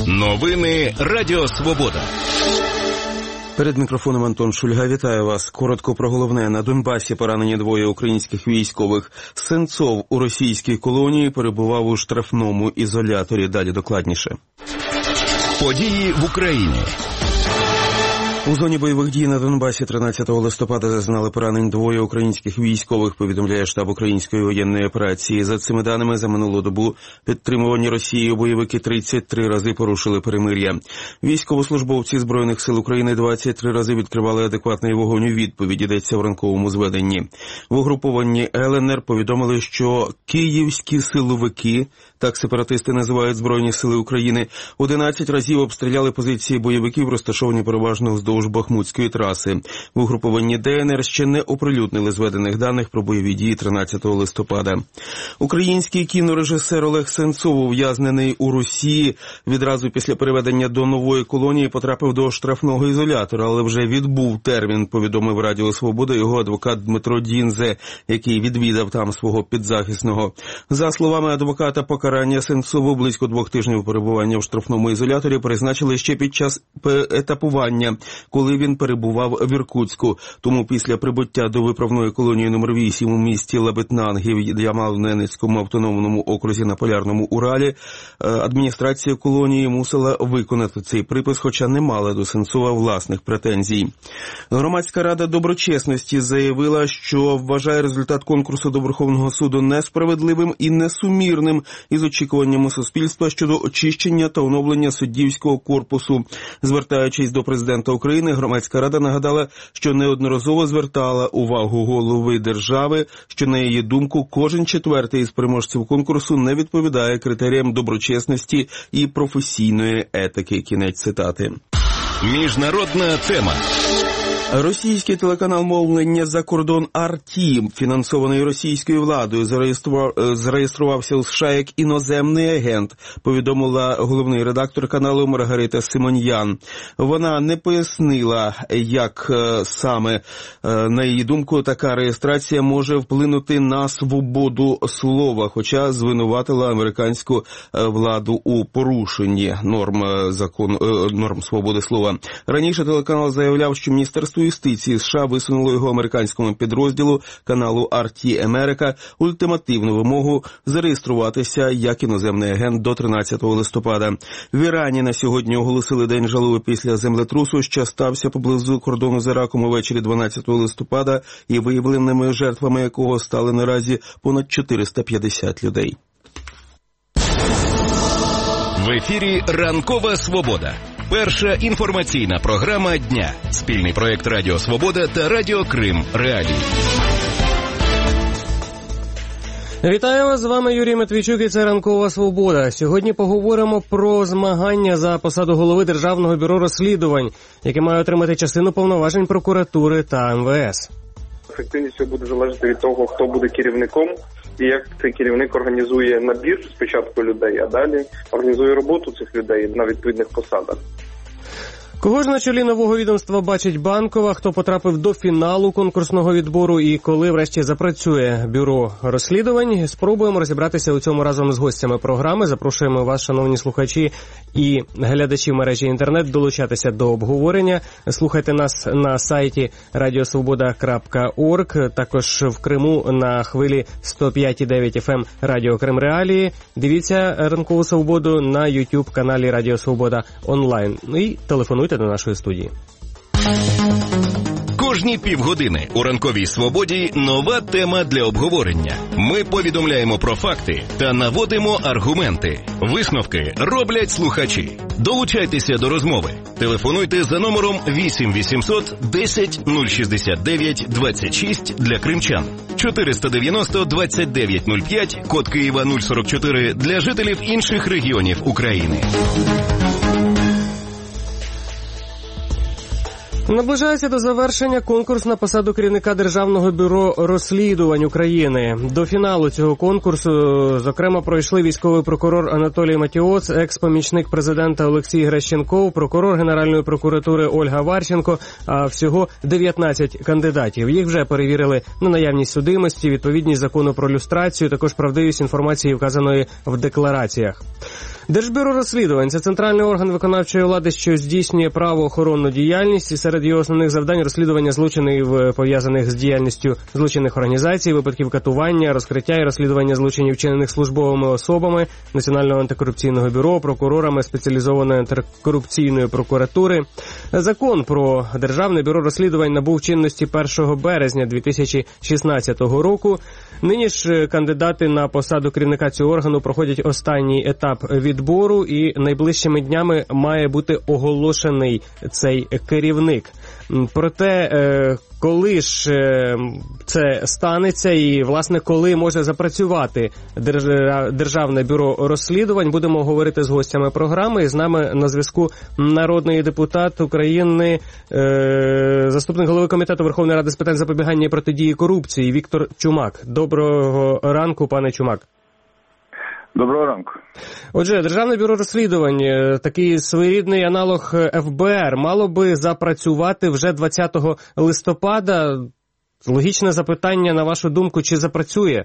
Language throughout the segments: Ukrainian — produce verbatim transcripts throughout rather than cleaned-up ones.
Новини Радіо Свобода. Перед мікрофоном Антон Шульга. Вітаю вас. Коротко про головне. На Донбасі поранені двоє українських військових. Сенцов у російській колонії перебував у штрафному ізоляторі. Далі докладніше. Події в Україні. У зоні бойових дій на Донбасі тринадцятого листопада зазнали поранень двоє українських військових, повідомляє штаб української воєнної операції. За цими даними, за минулу добу підтримувані Росією бойовики тридцять три рази порушили перемир'я. Військовослужбовці Збройних сил України двадцять три рази відкривали адекватний вогонь у відповідь, йдеться в ранковому зведенні. В угрупованні ЛНР повідомили, що київські силовики, так сепаратисти називають Збройні сили України, одинадцять разів обстріляли позиції бойовиків, розташовані переважно вздовж Бахмутської траси. В угрупованні ДНР ще не оприлюднили зведених даних про бойові дії тринадцятого листопада. Український кінорежисер Олег Сенцов, ув'язнений у Росії, відразу після переведення до нової колонії потрапив до штрафного ізолятора, але вже відбув термін, повідомив Радіо Свобода його адвокат Дмитро Дінзе, який відвідав там свого підзахисного. За словами адвоката, покарання Сенцову близько двох тижнів перебування в штрафному ізоляторі призначили ще під час етапування, коли він перебував в Іркутську. Тому після прибуття до виправної колонії номер вісім у місті Лабетнанги в Ямал-Ненецькому автономному окрузі на Полярному Уралі, адміністрація колонії мусила виконати цей припис, хоча не мала до Сенцова власних претензій. Громадська рада доброчесності заявила, що вважає результат конкурсу до Верховного суду несправедливим і несумірним із очікуваннями суспільства щодо очищення та оновлення суддівського корпусу. Звертаючись до президента України, громадська рада нагадала, що неодноразово звертала увагу голови держави, що, на її думку, кожен четвертий із переможців конкурсу не відповідає критеріям доброчесності і професійної етики. Кінець цитати. Міжнародна тема. Російський телеканал мовлення «За кордон Арті», фінансований російською владою, зареєструвався у США як іноземний агент, повідомила головний редактор каналу Маргарита Симоньян. Вона не пояснила, як саме, на її думку, така реєстрація може вплинути на свободу слова, хоча звинуватила американську владу у порушенні норм закону, норм свободи слова. Раніше телеканал заявляв, що Міністерство юстиції США висунуло його американському підрозділу каналу Арті Америка ультимативну вимогу зареєструватися як іноземний агент до тринадцятого листопада. В Ірані на сьогодні оголосили день жалоби після землетрусу, що стався поблизу кордону з Іраком увечері дванадцятого листопада, і виявленими жертвами якого стали наразі понад чотириста п'ятдесят людей. В ефірі «Ранкова Свобода». Перша інформаційна програма дня. Спільний проєкт Радіо Свобода та Радіо Крим Реалії. Вітаю вас, з вами Юрій Матвійчук і це «Ранкова Свобода». Сьогодні поговоримо про змагання за посаду голови Державного бюро розслідувань, яке має отримати частину повноважень прокуратури та ем ве ес. Ефективність буде залежати від того, хто буде керівником і як цей керівник організує набір спочатку людей, а далі організує роботу цих людей на відповідних посадах. Кого ж на чолі нового відомства бачить Банкова, хто потрапив до фіналу конкурсного відбору і коли врешті запрацює бюро розслідувань? Спробуємо розібратися у цьому разом з гостями програми. Запрошуємо вас, шановні слухачі і глядачі мережі інтернет, долучатися до обговорення. Слухайте нас на сайті радіосвобода крапка орг, також в Криму на хвилі сто п'ять і дев'ять еф ем Радіо Крим Реалії. Дивіться «Ранкову Свободу» на YouTube-каналі Радіо Свобода онлайн. І телефонуйте до нашої студії. Кожні півгодини у «Ранковій Свободі» нова тема для обговорення. Ми повідомляємо про факти та наводимо аргументи. Висновки роблять слухачі. Долучайтеся до розмови. Телефонуйте за номером вісім вісімсот десять нуль шістдесят дев'ять двадцять шість для кримчан, чотириста дев'яносто двадцять дев'ять нуль п'ять, код Києва нуль сорок чотири для жителів інших регіонів України. Наближається до завершення конкурс на посаду керівника Державного бюро розслідувань України. До фіналу цього конкурсу, зокрема, пройшли військовий прокурор Анатолій Матіоц, екс-помічник президента Олексій Гращенков, прокурор Генеральної прокуратури Ольга Варченко, а всього дев'ятнадцять кандидатів. Їх вже перевірили на наявність судимості, відповідність закону про люстрацію, також правдивість інформації, вказаної в деклараціях. Держбюро розслідувань – це центральний орган виконавчої влади, що здійснює правоохоронну діяльність, і серед його основних завдань – розслідування злочинів, пов'язаних з діяльністю злочинних організацій, випадків катування, розкриття і розслідування злочинів, вчинених службовими особами Національного антикорупційного бюро, прокурорами спеціалізованої антикорупційної прокуратури. Закон про Державне бюро розслідувань набув чинності першого березня дві тисячі шістнадцятого року. Нині ж кандидати на посаду керівника цього органу проходять останній етап відбору, і найближчими днями має бути оголошений цей керівник. Проте, коли ж це станеться і, власне, коли може запрацювати Державне бюро розслідувань, будемо говорити з гостями програми. І з нами на зв'язку народний депутат України, заступник голови Комітету Верховної Ради з питань запобігання і протидії корупції Віктор Чумак. Доброго ранку, пане Чумак. Доброго ранку. Отже, Державне бюро розслідувань, такий своєрідний аналог еф бе ер, мало би запрацювати вже двадцятого листопада. Логічне запитання, на вашу думку, чи запрацює?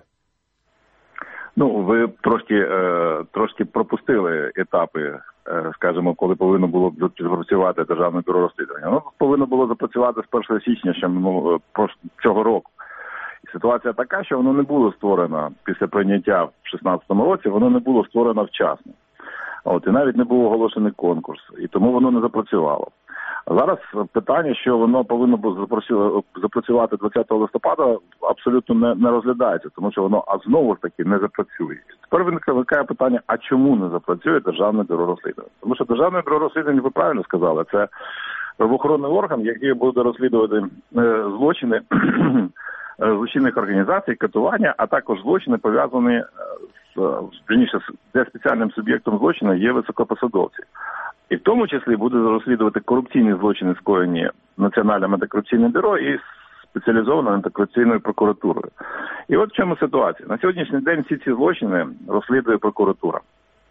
Ну, ви трошки, е, трошки пропустили етапи, е, скажімо, коли повинно було запрацювати Державне бюро розслідувань. Воно повинно було запрацювати з першого січня ще ну, цього року. Ситуація така, що воно не було створено після прийняття в шістнадцятому році, воно не було створено вчасно. От, і навіть не був оголошений конкурс, і тому воно не запрацювало. А зараз питання, що воно повинно було запрацювати двадцятого листопада, абсолютно не, не розглядається, тому що воно а знову ж таки не запрацює. Тепер виникає питання, а чому не запрацює Державне бюро розслідувань? Тому що Державне бюро розслідувань, ви правильно сказали, це правоохоронний орган, який буде розслідувати е, злочини злочинних організацій, катування, а також злочини пов'язані з, вірніше, де спеціальним суб'єктом злочину є високопосадовці. І в тому числі буде розслідувати корупційні злочини, скоєні Національним антикорупційним бюро і спеціалізованою антикорупційною прокуратурою. І от в чому ситуація. На сьогоднішній день всі ці злочини розслідує прокуратура.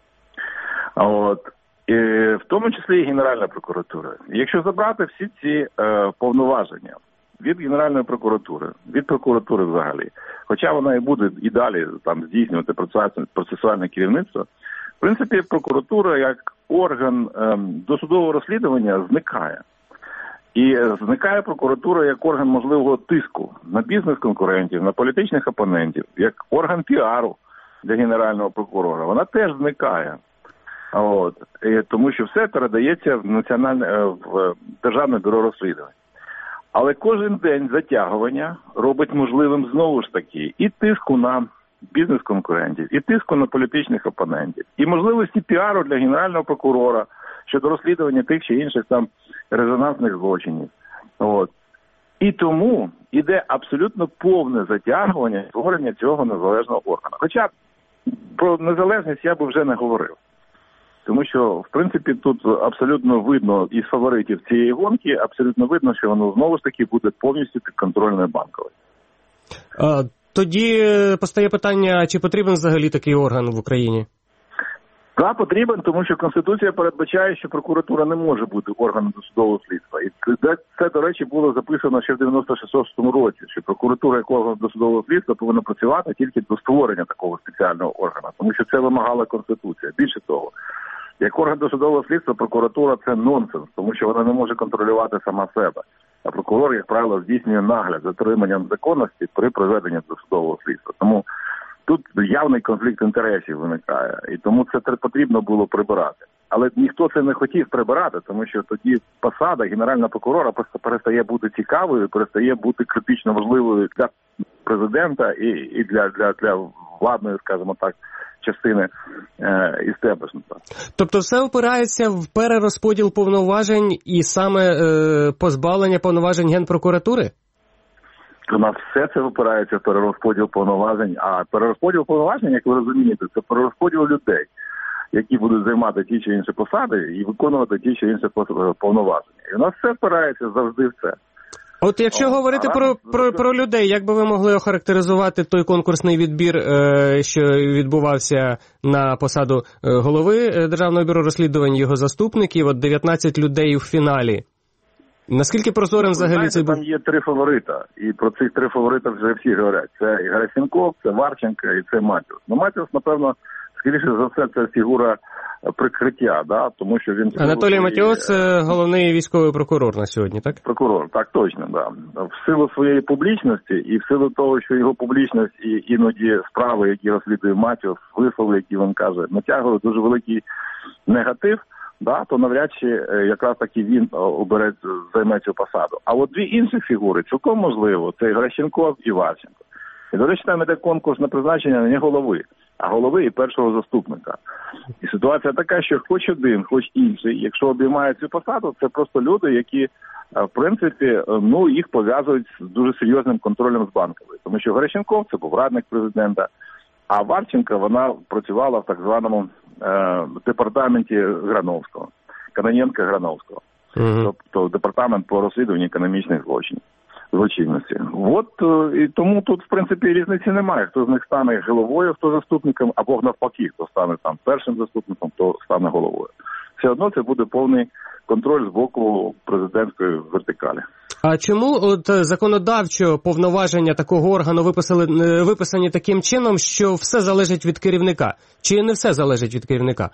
От. І в тому числі і Генеральна прокуратура. І якщо забрати всі ці е, повноваження від Генеральної прокуратури, від прокуратури взагалі, хоча вона і буде і далі там здійснювати процесуальне керівництво, в принципі, прокуратура як орган ем, досудового розслідування зникає. І зникає прокуратура як орган можливого тиску на бізнес-конкурентів, на політичних опонентів, як орган піару для Генерального прокурора. Вона теж зникає. От. І тому що все передається в національне в Державне бюро розслідувань. Але кожен день затягування робить можливим знову ж таки і тиску на бізнес-конкурентів, і тиску на політичних опонентів, і можливості піару для Генерального прокурора щодо розслідування тих чи інших там резонансних злочинів. От. І тому йде абсолютно повне затягування створення цього незалежного органу. Хоча про незалежність я би вже не говорив. Тому що, в принципі, тут абсолютно видно із фаворитів цієї гонки, абсолютно видно, що воно знову ж таки буде повністю підконтрольною Банковою. А, тоді постає питання, чи потрібен взагалі такий орган в Україні? Так, потрібен, тому що Конституція передбачає, що прокуратура не може бути органом досудового слідства. І це, до речі, було записано ще в дев'яносто шостому році, що прокуратура як орган досудового слідства повинна працювати тільки до створення такого спеціального органу, тому що це вимагала Конституція. Більше того, як орган досудового слідства, прокуратура – це нонсенс, тому що вона не може контролювати сама себе. А прокурор, як правило, здійснює нагляд за дотриманням законності при проведенні досудового слідства. Тому тут явний конфлікт інтересів виникає, і тому це потрібно було прибирати. Але ніхто це не хотів прибирати, тому що тоді посада Генерального прокурора просто перестає бути цікавою, перестає бути критично важливою для президента і, і для, для, для владної, скажімо так, частини е, істеблішменту. Тобто все опирається в перерозподіл повноважень і саме е, позбавлення повноважень Генпрокуратури? У нас все це опирається в перерозподіл повноважень, а перерозподіл повноважень, як ви розумієте, це перерозподіл людей. які будуть займати ті чи інші посади і виконувати ті чи інші повноваження. І у нас все впирається завжди в це. От якщо О, говорити про, про, про людей, як би ви могли охарактеризувати той конкурсний відбір, що відбувався на посаду голови Державного бюро розслідувань, його заступників, от дев'ятнадцять людей у фіналі. Наскільки прозорим взагалі цей був? Там є три фаворита, і про цих три фаворита вже всі говорять. Це Герасимов, це Варченко і це Матіос. Ну, Матіос, напевно, скоріше за все, це фігура прикриття, да? Тому що він... Анатолій Матіос – це головний військовий прокурор на сьогодні, так? Прокурор, так, точно, да. В силу своєї публічності і в силу того, що його публічність і іноді справи, які розслідує Матіос, вислови, які він каже, натягують дуже великий негатив, да, то навряд чи якраз таки він обере, займе цю посаду. А от дві інші фігури, цілком можливо, це Герасимов і Варченко. І, до речі, там іде конкурс на призначення не голови, а голови і першого заступника. І ситуація така, що хоч один, хоч інший, якщо обіймають цю посаду, це просто люди, які, в принципі, ну, їх пов'язують з дуже серйозним контролем з Банкової. Тому що Герасимов – це був радник президента, а Варченко, вона працювала в так званому е, департаменті Грановського, Каноненка-Грановського. Mm-hmm. Тобто департамент по розслідуванню економічних злочинів. Злочинності. От і тому тут, в принципі, різниці немає. Хто з них стане головою, хто заступником, або навпаки, хто стане там першим заступником, хто стане головою. Все одно це буде повний контроль з боку президентської вертикалі. А чому от законодавчо повноваження такого органу виписали, виписані таким чином, що все залежить від керівника? Чи не все залежить від керівника?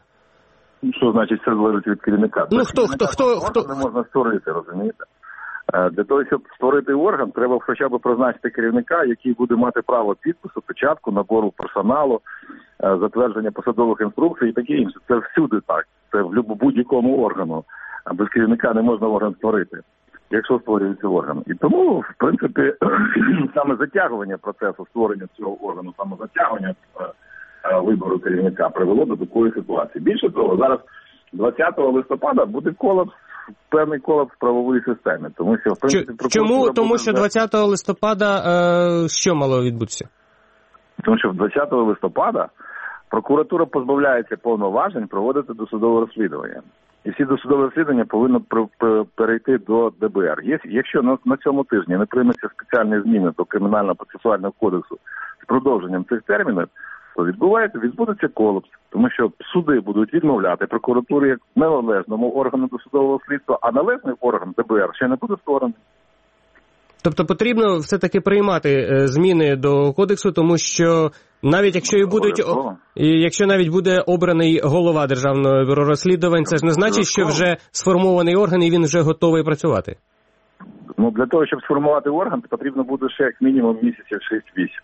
Що значить все залежить від керівника? Ну, хто, хто, хто, хто? Не можна створити, розумієте? Для того, щоб створити орган, треба хоча б призначити керівника, який буде мати право підпису, печатку, набору персоналу, затвердження посадових інструкцій і таке інше. Це всюди так. Це в будь-якому органу. А без керівника не можна орган створити, якщо створюється орган. І тому, в принципі, саме затягування процесу створення цього органу, саме затягування вибору керівника привело до такої ситуації. Більше того, зараз двадцятого листопада буде колапс, певний колапс в правовій системі. Тому що, в принципі, Чому? Тому що двадцятого листопада е, що мало відбутися? Тому що двадцятого листопада прокуратура позбавляється повноважень проводити досудове розслідування. І всі досудові розслідування повинні перейти до Д Б Р. Якщо на, на цьому тижні не приймуться спеціальні зміни до Кримінально-процесуального кодексу з продовженням цих термінів, то відбувається, відбудеться колапс, тому що суди будуть відмовляти прокуратурі як неналежному органу досудового слідства, а належний орган Д Б Р ще не буде створений. Тобто потрібно все-таки приймати зміни до кодексу, тому що навіть якщо і будуть, і якщо навіть буде обраний голова Державного бюро розслідувань, це ж не значить, що вже сформований орган і він вже готовий працювати. Ну, для того, щоб сформувати орган, потрібно буде ще як мінімум місяців шість-вісім.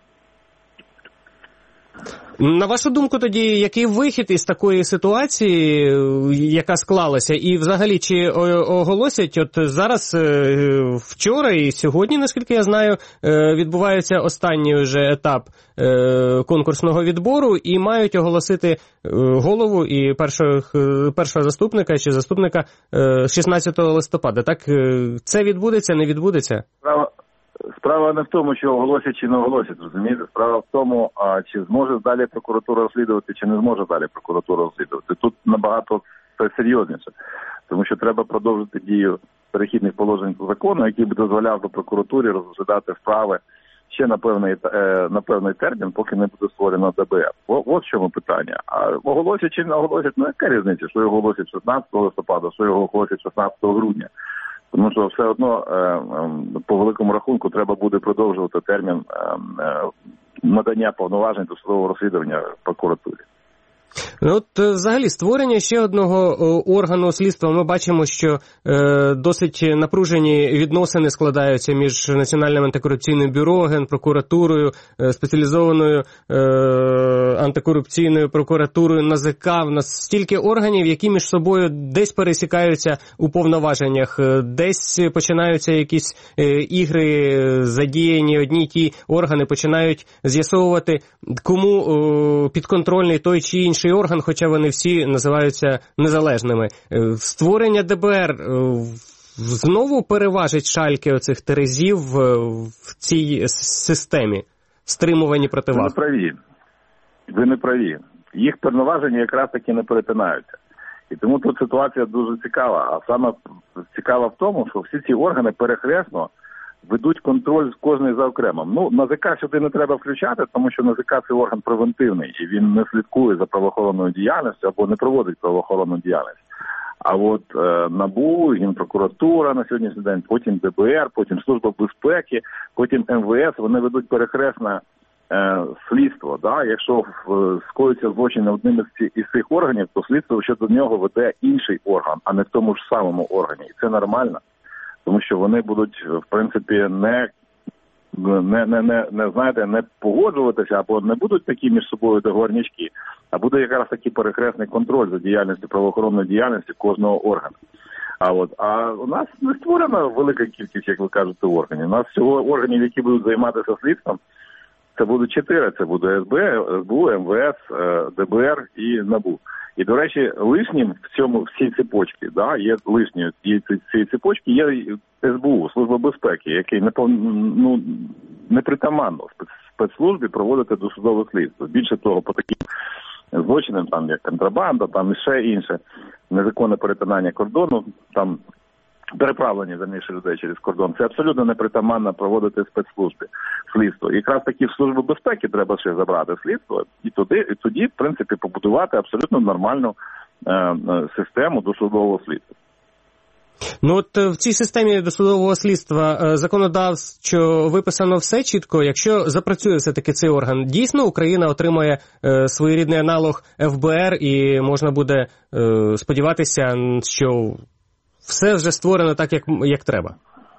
На вашу думку, тоді, який вихід із такої ситуації, яка склалася, і взагалі, чи оголосять, от зараз, вчора і сьогодні, наскільки я знаю, відбувається останній вже етап конкурсного відбору, і мають оголосити голову і першого, першого заступника чи заступника шістнадцятого листопада. Так, це відбудеться, не відбудеться? Справа, справа не в тому, що оголосять чи не оголосять, розумієте? Справа в тому, а, чи зможе далі прокуратура розслідувати, чи не зможе далі прокуратура розслідувати. Тут набагато це серйозніше, тому що треба продовжити дію перехідних положень закону, який би дозволяв до прокуратурі розглядати справи ще на певний, на певний термін, поки не буде створено Д Б Р. Ось в чому питання. А оголосять чи не оголосять, ну яка різниця, що його оголосять шістнадцятого листопада, що його оголосять шістнадцятого грудня. Тому що все одно по великому рахунку треба буде продовжувати термін надання повноважень до судового розслідування прокуратурі. Ну, от, взагалі, створення ще одного органу слідства, ми бачимо, що е, досить напружені відносини складаються між Національним антикорупційним бюро, Генпрокуратурою, е, спеціалізованою е, антикорупційною прокуратурою, Н А З К. В нас стільки органів, які між собою десь пересікаються у повноваженнях, десь починаються якісь е, ігри, задіяні одні й ті органи, починають з'ясовувати, кому е, підконтрольний той чи інший орган, хоча вони всі називаються незалежними. Створення Д Б Р знову переважить шальки оцих терезів в цій системі, стримувані противаг? Ви не праві. Ви не праві. їх повноваження якраз таки не перетинаються. І тому тут ситуація дуже цікава. А саме цікава в тому, що всі ці органи перехресно ведуть контроль з кожної за окремим. Ну, НАЗК сюди не треба включати, тому що НАЗК – це орган превентивний, і він не слідкує за правоохоронною діяльністю або не проводить правоохоронну діяльність. А от е, НАБУ, Генпрокуратура на сьогоднішній день, потім Д Б Р, потім Служба безпеки, потім М В С, вони ведуть перехресне е, слідство. Да? Якщо в, скоюється злочин одним із, ці, із цих органів, то слідство щодо нього веде інший орган, а не в тому ж самому органі. І це нормально, тому що вони будуть, в принципі, не, не, не, не, не, знаєте, не погоджуватися, або не будуть такі між собою договорнячки, а буде якраз такий перехресний контроль за діяльністю, правоохоронної діяльності кожного органу. А от а у нас не створена велика кількість, як ви кажете, органів. У нас всього органів, які будуть займатися слідством, це будуть чотири. Це буде С Б, С Б У, М В С, Д Б Р і НАБУ. І, до речі, лишнім в цьому, в цій цепочці, да, є лишньою цієї цепочки, є С Б У, Служба безпеки, який не, ну, не притаманно спецслужбі проводити досудове слідство. Більше того, по таким злочинам, там як контрабанда, там і ще інше, незаконне перетинання кордону, там переправлення, верніше, людей через кордон, це абсолютно непритаманно проводити спецслужби слідство. І якраз таки в Службу безпеки треба ще забрати слідство, і тоді, і тоді в принципі, побудувати абсолютно нормальну е, е, систему досудового слідства. Ну от в цій системі досудового слідства законодавчо виписано все чітко. Якщо запрацює все-таки цей орган, дійсно Україна отримає е, своєрідний аналог Ф Б Р і можна буде е, сподіватися, що все вже створено так, як, як треба?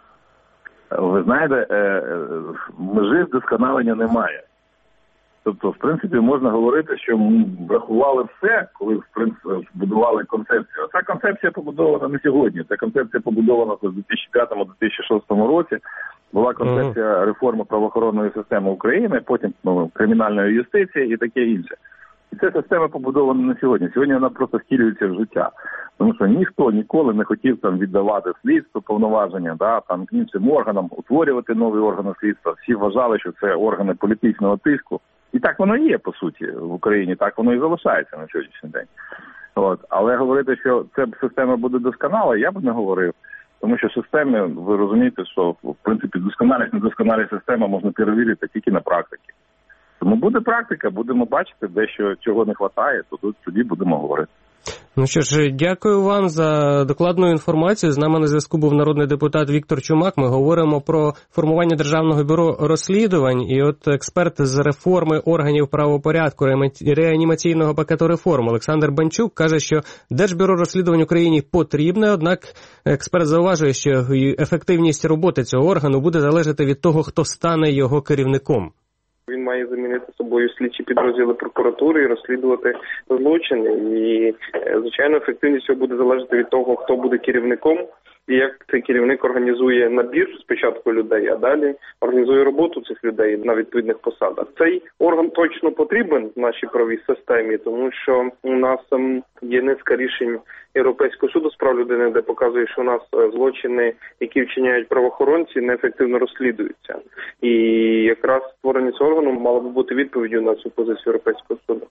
Ви знаєте, межі вдосконалення немає. Тобто, в принципі, можна говорити, що ми врахували все, коли в принципі будували концепцію. Ця концепція побудована не сьогодні. Ця концепція побудована в дві тисячі п'ятому - дві тисячі шостому році. Була концепція реформи правоохоронної системи України, потім ну, кримінальної юстиції і таке інше. І ця система побудована не сьогодні. Сьогодні вона просто втілюється в життя. Тому що ніхто ніколи не хотів там віддавати слідство повноваження, да, там іншим органам, утворювати нові органи слідства. Всі вважали, що це органи політичного тиску. І так воно є, по суті, в Україні, так воно і залишається на сьогоднішній день. От. Але говорити, що ця система буде досконала, я б не говорив. Тому що системи, ви розумієте, що, в принципі, досконалість, недосконалість системи можна перевірити тільки на практиці. Тому буде практика, будемо бачити, де що, чого не вистачає, то тоді будемо говорити. Ну що ж, дякую вам за докладну інформацію. З нами на зв'язку був народний депутат Віктор Чумак. Ми говоримо про формування Державного бюро розслідувань. І от експерт з реформи органів правопорядку реанімаційного пакету реформ Олександр Банчук каже, що Держбюро розслідувань Україні потрібне, однак експерт зауважує, що ефективність роботи цього органу буде залежати від того, хто стане його керівником. Він має замінити собою слідчі підрозділи прокуратури і розслідувати злочини. І, звичайно, ефективність цього буде залежати від того, хто буде керівником і як цей керівник організує набір спочатку людей, а далі організує роботу цих людей на відповідних посадах. Цей орган точно потрібен в нашій правовій системі, тому що у нас є низка рішень Європейського суду з прав людини, де показує, що у нас злочини, які вчиняють правоохоронці, неефективно розслідуються. І якраз створення цього органу мало би бути відповіддю на цю позицію Європейського суду.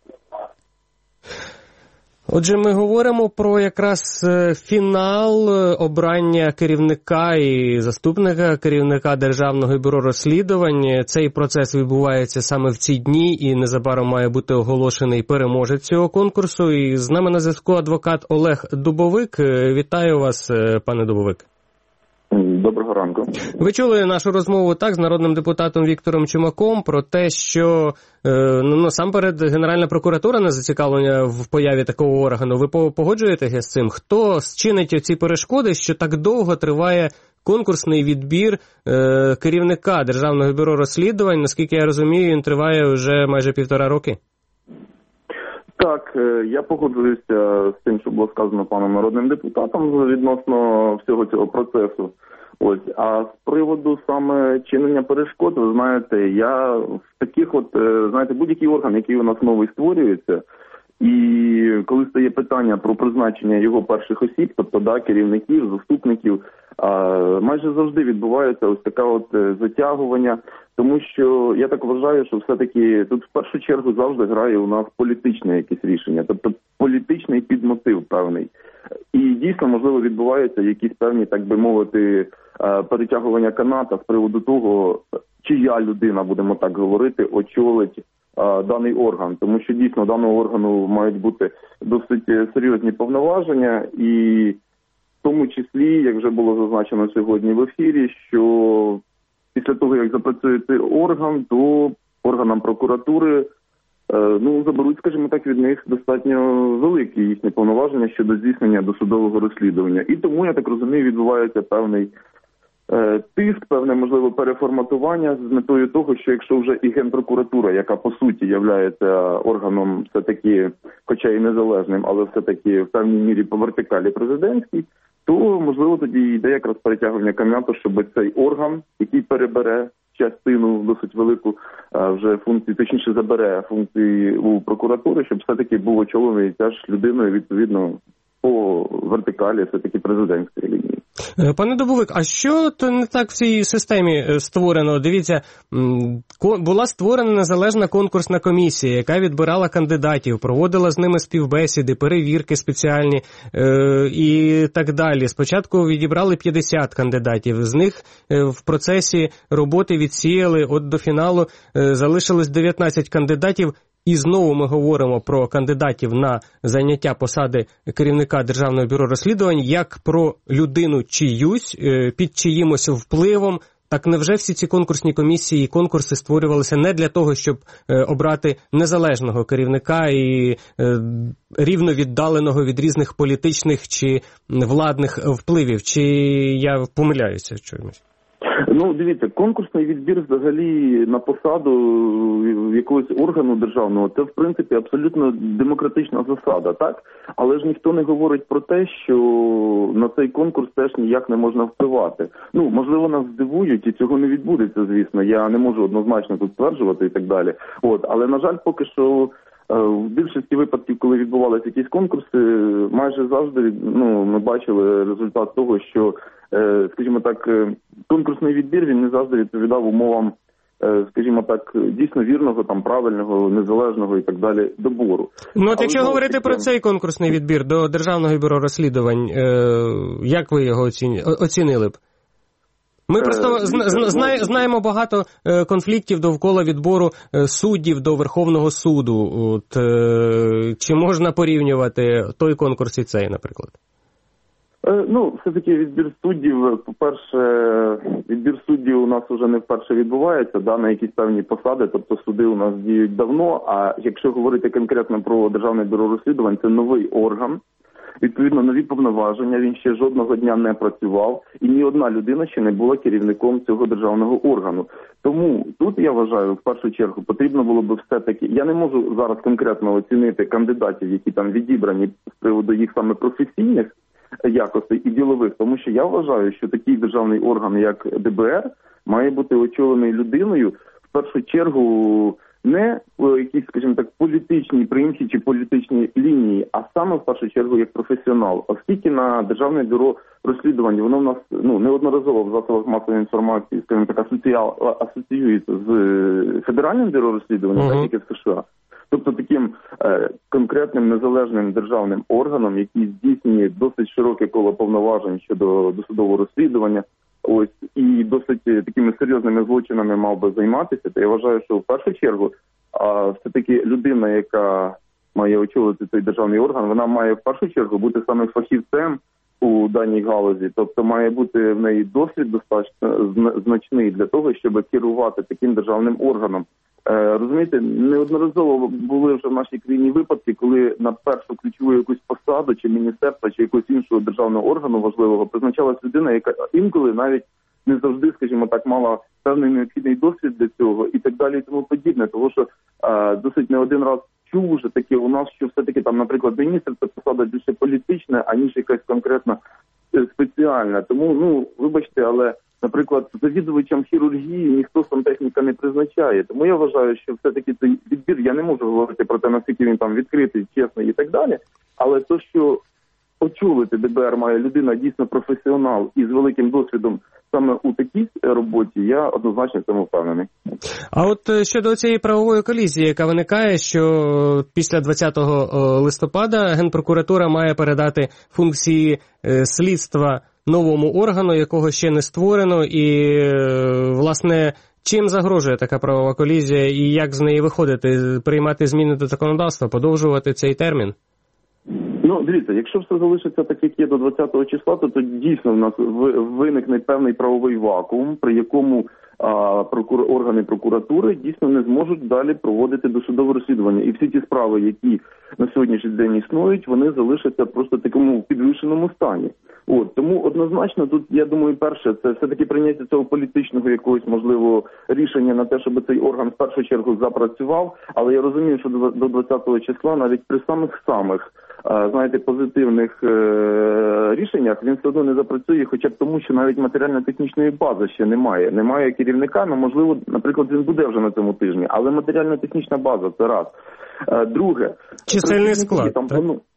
Отже, ми говоримо про якраз фінал обрання керівника і заступника керівника Державного бюро розслідувань. Цей процес відбувається саме в ці дні і незабаром має бути оголошений переможець цього конкурсу. І з нами на зв'язку адвокат Олег Дубовик. Вітаю вас, пане Дубовик. Доброго ранку. Ви чули нашу розмову так з народним депутатом Віктором Чумаком про те, що е, ну, насамперед Генеральна прокуратура не зацікавлена в появі такого органу. Ви погоджуєтеся з цим? Хто зчинить оці перешкоди, що так довго триває конкурсний відбір е, керівника Державного бюро розслідувань? Наскільки я розумію, він триває вже майже півтора роки. Так, я погоджуюся з тим, що було сказано паном народним депутатом відносно всього цього процесу. Ось, а з приводу саме чинення перешкод, ви знаєте, я в таких от, знаєте, будь-який орган, який у нас новий створюється, І коли стає питання про призначення його перших осіб, тобто да, керівників, заступників, майже завжди відбувається ось таке от затягування, тому що я так вважаю, що все-таки тут в першу чергу завжди грає у нас політичне якесь рішення, тобто політичний підмотив певний. І дійсно, можливо, відбуваються якісь певні, так би мовити, перетягування каната з приводу того, чия людина, будемо так говорити, очолить даний орган, тому що дійсно даного органу мають бути досить серйозні повноваження, і в тому числі, як вже було зазначено сьогодні в ефірі, що після того, як запрацює цей орган, то органам прокуратури ну, заберуть, скажімо так, від них достатньо великі їхні повноваження щодо здійснення досудового розслідування. І тому, я так розумію, відбувається певний тиск, певне, можливо, переформатування з метою того, що якщо вже і Генпрокуратура, яка по суті є органом все-таки, хоча і незалежним, але все-таки в певній мірі по вертикалі президентській, то, можливо, тоді йде якраз перетягування канату, щоб цей орган, який перебере частину досить велику вже функції, точніше забере функції у прокуратури, щоб все-таки був очолений теж людиною, відповідно, по вертикалі все-таки президентської лінії. Пане Дубовик, а що то не так в цій системі створено? Дивіться, була створена незалежна конкурсна комісія, яка відбирала кандидатів, проводила з ними співбесіди, перевірки спеціальні е- і так далі. Спочатку відібрали п'ятдесят кандидатів, з них в процесі роботи відсіяли, от до фіналу е- залишилось дев'ятнадцять кандидатів. І знову ми говоримо про кандидатів на зайняття посади керівника Державного бюро розслідувань як про людину чиюсь, під чиїмось впливом. Так невже всі ці конкурсні комісії і конкурси створювалися не для того, щоб обрати незалежного керівника і рівно віддаленого від різних політичних чи владних впливів? Чи я помиляюся в чомусь? Ну, дивіться, конкурсний відбір взагалі на посаду якогось органу державного, це, в принципі, абсолютно демократична засада, так? Але ж ніхто не говорить про те, що на цей конкурс теж ніяк не можна впливати. Ну, можливо, нас здивують, і цього не відбудеться, звісно. Я не можу однозначно тут стверджувати і так далі. От, але, на жаль, поки що в більшості випадків, коли відбувалися якісь конкурси, майже завжди ну, ми бачили результат того, що, скажімо так, конкурсний відбір, він не завжди відповідав умовам, скажімо так, дійсно вірного, там, правильного, незалежного і так далі добору. Ну, от якщо говорити таки про цей конкурсний відбір до Державного бюро розслідувань, як ви його оцінили б? Ми просто зна, знаємо багато конфліктів довкола відбору суддів до Верховного суду. От, чи можна порівнювати той конкурс і цей, наприклад? Ну, все-таки відбір суддів, по-перше, відбір суддів у нас вже не вперше відбувається, да, на якісь певні посади, тобто суди у нас діють давно, а якщо говорити конкретно про Державне бюро розслідувань, це новий орган, відповідно, нові повноваження, він ще жодного дня не працював, і ні одна людина ще не була керівником цього державного органу. Тому тут, я вважаю, в першу чергу потрібно було б все-таки, я не можу зараз конкретно оцінити кандидатів, які там відібрані з приводу їх саме професійних якостей і ділових, тому що я вважаю, що такий державний орган, як Д Б Р, має бути очолений людиною, в першу чергу, не в якійсь, скажімо так, політичній примхі чи політичній лінії, а саме в першу чергу як професіонал. Оскільки на Державне бюро розслідувань, воно в нас ну, неодноразово в засобах масової інформації, скажімо так, асоціюється з Федеральним бюро розслідувань, uh-huh. так як і в США. Тобто таким е, конкретним незалежним державним органом, який здійснює досить широке коло повноважень щодо досудового розслідування, ось і досить такими серйозними злочинами мав би займатися, то я вважаю, що в першу чергу а, все-таки людина, яка має очолити цей державний орган, вона має в першу чергу бути саме фахівцем у даній галузі, тобто має бути в неї досвід достатньо значний для того, щоб керувати таким державним органом. Е, розумієте, неодноразово були вже в нашій країні випадки, коли на першу ключову якусь посаду, чи міністерства, чи якогось іншого державного органу важливого призначалась людина, яка інколи навіть не завжди, скажімо так, мала певний необхідний досвід для цього і так далі і тому подібне. Тому що е, досить не один раз чув вже таке у нас, що все-таки там, наприклад, міністр – це посада більше політична, аніж якась конкретна спеціальна. Тому, ну, вибачте, але, наприклад, завідувачам хірургії ніхто сантехніка не призначає. Тому я вважаю, що все-таки цей відбір, я не можу говорити про те, наскільки він там відкритий, чесний і так далі, але то, що очолити ДБР має людина дійсно професіонал і з великим досвідом саме у такій роботі, я однозначно в цьому впевнений. А от щодо цієї правової колізії, яка виникає, що після двадцятого листопада Генпрокуратура має передати функції слідства новому органу, якого ще не створено, і, власне, чим загрожує така правова колізія і як з неї виходити, приймати зміни до законодавства, подовжувати цей термін? Ну, дивіться, якщо все залишиться так, як є до двадцятого числа, то, то дійсно в нас виникне певний правовий вакуум, при якому а, прокур... органи прокуратури дійсно не зможуть далі проводити досудове розслідування. І всі ті справи, які на сьогоднішній день існують, вони залишаться просто в такому підвішеному стані. От, тому однозначно тут, я думаю, перше, це все-таки прийняття цього політичного якогось, можливо, рішення на те, щоб цей орган в першу чергу запрацював, але я розумію, що до двадцятого числа навіть при самих-самих, знаєте, позитивних е- рішеннях він все одно не запрацює, хоча б тому, що навіть матеріально-технічної бази ще немає. Немає керівника, ну, можливо, наприклад, він буде вже на цьому тижні, але матеріально-технічна база, це раз. Е- друге. Чисельний склад, там, так? Ну,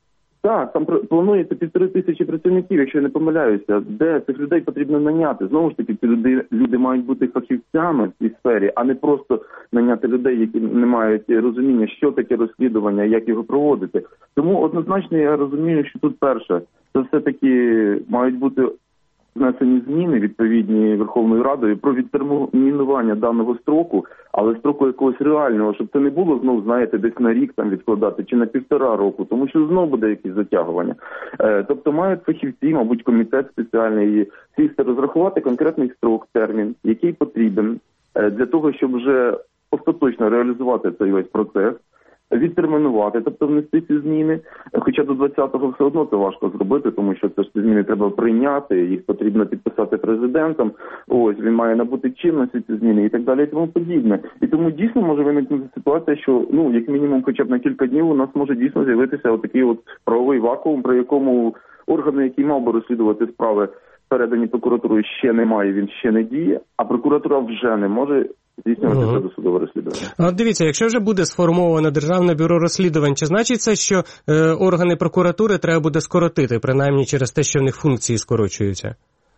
Так, там планується півтори тисячі працівників, якщо я не помиляюся. Де цих людей потрібно наняти? Знову ж таки, ці люди, люди мають бути фахівцями в цій сфері, а не просто наняти людей, які не мають розуміння, що таке розслідування, як його проводити. Тому однозначно я розумію, що тут перше, це все-таки мають бути внесені зміни відповідні Верховною Радою про відтермінування даного строку, але строку якогось реального, щоб це не було знов, знаєте, десь на рік там відкладати чи на півтора року, тому що знов буде якісь затягування. Е, тобто мають фахівці, мабуть, комітет спеціальний, сісти розрахувати конкретний строк, термін, який потрібен е, для того, щоб вже остаточно реалізувати цей весь процес, відтермінувати, тобто внести ці зміни, хоча до двадцятого все одно це важко зробити, тому що це ж ці зміни треба прийняти, їх потрібно підписати президентом, ось, він має набути чинності ці зміни і так далі і тому подібне. І тому дійсно може виникнути ситуація, що, ну, як мінімум хоча б на кілька днів у нас може дійсно з'явитися отакий от правовий вакуум, при якому органи, який мав би розслідувати справи, передані прокуратурою, ще немає, він ще не діє, а прокуратура вже не може здійснювати це досудове розслідування. А дивіться, якщо вже буде сформоване Державне бюро розслідувань, чи значить це, що е, органи прокуратури треба буде скоротити, принаймні через те, що в них функції скорочуються?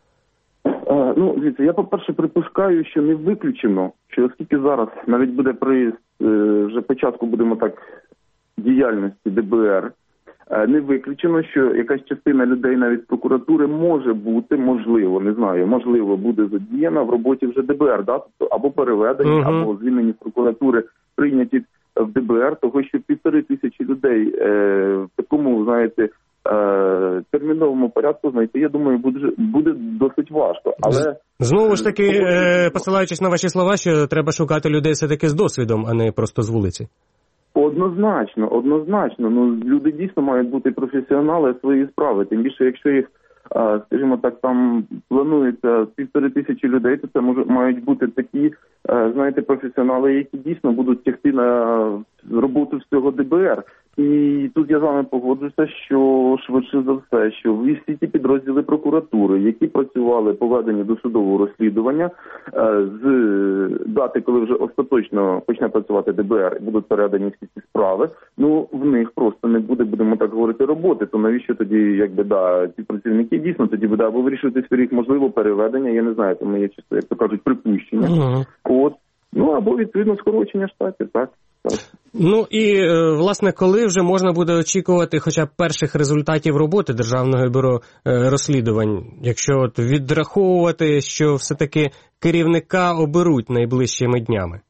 Е, ну, дивіться, я, по-перше, припускаю, що не виключено, що оскільки зараз навіть буде при е, вже початку, будемо так, діяльності ДБР, не виключено, що якась частина людей навіть з прокуратури може бути, можливо, не знаю, можливо, буде задіяна в роботі вже ДБР, да? Або переведені, uh-huh. або звільнені з прокуратури, прийняті в ДБР, того, що півтори тисячі людей е, в такому, знаєте, е, терміновому порядку знайти, я думаю, буде, буде досить важко. Але знову ж таки, е, посилаючись на ваші слова, що треба шукати людей все-таки з досвідом, а не просто з вулиці. Однозначно, однозначно. Ну, люди дійсно мають бути професіонали своєї справи. Тим більше, якщо їх, скажімо так, там планується півтори тисячі людей, то це може, мають бути такі, знаєте, професіонали, які дійсно будуть тягти на роботу всього ДБР. І тут я з вами погоджуюся, що швидше за все, що всі ті підрозділи прокуратури, які працювали по веденню досудового розслідування, з дати, коли вже остаточно почне працювати ДБР і будуть передані всі ці справи, ну в них просто не буде, будемо так говорити, роботи. То навіщо тоді, якби, да, ці працівники дійсно тоді буде або вирішувати своїх, можливо, переведення, я не знаю, тому є чисто, як то кажуть, припущення. Uh-huh. От. Ну, або, відповідно, скорочення штатів, так. так. Ну і, власне, коли вже можна буде очікувати хоча б перших результатів роботи Державного бюро розслідувань, якщо от відраховувати, що все-таки керівника оберуть найближчими днями?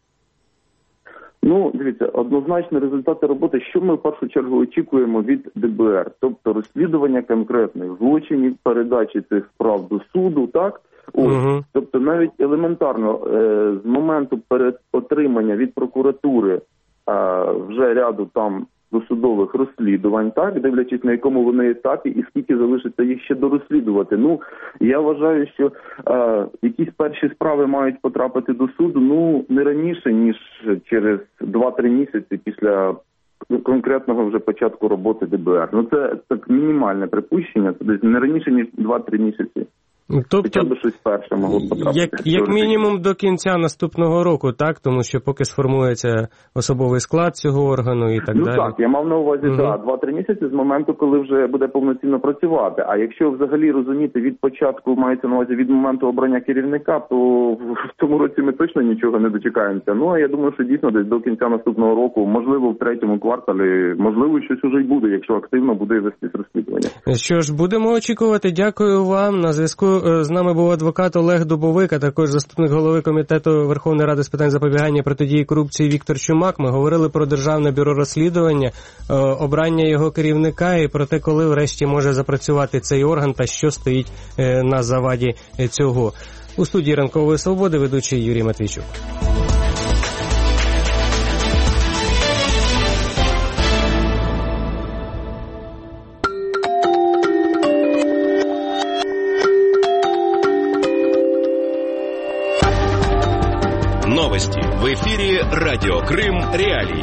Ну, дивіться, однозначно результати роботи, що ми в першу чергу очікуємо від ДБР, тобто розслідування конкретних злочинів, передачі цих справ до суду, так? Ось, угу. Тобто навіть елементарно е, з моменту перед отримання від прокуратури е, вже ряду там досудових розслідувань, так, дивлячись на якому вони етапі і скільки залишиться їх ще дорозслідувати. Ну, я вважаю, що е, якісь перші справи мають потрапити до суду, ну, не раніше, ніж через два-три місяці після конкретного вже початку роботи ді бе ер. Ну це так мінімальне припущення, це десь не раніше, ніж два-три місяці. Тобто, хоча б щось перше могло потрапити. Як, як мінімум до кінця наступного року, так? Тому що поки сформується особовий склад цього органу і так ну, далі. Ну так, я мав на увазі, угу. да, два-три місяці з моменту, коли вже буде повноцінно працювати. А якщо взагалі розуміти від початку, мається на увазі від моменту обрання керівника, то в цьому році ми точно нічого не дочекаємося. Ну, а я думаю, що дійсно десь до кінця наступного року, можливо, в третьому кварталі, можливо, щось уже й буде, якщо активно буде вестись розслідування. Що ж, будемо очікувати. Дякую вам. На зв'язку з нами був адвокат Олег Дубовик, а також заступник голови Комітету Верховної Ради з питань запобігання і протидії корупції Віктор Чумак. Ми говорили про Державне бюро розслідування, обрання його керівника і про те, коли врешті може запрацювати цей орган та що стоїть на заваді цього. У студії Ранкової Свободи ведучий Юрій Матвійчук. Новости в эфире «Радио Крым. Реалии».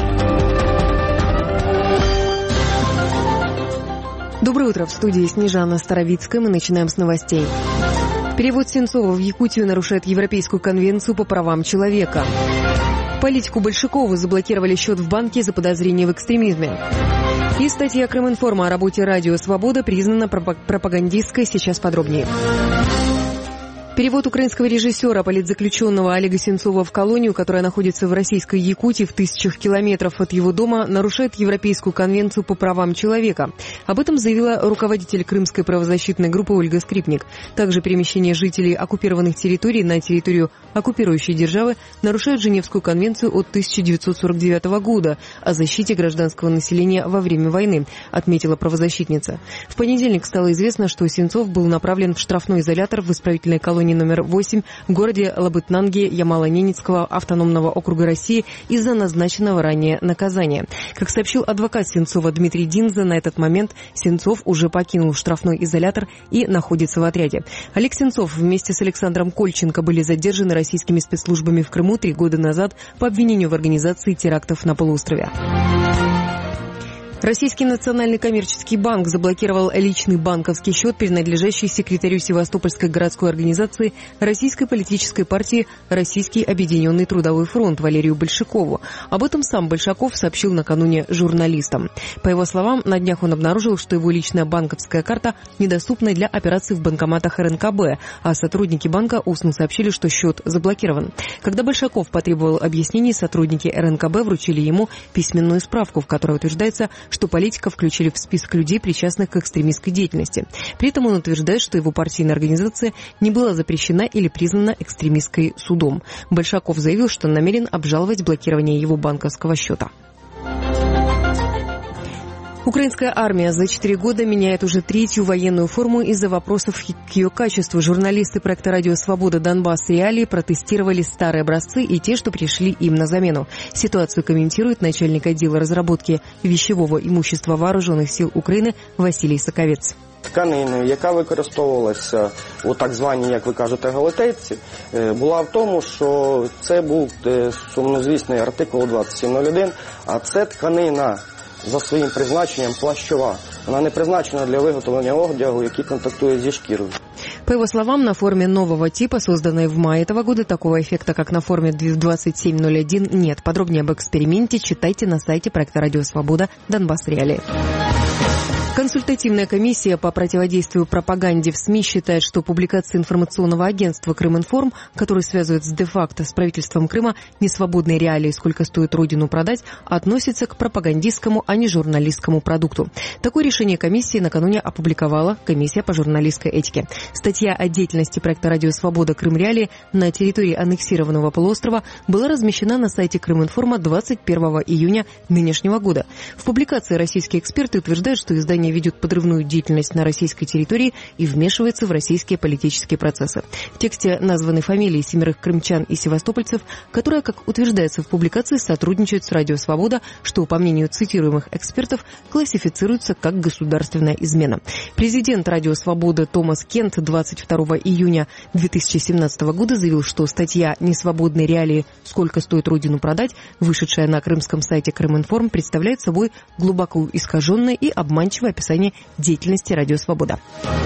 Доброе утро. В студии Снежана Старовицкая. Мы начинаем с новостей. Перевод Сенцова в Якутию нарушает Европейскую конвенцию по правам человека. Политику Большакову заблокировали счет в банке за подозрение в экстремизме. И статья Крыминформа о работе радио «Свобода» признана пропагандистской. Сейчас подробнее. Перевод украинского режиссера, политзаключенного Олега Сенцова в колонию, которая находится в российской Якутии в тысячах километров от его дома, нарушает Европейскую конвенцию по правам человека. Об этом заявила руководитель крымской правозащитной группы Ольга Скрипник. Также перемещение жителей оккупированных территорий на территорию оккупирующей державы нарушает Женевскую конвенцию от тысяча девятьсот сорок девятого года о защите гражданского населения во время войны, отметила правозащитница. В понедельник стало известно, что Сенцов был направлен в штрафной изолятор в исправительной колонии номер восемь в городе Лабытнанги Ямало-Ненецкого автономного округа России из-за назначенного ранее наказания. Как сообщил адвокат Сенцова Дмитрий Динза, на этот момент Сенцов уже покинул штрафной изолятор и находится в отряде. Олег Сенцов вместе с Александром Кольченко были задержаны российскими спецслужбами в Крыму три года назад по обвинению в организации терактов на полуострове. Российский национальный коммерческий банк заблокировал личный банковский счет, принадлежащий секретарю Севастопольской городской организации Российской политической партии «Российский объединенный трудовой фронт» Валерию Большакову. Об этом сам Большаков сообщил накануне журналистам. По его словам, на днях он обнаружил, что его личная банковская карта недоступна для операций в банкоматах эр эн ка бэ, а сотрудники банка устно сообщили, что счет заблокирован. Когда Большаков потребовал объяснений, сотрудники эр эн ка бэ вручили ему письменную справку, в которой утверждается, что политиков включили в список людей, причастных к экстремистской деятельности. При этом он утверждает, что его партийная организация не была запрещена или признана экстремистской судом. Большаков заявил, что намерен обжаловать блокирование его банковского счета. Украинская армия за четыре года меняет уже третью военную форму из-за вопросов к ее качеству. Журналисты проекта «Радио Свобода» Донбасс Реалии протестировали старые образцы и те, что пришли им на замену. Ситуацию комментирует начальник отдела разработки вещевого имущества Вооруженных сил України Василій Саковець. Тканиною, яка використовувалася у так званій, як ви кажете, галатейці, була в тому, що це був сумнозвісний артикул двадцять сім нуль один, а це тканина за своїм призначенням плащова. Она не призначена для виготовления одягу, який контактует зі шкірою. По его словам, на форме нового типа, созданной в мае этого года, такого эффекта, как на форме двадцать семь нуль один, нет. Подробнее об эксперименте читайте на сайте проекта «Радио Свобода» Донбасс Реалии. Консультативная комиссия по противодействию пропаганде в СМИ считает, что публикации информационного агентства «Крыминформ», который связывает с де-факто с правительством Крыма «Несвободные реалии. Сколько стоит родину продать», относятся к пропагандистскому, а не журналистскому продукту. Такое решение комиссии накануне опубликовала Комиссия по журналистской этике. Статья о деятельности проекта «Радио Свобода. Крым Реалии» на территории аннексированного полуострова была размещена на сайте Крыминформа двадцать первого июня нынешнего года. В публикации российские эксперты утверждают, что издание Германия ведет подрывную деятельность на российской территории и вмешивается в российские политические процессы. В тексте названы фамилии семерых крымчан и севастопольцев, которые, как утверждается в публикации, сотрудничают с Радио Свобода, что, по мнению цитируемых экспертов, классифицируется как государственная измена. Президент Радио Свобода Томас Кент двадцать второго июня две тысячи семнадцатого года заявил, что статья «Несвободные реалии. Сколько стоит родину продать», вышедшая на крымском сайте Крыминформ, представляет собой глубоко искаженное и обманчивое описание деятельности Радио Свобода.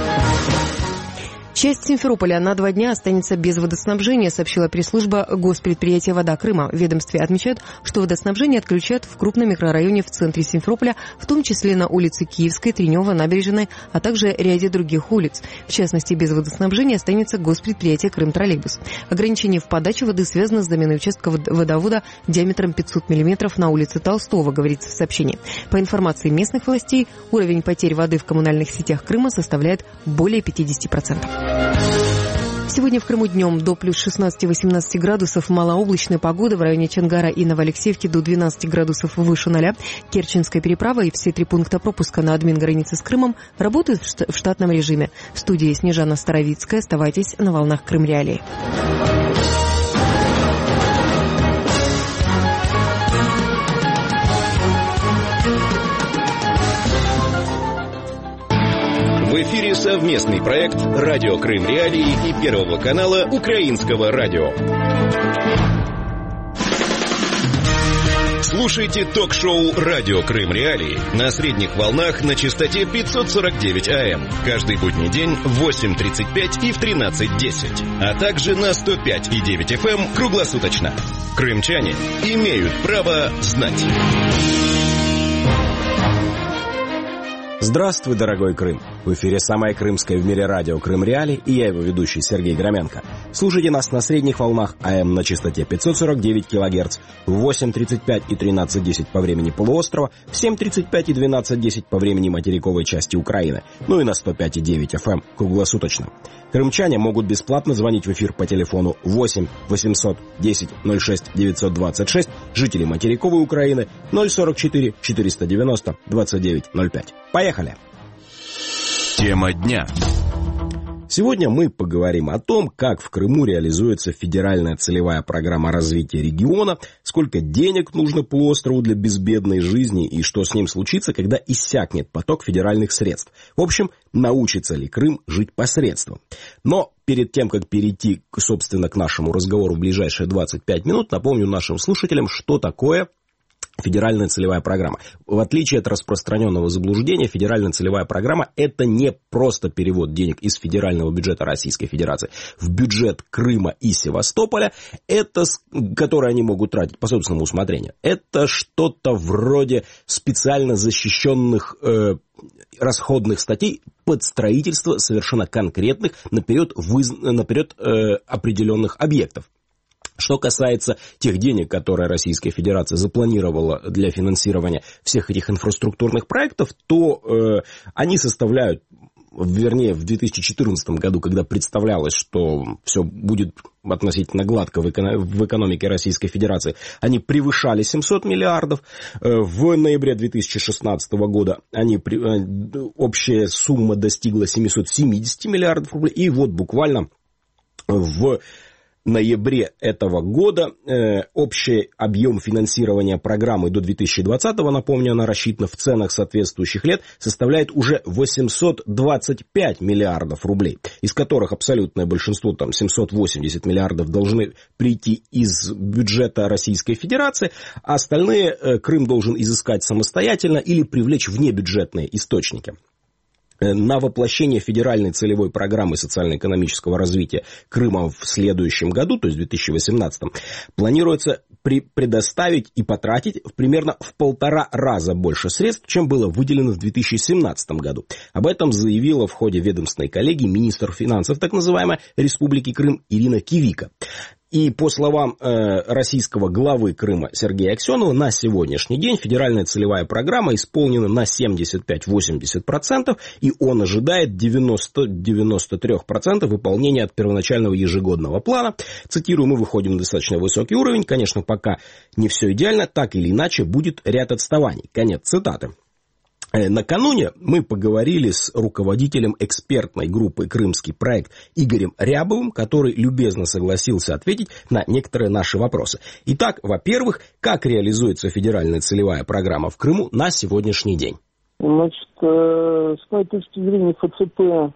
Часть Симферополя на два дня останется без водоснабжения, сообщила пресс-служба госпредприятия «Вода Крыма». В ведомстве отмечают, что водоснабжение отключат в крупном микрорайоне в центре Симферополя, в том числе на улице Киевской, Тренева, Набережной, а также ряде других улиц. В частности, без водоснабжения останется госпредприятие «Крымтроллейбус». Ограничение в подаче воды связано с заменой участка водовода диаметром пятьсот миллиметров на улице Толстого, говорится в сообщении. По информации местных властей, уровень потерь воды в коммунальных сетях Крыма составляет более пятьдесят процентов. Сегодня в Крыму днем до плюс шестнадцать-восемнадцать градусов, малооблачная погода в районе Чонгара и Новоалексеевки до двенадцать градусов выше ноля. Керченская переправа и все три пункта пропуска на админ-границе с Крымом работают в штатном режиме. В студии Снежана Старовицкая. Оставайтесь на волнах Крым-Реалии. В эфире совместный проект «Радио Крым Реалии» и Первого канала Украинского радио. Слушайте ток-шоу «Радио Крым Реалии» на средних волнах на частоте пятьсот сорок девять АМ. Каждый будний день в восемь тридцать пять и в тринадцать десять. А также на сто пять и девять эф эм круглосуточно. Крымчане имеют право знать. Здравствуй, дорогой Крым! В эфире самое крымское в мире радио «Крым Реалии» и я, его ведущий Сергей Громенко. Слушайте нас на средних волнах АМ на частоте пятьсот сорок девять килогерц, в восемь тридцать пять и тринадцать десять по времени полуострова, в семь тридцать пять и двенадцать десять по времени материковой части Украины, ну и на сто пять и девять эф эм круглосуточно. Крымчане могут бесплатно звонить в эфир по телефону восемь восемьсот десять ноль шесть девятьсот двадцать шесть, жители материковой Украины ноль сорок четыре четыреста девяносто двадцать девять ноль пять. Поехали! Тема дня. Сегодня мы поговорим о том, как в Крыму реализуется федеральная целевая программа развития региона, сколько денег нужно полуострову для безбедной жизни и что с ним случится, когда иссякнет поток федеральных средств. В общем, научится ли Крым жить посредством. Но перед тем, как перейти, собственно, к нашему разговору в ближайшие двадцать пять минут, напомню нашим слушателям, что такое федеральная целевая программа. В отличие от распространенного заблуждения, федеральная целевая программа – это не просто перевод денег из федерального бюджета Российской Федерации в бюджет Крыма и Севастополя, это, которое они могут тратить по собственному усмотрению. Это что-то вроде специально защищенных э, расходных статей под строительство совершенно конкретных наперед, выз... наперед э, определенных объектов. Что касается тех денег, которые Российская Федерация запланировала для финансирования всех этих инфраструктурных проектов, то э, они составляют, вернее, в две тысячи четырнадцатом году, когда представлялось, что все будет относительно гладко в, эко- в экономике Российской Федерации, они превышали семьсот миллиардов. В ноябре две тысячи шестнадцатого года они, общая сумма достигла семьсот семьдесят миллиардов рублей. И вот буквально в ноябре этого года э, общий объем финансирования программы до две тысячи двадцатого, напомню, она рассчитана в ценах соответствующих лет, составляет уже восемьсот двадцать пять миллиардов рублей, из которых абсолютное большинство, там семьсот восемьдесят миллиардов, должны прийти из бюджета Российской Федерации, а остальные э, Крым должен изыскать самостоятельно или привлечь внебюджетные источники. На воплощение федеральной целевой программы социально-экономического развития Крыма в следующем году, то есть в две тысячи восемнадцатом, планируется при- предоставить и потратить примерно в полтора раза больше средств, чем было выделено в две тысячи семнадцатом году. Об этом заявила в ходе ведомственной коллегии министр финансов так называемой Республики Крым Ирина Кивика. И по словам э, российского главы Крыма Сергея Аксенова, на сегодняшний день федеральная целевая программа исполнена на семьдесят пять - восемьдесят процентов, и он ожидает девяносто - девяносто три процента выполнения от первоначального ежегодного плана. Цитирую, мы выходим на достаточно высокий уровень, конечно, пока не все идеально, так или иначе будет ряд отставаний. Конец цитаты. Накануне мы поговорили с руководителем экспертной группы «Крымский проект» Игорем Рябовым, который любезно согласился ответить на некоторые наши вопросы. Итак, во-первых, как реализуется федеральная целевая программа в Крыму на сегодняшний день? Значит, с моей точки зрения, ФЦП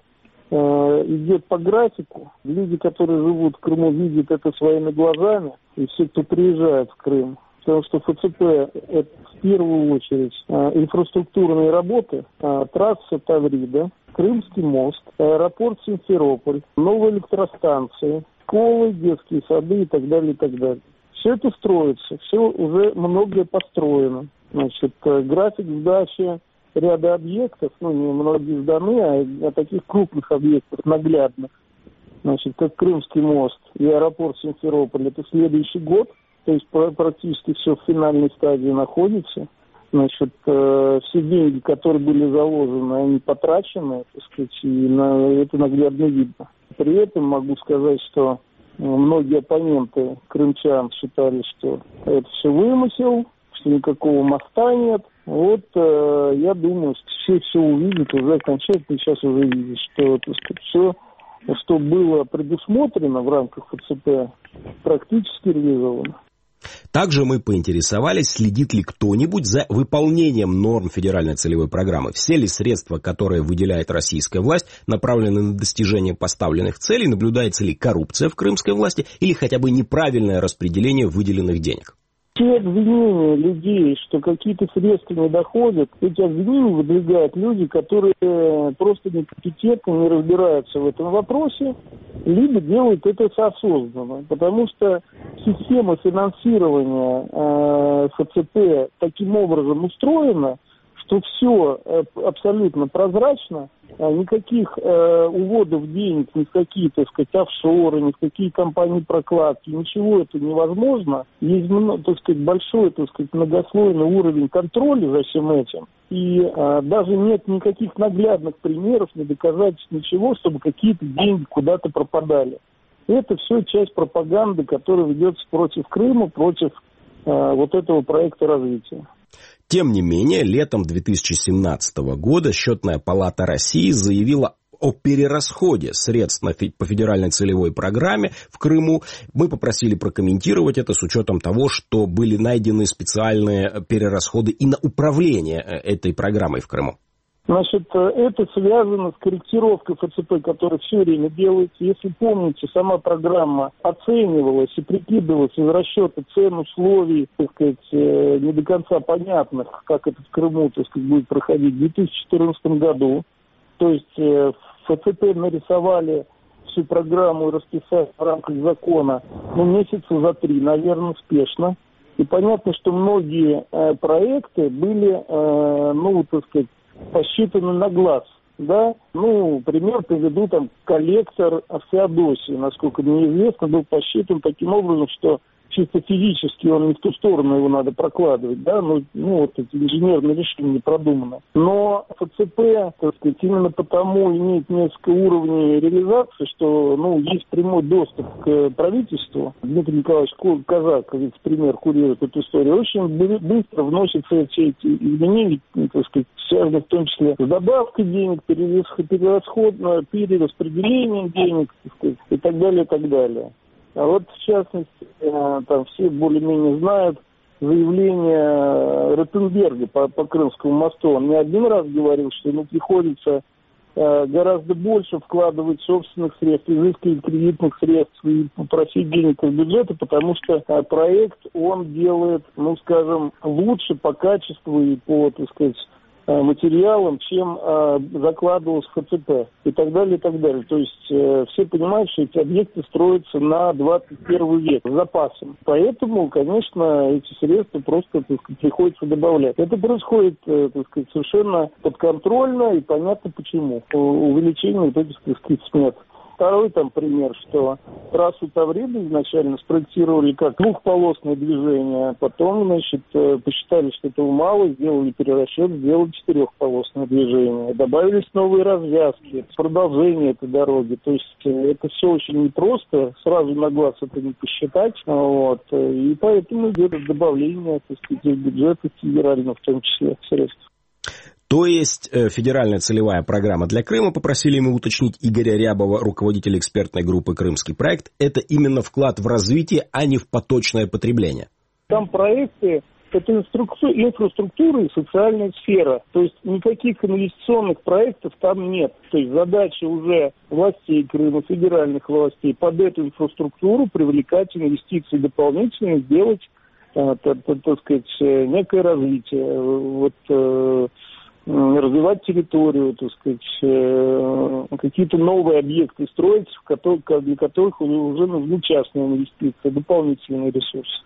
идет по графику. Люди, которые живут в Крыму, видят это своими глазами, и все, кто приезжает в Крым. Потому что ФЦП – это в первую очередь инфраструктурные работы, трасса Таврида, Крымский мост, аэропорт Симферополь, новые электростанции, школы, детские сады и так далее, и так далее. Все это строится, все уже многое построено. Значит, график сдачи ряда объектов, ну не многие сданы, а, а таких крупных объектов, наглядных, значит, как Крымский мост и аэропорт Симферополь, это следующий год. То есть практически все в финальной стадии находится. Значит, э, все деньги, которые были заложены, они потрачены, так сказать, и на, это наглядно видно. При этом могу сказать, что многие оппоненты крымчан считали, что это все вымысел, что никакого моста нет. Вот э, я думаю, что все все увидят уже окончательно, сейчас уже видят, что, так сказать, все, что было предусмотрено в рамках ФЦП, практически реализовано. Также мы поинтересовались, следит ли кто-нибудь за выполнением норм федеральной целевой программы. Все ли средства, которые выделяет российская власть, направлены на достижение поставленных целей, наблюдается ли коррупция в крымской власти или хотя бы неправильное распределение выделенных денег. Все обвинения людей, что какие-то средства не доходят, эти обвинения выдвигают люди, которые просто некомпетентны, не разбираются в этом вопросе, либо делают это осознанно, потому что система финансирования э, ФЦП таким образом устроена, что все э, абсолютно прозрачно, а никаких э, уводов денег ни в какие, так сказать, офшоры, ни в какие компании прокладки, ничего это невозможно. Есть, так сказать, большой, так сказать, многослойный уровень контроля за всем этим. И э, даже нет никаких наглядных примеров, ни доказательств, ничего, чтобы какие-то деньги куда-то пропадали. Это все часть пропаганды, которая ведется против Крыма, против э, вот этого проекта развития. Тем не менее, летом две тысячи семнадцатого года Счетная палата России заявила о перерасходе средств по федеральной целевой программе в Крыму. Мы попросили прокомментировать это с учетом того, что были найдены специальные перерасходы и на управление этой программой в Крыму. Значит, это связано с корректировкой ФЦП, которая все время делается. Если помните, сама программа оценивалась и прикидывалась из расчета цен, условий, так сказать, не до конца понятных, как это в Крыму, так сказать, будет проходить в две тысячи четырнадцатом году. То есть в ФЦП нарисовали всю программу и расписали в рамках закона, ну, месяца за три, наверное, спешно. И понятно, что многие э, проекты были, э, ну, так сказать, посчитаны на глаз, да. Ну, пример приведу, там, коллектор в Феодосии, насколько мне известно, был посчитан таким образом, что чисто физически он не в ту сторону его надо прокладывать, да, ну, ну вот эти инженерные решения не продуманы. Но ФЦП, так сказать, именно потому имеет несколько уровней реализации, что, ну, есть прямой доступ к правительству. Дмитрий Николаевич Казак, вице-премьер, курирует эту историю. Очень быстро вносятся все эти изменения, так сказать, связанные в том числе с добавкой денег, перерасход, перераспределением денег, так сказать, и так далее, и так далее. А вот, в частности, там все более-менее знают заявление Ротенберга по, по Крымскому мосту. Он не один раз говорил, что ему приходится э, гораздо больше вкладывать собственных средств, изыскивать кредитных средств и просить денег из бюджета, потому что э, проект он делает, ну, скажем, лучше по качеству и по, так сказать, материалом, чем э, закладывалось в ФЦП и так далее, и так далее. То есть э, все понимают, что эти объекты строятся на двадцать первый век с запасом. Поэтому, конечно, эти средства просто, так сказать, приходится добавлять. Это происходит, э, так сказать, совершенно подконтрольно и понятно почему. Увеличение вот этих, так сказать, смет. Второй там пример, что трассу Таврида изначально спроектировали как двухполосное движение, потом, значит, посчитали, что этого мало, сделали перерасчет, сделали четырехполосное движение. Добавились новые развязки, продолжение этой дороги. То есть это все очень непросто, сразу на глаз это не посчитать. Вот. И поэтому идет добавление, так сказать, из бюджета федерального, в том числе, средств. То есть э, федеральная целевая программа для Крыма, попросили мы уточнить Игоря Рябова, руководителя экспертной группы «Крымский проект», это именно вклад в развитие, а не в поточное потребление. Там проекты, это инфраструктура и социальная сфера. То есть никаких инвестиционных проектов там нет. То есть задача уже властей Крыма, федеральных властей, под эту инфраструктуру привлекать инвестиции дополнительные, сделать, так, так, так сказать, некое развитие. Вот, развивать территорию, так сказать, какие-то новые объекты строить, в которых, для которых уже нужны частные инвестиции, дополнительные ресурсы.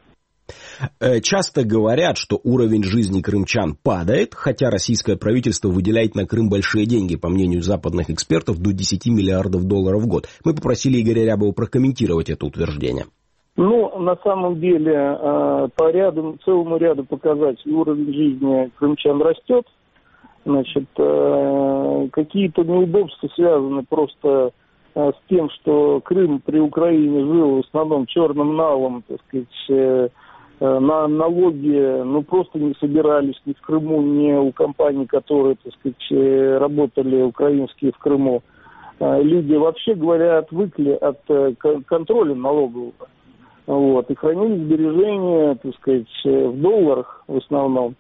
Часто говорят, что уровень жизни крымчан падает, хотя российское правительство выделяет на Крым большие деньги, по мнению западных экспертов, до десять миллиардов долларов в год. Мы попросили Игоря Рябова прокомментировать это утверждение. Ну, на самом деле, по ряду, целому ряду показателей уровень жизни крымчан растет. Значит, какие-то неудобства связаны просто с тем, что Крым при Украине жил в основном черным налом, так сказать, на налоги, ну, просто не собирались ни в Крыму, ни у компаний, которые, так сказать, работали украинские в Крыму. Люди, вообще говоря, отвыкли от контроля налогового. Вот, и хранили сбережения, так сказать, в долларах в основном.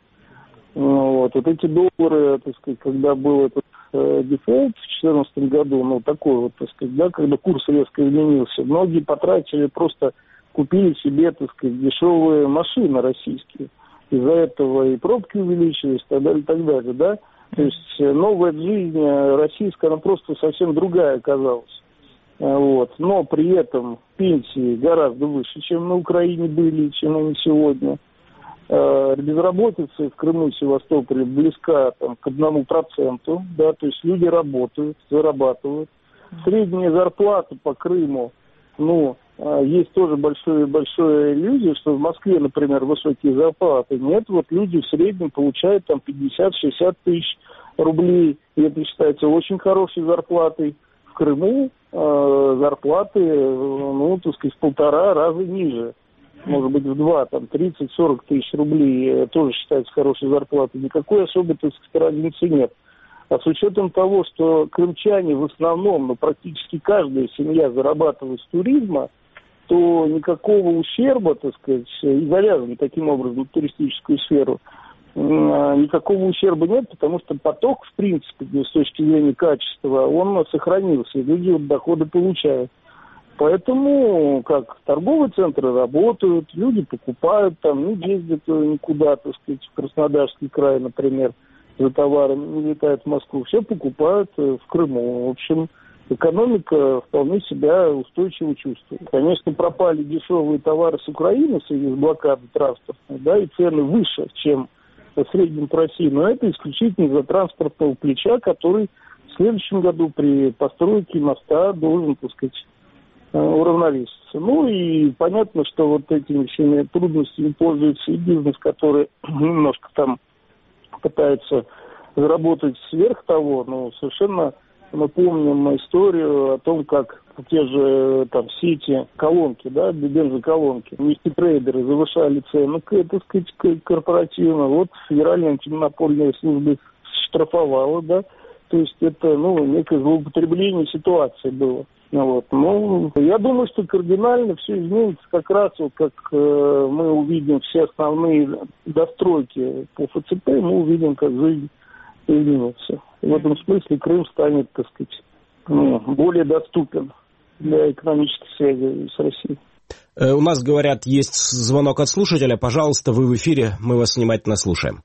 Вот, вот эти доллары, так сказать, когда был этот э, дефолт в две тысячи четырнадцатом году, ну, такой вот, так сказать, да, когда курс резко изменился, многие потратили, просто купили себе, так сказать, дешевые машины российские. Из-за этого и пробки увеличились, и так далее, и так далее, да. То есть новая жизнь российская, она просто совсем другая оказалась. Вот. Но при этом пенсии гораздо выше, чем на Украине были, чем они сегодня. Безработица в Крыму и Севастополе близка там, к одному проценту, да, то есть люди работают, зарабатывают. Средняя зарплата по Крыму, ну, есть тоже большое, большое иллюзия, что в Москве, например, высокие зарплаты. Нет, вот люди в среднем получают там пятьдесят-шестьдесят тысяч рублей, и это считается очень хорошей зарплатой. В Крыму э, зарплаты, ну, так сказать, в полтора раза ниже. Может быть, в два, там, тридцать-сорок тысяч рублей тоже считается хорошей зарплатой. Никакой особой, так сказать, разницы нет. А с учетом того, что крымчане в основном, ну, практически каждая семья зарабатывает с туризма, то никакого ущерба, так сказать, и завязан таким образом в туристическую сферу, никакого ущерба нет, потому что поток, в принципе, с точки зрения качества, он сохранился, и люди вот доходы получают. Поэтому, как торговые центры работают, люди покупают там, не ездят никуда, так сказать, в Краснодарский край, например, за товарами, не летают в Москву, все покупают в Крыму. В общем, экономика вполне себя устойчиво чувствует. Конечно, пропали дешевые товары с Украины в связи с блокадой транспортной, да, и цены выше, чем в среднем по России, но это исключительно из-за транспортного плеча, который в следующем году при постройке моста должен, так сказать, уравновеситься. Ну и понятно, что вот этими всеми трудностями пользуется и бизнес, который немножко там пытается заработать сверх того, но совершенно мы помним историю о том, как те же там сети колонки, да, бензоколонки, нефтетрейдеры завышали цены, так сказать, корпоративно. Вот Федеральная антимонопольная служба штрафовала, да, то есть это, ну, некое злоупотребление ситуации было. Вот. Ну, я думаю, что кардинально все изменится как раз, вот как э, мы увидим все основные достройки по ФЦП, мы увидим, как жизнь изменится. И в этом смысле Крым станет, так сказать, ну, более доступен для экономической связи с Россией. Э, у нас, говорят, есть звонок от слушателя. Пожалуйста, вы в эфире, мы вас внимательно слушаем.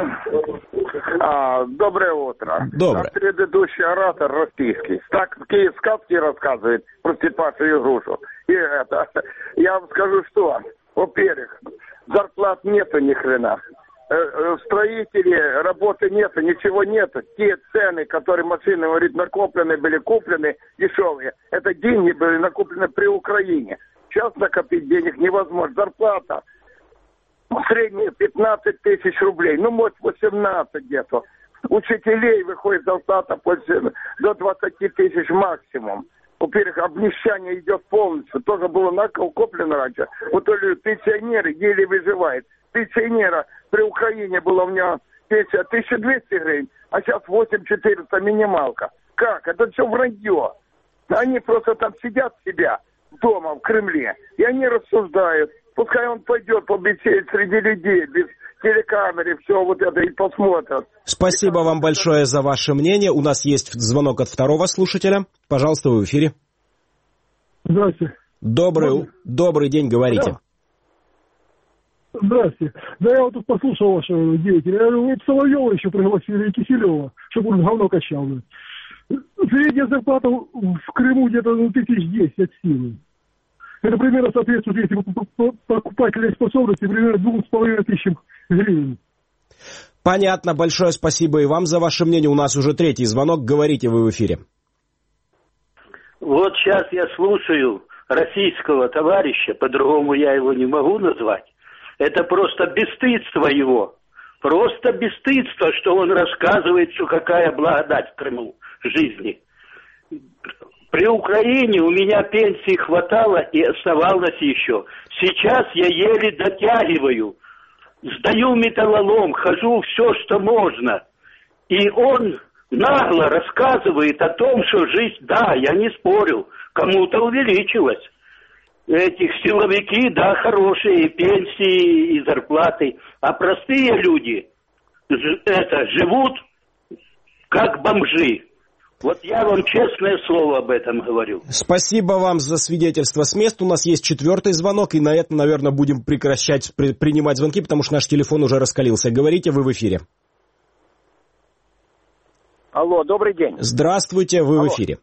А, доброе утро. Доброе. А предыдущий оратор российский так какие сказки рассказывает про Степашу Игрушу. И это, я вам скажу, что, во-первых, зарплат нету ни хрена. Строители, работы нету, ничего нету. Те цены, которые машины, говорит, накоплены, были куплены, дешевые, это деньги были накоплены при Украине. Сейчас накопить денег невозможно. Зарплата в среднем пятнадцать тысяч рублей, ну, может, восемнадцать где-то. Учителей выходит зарплата до двадцать тысяч максимум. Во-первых, обнищание идет полностью. Тоже было накоплено раньше. Вот пенсионеры еле выживают. Пенсионера при Украине была у меня пенсия тысяча двести гривен, а сейчас восемь четыреста минималка. Как? Это все вранье. Они просто там сидят себя дома в Кремле, и они рассуждают. Пускай он пойдет побеседует среди людей, без телекамеры, все вот это и посмотрят. Спасибо вам большое за ваше мнение. У нас есть звонок от второго слушателя. Пожалуйста, вы в эфире. Здравствуйте. Добрый, добрый день, говорите. Да. Здравствуйте. Да я вот тут послушал вашего деятеля. Я говорю, вы Соловьева еще пригласили, и Киселева, чтобы он говно качал. Средняя зарплата в Крыму где-то ну, тысяч десять от силы. Это примерно соответствует, если покупательной способности, примерно двум с половиной тысячам гривен. Понятно. Большое спасибо и вам за ваше мнение. У нас уже третий звонок. Говорите, вы в эфире. Вот сейчас я слушаю российского товарища, по-другому я его не могу назвать. Это просто бесстыдство его. Просто бесстыдство, что он рассказывает, что какая благодать в Крыму жизни. При Украине у меня пенсии хватало и оставалось еще. Сейчас я еле дотягиваю. Сдаю металлолом, хожу все, что можно. И он нагло рассказывает о том, что жизнь, да, я не спорю, кому-то увеличилась. Этих силовики, да, хорошие, и пенсии, и зарплаты. А простые люди это, живут как бомжи. Вот я вам честное слово об этом говорю. Спасибо вам за свидетельство с места. У нас есть четвертый звонок, и на этом, наверное, будем прекращать при, принимать звонки, потому что наш телефон уже раскалился. Говорите, вы в эфире. Алло, добрый день. Здравствуйте, вы Алло. в эфире.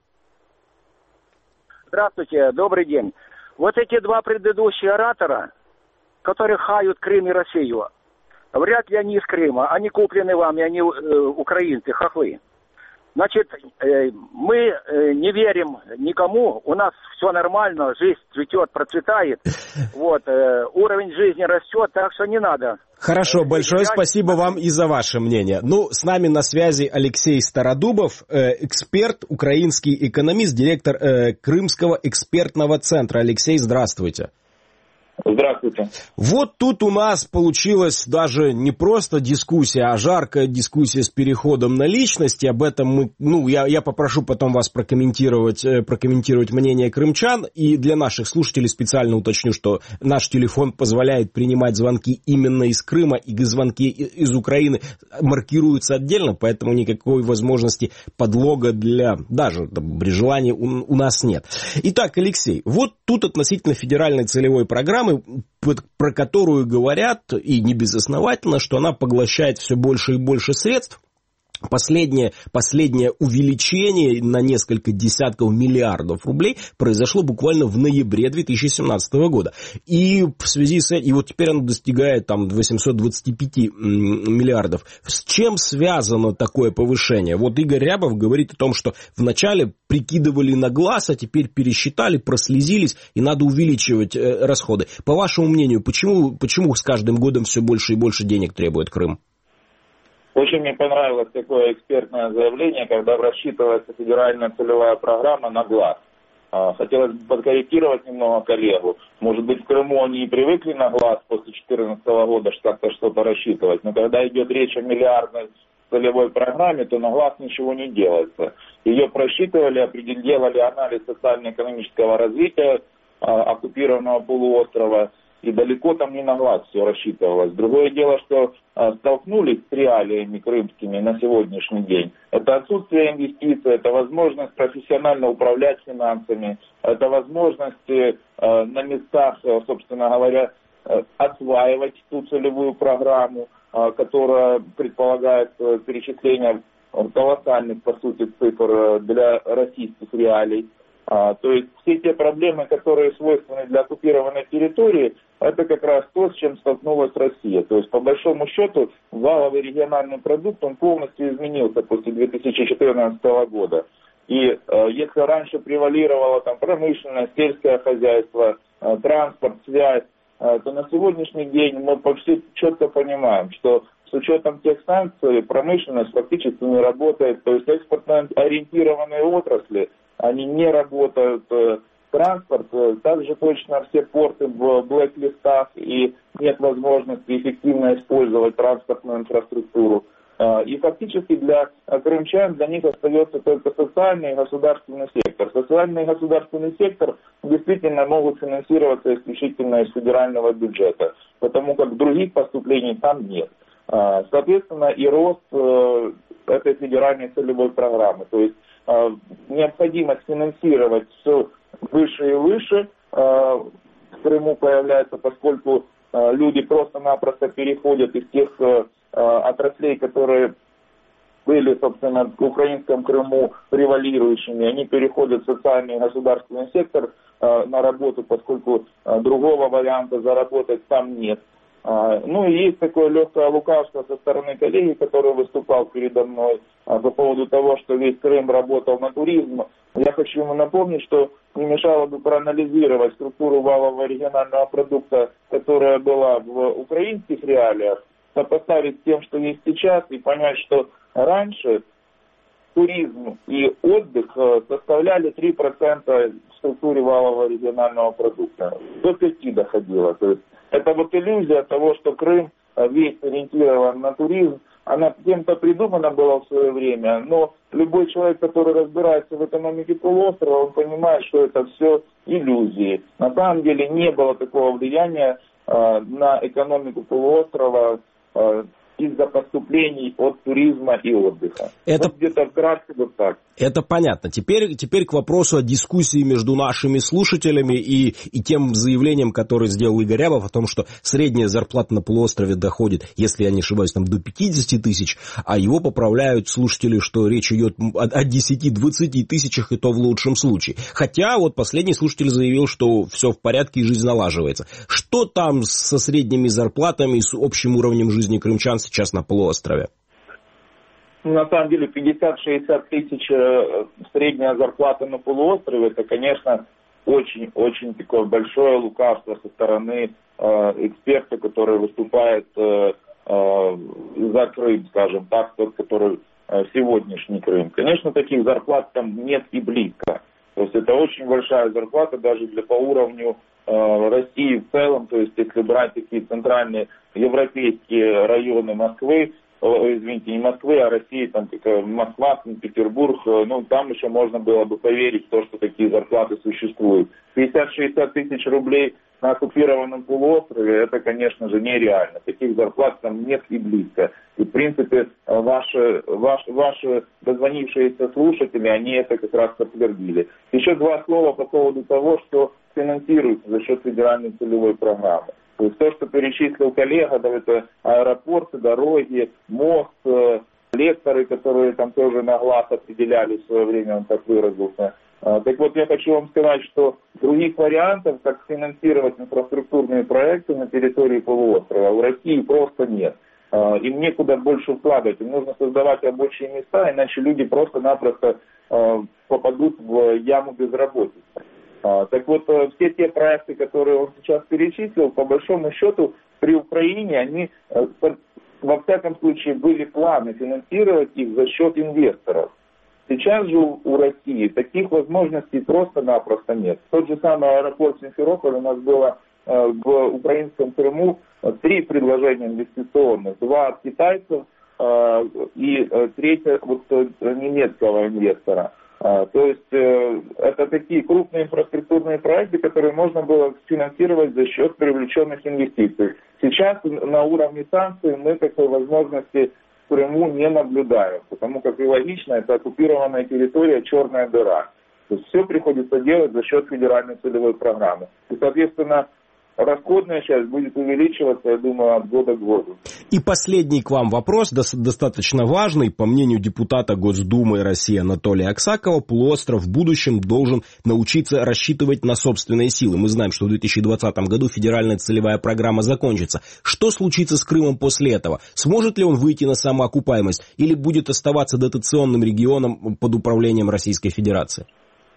Здравствуйте, добрый день. Вот эти два предыдущие оратора, которые хают Крым и Россию, вряд ли они из Крыма, они куплены вами, они э, украинцы, хохлы. Значит, э, мы э, не верим никому, у нас все нормально, жизнь цветет, процветает, вот, э, уровень жизни растет, так что не надо. Хорошо, большое я... спасибо вам и за ваше мнение. Ну, с нами на связи Алексей Стародубов, э, эксперт, украинский экономист, директор э, Крымского экспертного центра. Алексей, здравствуйте. Здравствуйте. Вот тут у нас получилась даже не просто дискуссия, а жаркая дискуссия с переходом на личности. Об этом мы, ну, я, я попрошу потом вас прокомментировать, прокомментировать мнение крымчан. И для наших слушателей специально уточню, что наш телефон позволяет принимать звонки именно из Крыма, и звонки из Украины маркируются отдельно, поэтому никакой возможности подлога для, даже там, при желании у, у нас нет. Итак, Алексей, вот тут относительно федеральной целевой программы, про которую говорят, и не безосновательно, что она поглощает все больше и больше средств. Последнее, последнее увеличение на несколько десятков миллиардов рублей произошло буквально в ноябре две тысячи семнадцатого года. И в связи с этим, и вот теперь оно достигает там восемьсот двадцать пять миллиардов. С чем связано такое повышение? Вот Игорь Рябов говорит о том, что вначале прикидывали на глаз, а теперь пересчитали, прослезились, и надо увеличивать э, расходы. По вашему мнению, почему, почему с каждым годом все больше и больше денег требует Крым? Очень мне понравилось такое экспертное заявление, когда рассчитывается федеральная целевая программа на глаз. Хотелось бы подкорректировать немного коллегу. Может быть, в Крыму они и привыкли на глаз после две тысячи четырнадцатого года как-то что-то рассчитывать. Но когда идет речь о миллиардной целевой программе, то на глаз ничего не делается. Ее просчитывали, делали анализ социально-экономического развития оккупированного полуострова. И далеко там не на глаз все рассчитывалось. Другое дело, что а, столкнулись с реалиями крымскими на сегодняшний день. Это отсутствие инвестиций, это возможность профессионально управлять финансами, это возможность а, на местах, собственно говоря, осваивать ту целевую программу, а, которая предполагает а, перечисление колоссальных, по сути, цифр для российских реалий. А, то есть все те проблемы, которые свойственны для оккупированной территории, это как раз то, с чем столкнулась Россия. То есть, по большому счету, валовый региональный продукт, он полностью изменился после две тысячи четырнадцатого года. И э, если раньше превалировала там промышленность, сельское хозяйство, э, транспорт, связь, э, то на сегодняшний день мы почти четко понимаем, что с учетом тех санкций промышленность фактически не работает. То есть экспортно ориентированные отрасли, они не работают. Транспорт, также точно все порты в блэк-листах, и нет возможности эффективно использовать транспортную инфраструктуру. И фактически для крымчан, для них остается только социальный и государственный сектор. Социальный и государственный сектор действительно могут финансироваться исключительно из федерального бюджета, потому как других поступлений там нет. Соответственно, и рост этой федеральной целевой программы. То есть необходимость финансировать все выше и выше в Крыму появляется, поскольку люди просто-напросто переходят из тех отраслей, которые были, собственно, в украинском Крыму превалирующими, они переходят в социальный и государственный сектор на работу, поскольку другого варианта заработать там нет. Ну и есть такое легкое лукавство со стороны коллеги, который выступал передо мной по поводу того, что весь Крым работал на туризм. Я хочу ему напомнить, что не мешало бы проанализировать структуру валового регионального продукта, которая была в украинских реалиях, сопоставить с тем, что есть сейчас, и понять, что раньше туризм и отдых составляли три процента в структуре валового регионального продукта. До пяти доходило. То есть это вот иллюзия того, что Крым весь ориентирован на туризм. Она кем-то придумана была в свое время, но любой человек, который разбирается в экономике полуострова, он понимает, что это все иллюзии. На самом деле не было такого влияния э, на экономику полуострова э, из-за поступлений от туризма и отдыха. Это... Вот где-то вкратце вот так. Это понятно. Теперь, теперь к вопросу о дискуссии между нашими слушателями и, и тем заявлением, которое сделал Игорь Рябов, о том, что средняя зарплата на полуострове доходит, если я не ошибаюсь, там, до пятьдесят тысяч, а его поправляют слушатели, что речь идет о десяти-двадцати тысячах, и то в лучшем случае. Хотя вот последний слушатель заявил, что все в порядке и жизнь налаживается. Что там со средними зарплатами и с общим уровнем жизни крымчан сейчас на полуострове? На самом деле пятьдесят-шестьдесят тысяч средняя зарплата на полуострове, это, конечно, очень-очень такое большое лукавство со стороны э, эксперта, который выступает э, э, за Крым, скажем так, тот, который э, сегодняшний Крым. Конечно, таких зарплат там нет и близко. То есть это очень большая зарплата даже для по уровню э, России в целом. То есть если брать такие центральные европейские районы Москвы, извините, не Москвы, а России, там такая Москва, Санкт-Петербург, ну там еще можно было бы поверить в то, что такие зарплаты существуют. пятьдесят-шестьдесят тысяч рублей на оккупированном полуострове, это, конечно же, нереально. Таких зарплат там нет и близко. И, в принципе, ваши, ваши, ваши дозвонившиеся слушатели, они это как раз подтвердили. Еще два слова по поводу того, что финансируется за счет федеральной целевой программы. То есть то, что перечислил коллега, да, это аэропорты, дороги, мост, э, лекторы, которые там тоже на глаз определяли в свое время, он так выразился. Э, так вот, я хочу вам сказать, что других вариантов, как финансировать инфраструктурные проекты на территории полуострова, у России просто нет. Э, им некуда больше вкладывать, им нужно создавать рабочие места, иначе люди просто-напросто э, попадут в яму безработицы. Так вот, все те проекты, которые он сейчас перечислил, по большому счету, при Украине, они, во всяком случае, были планы финансировать их за счет инвесторов. Сейчас же у России таких возможностей просто-напросто нет. Тот же самый аэропорт Симферополь, у нас было в украинском Крыму три предложения инвестиционных. Два от китайцев и третье от немецкого инвестора. А, то есть э, это такие крупные инфраструктурные проекты, которые можно было финансировать за счет привлеченных инвестиций. Сейчас на уровне санкций мы такой возможности в Крыму не наблюдаем, потому как и логично, это оккупированная территория, черная дыра. То есть все приходится делать за счет федеральной целевой программы. И, соответственно, расходная часть будет увеличиваться, я думаю, от года к году. И последний к вам вопрос, достаточно важный. По мнению депутата Госдумы России Анатолия Аксакова, полуостров в будущем должен научиться рассчитывать на собственные силы. Мы знаем, что в две тысячи двадцатом году федеральная целевая программа закончится. Что случится с Крымом после этого? Сможет ли он выйти на самоокупаемость или будет оставаться дотационным регионом под управлением Российской Федерации?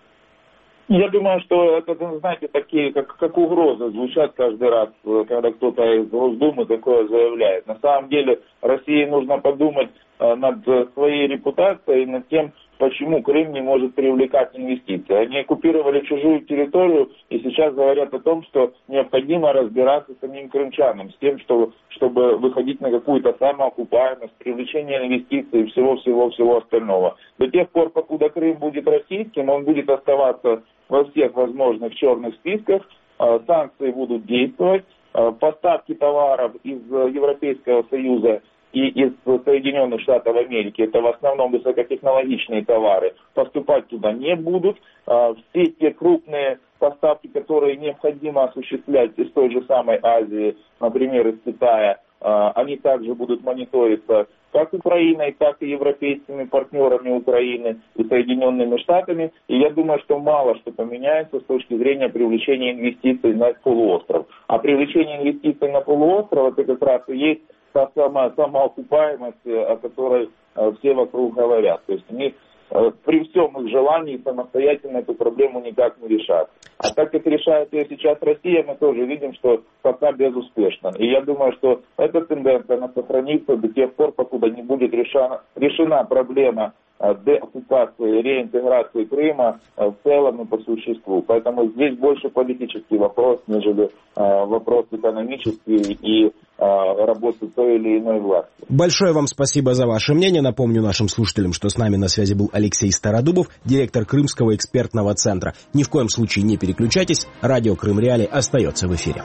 Я думаю, что это, знаете, такие, как, как угрозы звучат каждый раз, когда кто-то из Госдумы такое заявляет. На самом деле России нужно подумать над своей репутацией, над тем, почему Крым не может привлекать инвестиции. Они оккупировали чужую территорию и сейчас говорят о том, что необходимо разбираться с самим крымчанам, с тем, что, чтобы выходить на какую-то самоокупаемость, привлечение инвестиций и всего-всего-всего остального. До тех пор, покуда Крым будет российским, он будет оставаться во всех возможных черных списках, санкции будут действовать, поставки товаров из Европейского Союза и из Соединенных Штатов Америки, это в основном высокотехнологичные товары, поступать туда не будут. Все те крупные поставки, которые необходимо осуществлять из той же самой Азии, например, из Китая, они также будут мониториться как Украиной, так и европейскими партнерами Украины и Соединенными Штатами. И я думаю, что мало что поменяется с точки зрения привлечения инвестиций на полуостров. А привлечение инвестиций на полуостров, это как раз и есть та самая самоокупаемость, о которой все вокруг говорят. То есть они при всем их желании самостоятельно эту проблему никак не решат. А так как решает ее сейчас Россия, мы тоже видим, что пока безуспешно. И я думаю, что эта тенденция она сохранится до тех пор, покуда не будет решена, решена проблема деоккупации, реинтеграции Крыма в целом и по существу. Поэтому здесь больше политический вопрос, нежели вопрос экономический и работы той или иной власти. Большое вам спасибо за ваше мнение. Напомню нашим слушателям, что с нами на связи был Алексей Стародубов, директор Крымского экспертного центра. Ни в коем случае не переключайтесь. Радио Крым Реалии остается в эфире.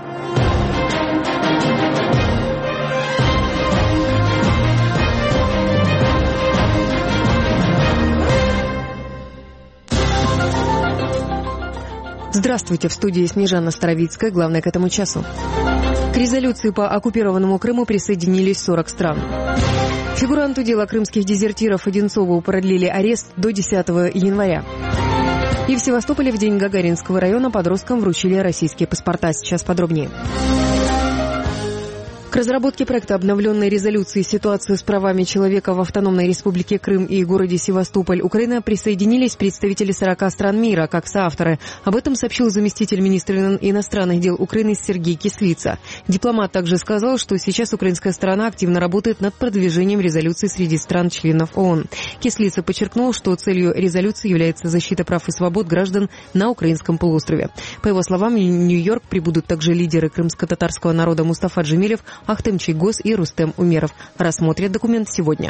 Здравствуйте, в студии Снежана Старовицкая, главное к этому часу. К резолюции по оккупированному Крыму присоединились сорок стран. Фигуранту дела крымских дезертиров Одинцову продлили арест до десятого января. И в Севастополе в день Гагаринского района подросткам вручили российские паспорта. Сейчас подробнее. К разработке проекта обновленной резолюции «Ситуация с правами человека в Автономной Республике Крым и городе Севастополь, Украина» присоединились представители сорока стран мира, как соавторы. Об этом сообщил заместитель министра иностранных дел Украины Сергей Кислица. Дипломат также сказал, что сейчас украинская сторона активно работает над продвижением резолюции среди стран-членов ООН. Кислица подчеркнул, что целью резолюции является защита прав и свобод граждан на украинском полуострове. По его словам, в Нью-Йорк прибудут также лидеры крымско-татарского народа Мустафа Джемилев, Ахтем Чийгоз и Рустем Умеров. Рассмотрят документ сегодня.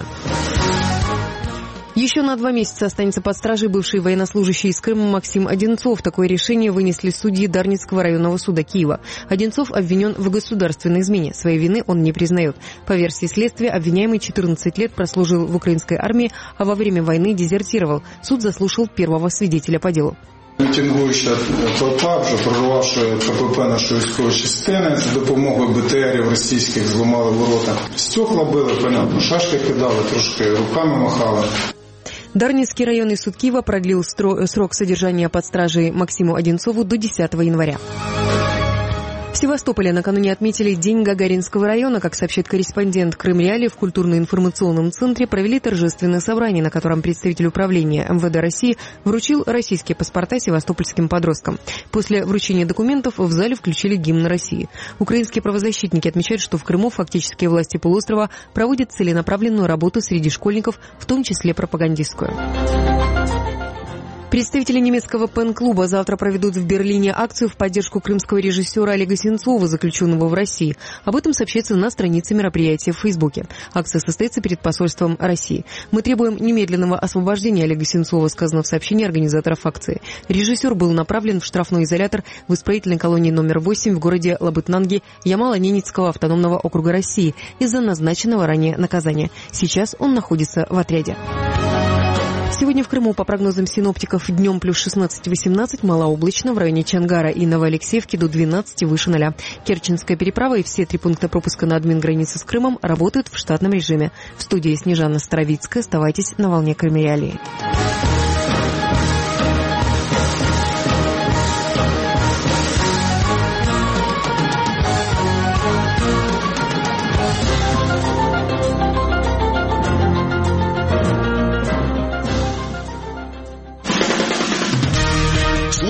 Еще на два месяца останется под стражей бывший военнослужащий из Крыма Максим Одинцов. Такое решение вынесли судьи Дарницкого районного суда Киева. Одинцов обвинен в государственной измене. Своей вины он не признает. По версии следствия, обвиняемый четырнадцать лет прослужил в украинской армии, а во время войны дезертировал. Суд заслушал первого свидетеля по делу. Мітингуюча толпа, вже прорвавши КПП нашої військової частини, за допомогою БТРів російських зламали ворота. Стекла били, понятно, шашки кидали, трошки руками махали. Дарницкий районный суд Киева продлил срок содержания под стражей Максиму Одинцову до десятого января. В Севастополе накануне отметили День Гагаринского района. Как сообщает корреспондент Крым Реалии, в культурно-информационном центре провели торжественное собрание, на котором представитель управления эм вэ дэ России вручил российские паспорта севастопольским подросткам. После вручения документов в зале включили гимн России. Украинские правозащитники отмечают, что в Крыму фактические власти полуострова проводят целенаправленную работу среди школьников, в том числе пропагандистскую. Представители немецкого пен-клуба завтра проведут в Берлине акцию в поддержку крымского режиссера Олега Сенцова, заключенного в России. Об этом сообщается на странице мероприятия в Фейсбуке. Акция состоится перед посольством России. «Мы требуем немедленного освобождения Олега Сенцова», сказано в сообщении организаторов акции. Режиссер был направлен в штрафной изолятор в исправительной колонии номер восемь в городе Лабытнанги Ямало-Ненецкого автономного округа России из-за назначенного ранее наказания. Сейчас он находится в отряде. Сегодня в Крыму, по прогнозам синоптиков, днем плюс шестнадцать-восемнадцать, малооблачно, в районе Чангара и Новоалексеевки до двенадцати выше ноля. Керченская переправа и все три пункта пропуска на админ-границе с Крымом работают в штатном режиме. В студии Снежана Старовицкая. Оставайтесь на волне Крым Реалии.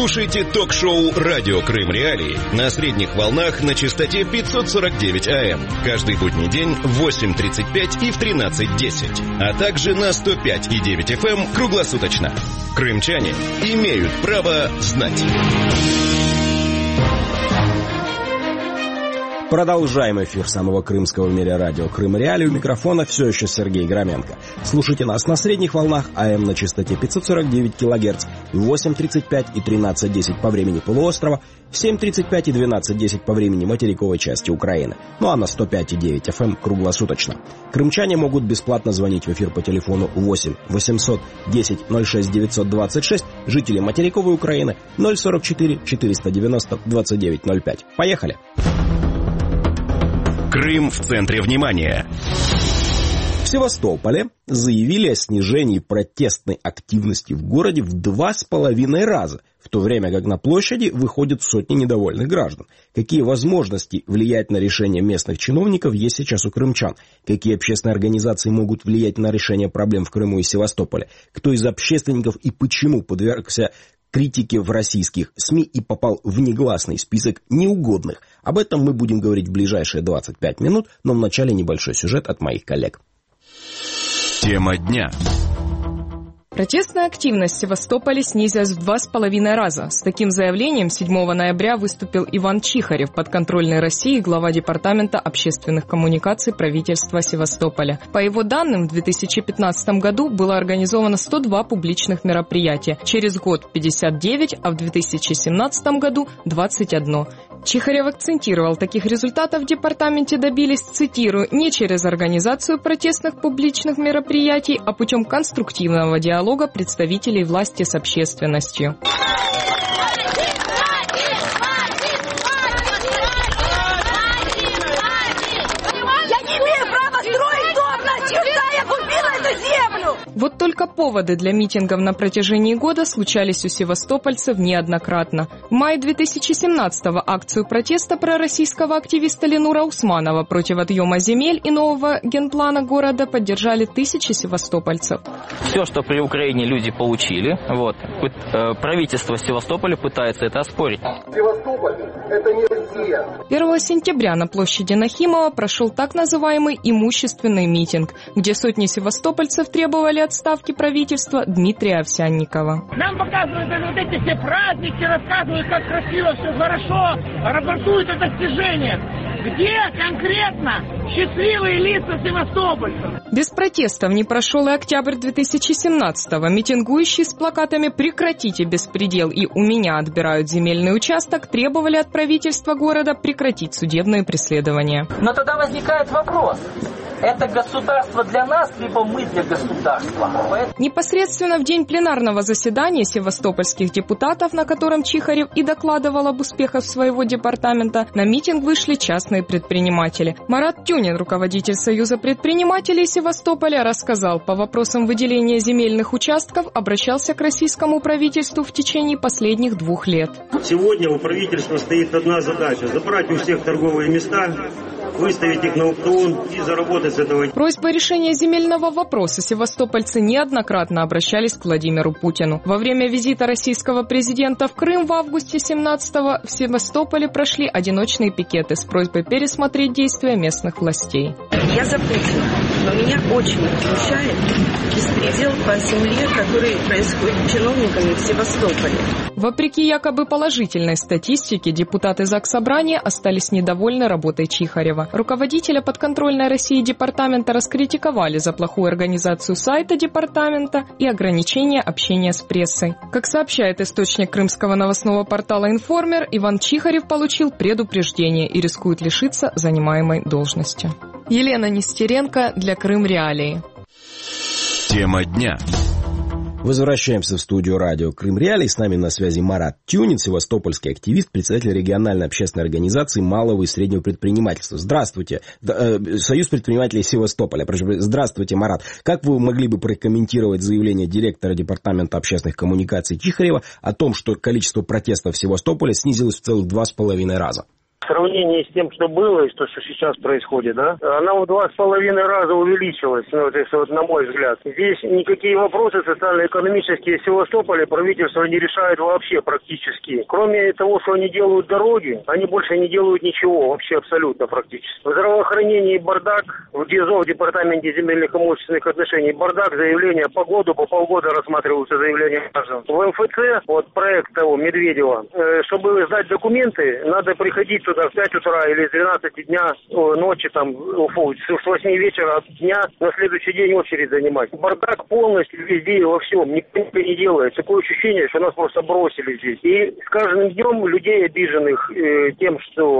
Слушайте ток-шоу «Радио Крым Реалии» на средних волнах на частоте пятьсот сорок девять АМ. Каждый будний день в восемь тридцать пять и в тринадцать десять. А также на сто пять и девять эф эм круглосуточно. Крымчане имеют право знать. Продолжаем эфир самого крымского в мире радио Крым Реалии. У микрофона все еще Сергей Громенко. Слушайте нас на средних волнах АМ на частоте пятьсот сорок девять килогерц в восемь тридцать пять и тринадцать десять по времени полуострова, в семь тридцать пять и двенадцать десять по времени материковой части Украины. Ну а на сто пять и девять эф эм круглосуточно. Крымчане могут бесплатно звонить в эфир по телефону восемь восемьсот десять ноль шесть девятьсот двадцать шесть, жители материковой Украины ноль сорок четыре четыреста девяносто двадцать девять ноль пять. Поехали! Крым в центре внимания. В Севастополе заявили о снижении протестной активности в городе в два с половиной раза, в то время как на площади выходят сотни недовольных граждан. Какие возможности влиять на решение местных чиновников есть сейчас у крымчан? Какие общественные организации могут влиять на решение проблем в Крыму и Севастополе? Кто из общественников и почему подвергся критики в российских СМИ и попал в негласный список неугодных? Об этом мы будем говорить в ближайшие двадцать пять минут, но вначале небольшой сюжет от моих коллег. Тема дня. Протестная активность в Севастополе снизилась в два с половиной раза. С таким заявлением седьмого ноября выступил Иван Чихарев, подконтрольный России глава Департамента общественных коммуникаций правительства Севастополя. По его данным, в две тысячи пятнадцатом году было организовано сто два публичных мероприятия, через год пятьдесят девять, а в две тысячи семнадцатом году двадцать один. Чихарев акцентировал, таких результатов в департаменте добились, цитирую, не через организацию протестных публичных мероприятий, а путем конструктивного диалога представителей власти с общественностью. Вот только поводы для митингов на протяжении года случались у севастопольцев неоднократно. В мае две тысячи семнадцатого акцию протеста пророссийского активиста Ленура Усманова против отъема земель и нового генплана города поддержали тысячи севастопольцев. Все, что при Украине люди получили, вот, правительство Севастополя пытается это оспорить. Севастополь – это не Россия. первого сентября на площади Нахимова прошел так называемый имущественный митинг, где сотни севастопольцев требовали отставки правительства Дмитрия Овсянникова. Нам показывают вот эти все праздники, рассказывают, как красиво, все хорошо, рапортуют о достижениях. Где конкретно счастливые лица севастопольцев? Без протестов не прошел и октябрь две тысячи семнадцатого. Митингующие с плакатами «Прекратите беспредел» и «У меня отбирают земельный участок» требовали от правительства города прекратить судебные преследования. Но тогда возникает вопрос. Это государство для нас, либо мы для государства? Непосредственно в день пленарного заседания севастопольских депутатов, на котором Чихарев и докладывал об успехах своего департамента, на митинг вышли частные предприниматели. Марат Тюнин, руководитель Союза предпринимателей Севастополя, рассказал, по вопросам выделения земельных участков обращался к российскому правительству в течение последних двух лет. Сегодня у правительства стоит одна задача – забрать у всех торговые места, выставить их на аукцион и заработать с этого. Просьбой решения земельного вопроса севастопольцы неоднократно обращались к Владимиру Путину. Во время визита российского президента в Крым в августе семнадцатого в Севастополе прошли одиночные пикеты с просьбой пересмотреть действия местных властей. Я за Путина, но меня очень возмущает беспредел по земле, который происходит чиновниками в Севастополе. Вопреки якобы положительной статистике, депутаты Заксобрания остались недовольны работой Чихарева. Руководителя подконтрольной России департамента раскритиковали за плохую организацию сайта департамента и ограничение общения с прессой. Как сообщает источник крымского новостного портала «Информер», Иван Чихарев получил предупреждение и рискует лишиться занимаемой должности. Елена Нестеренко для Крым Реалии. Тема дня. Возвращаемся в студию радио Крым Реалии. С нами на связи Марат Тюнин, севастопольский активист, председатель региональной общественной организации малого и среднего предпринимательства. Здравствуйте. Союз предпринимателей Севастополя. Здравствуйте, Марат. Как вы могли бы прокомментировать заявление директора Департамента общественных коммуникаций Чихарева о том, что количество протестов в Севастополе снизилось в целых два с половиной раза? В сравнении с тем, что было и то, что сейчас происходит, да, она в два с половиной раза увеличилась, ну, вот, если вот на мой взгляд. Здесь никакие вопросы социально-экономические в Севастополе правительство не решает вообще практически. Кроме того, что они делают дороги, они больше не делают ничего, вообще абсолютно практически. В здравоохранении бардак, в ДИЗО, в Департаменте земельных и имущественных отношений бардак, заявления по году, по полгода рассматриваются заявления граждан. В МФЦ, вот проект того Медведева, э, чтобы сдать документы, надо приходить туда в пять утра или с двенадцати дня ночи, там, фу, с восьми вечера дня на следующий день очередь занимать. Бардак полностью везде и во всем. Никто ничего не делает. Такое ощущение, что нас просто бросили здесь. И с каждым днем людей, обиженных э, тем,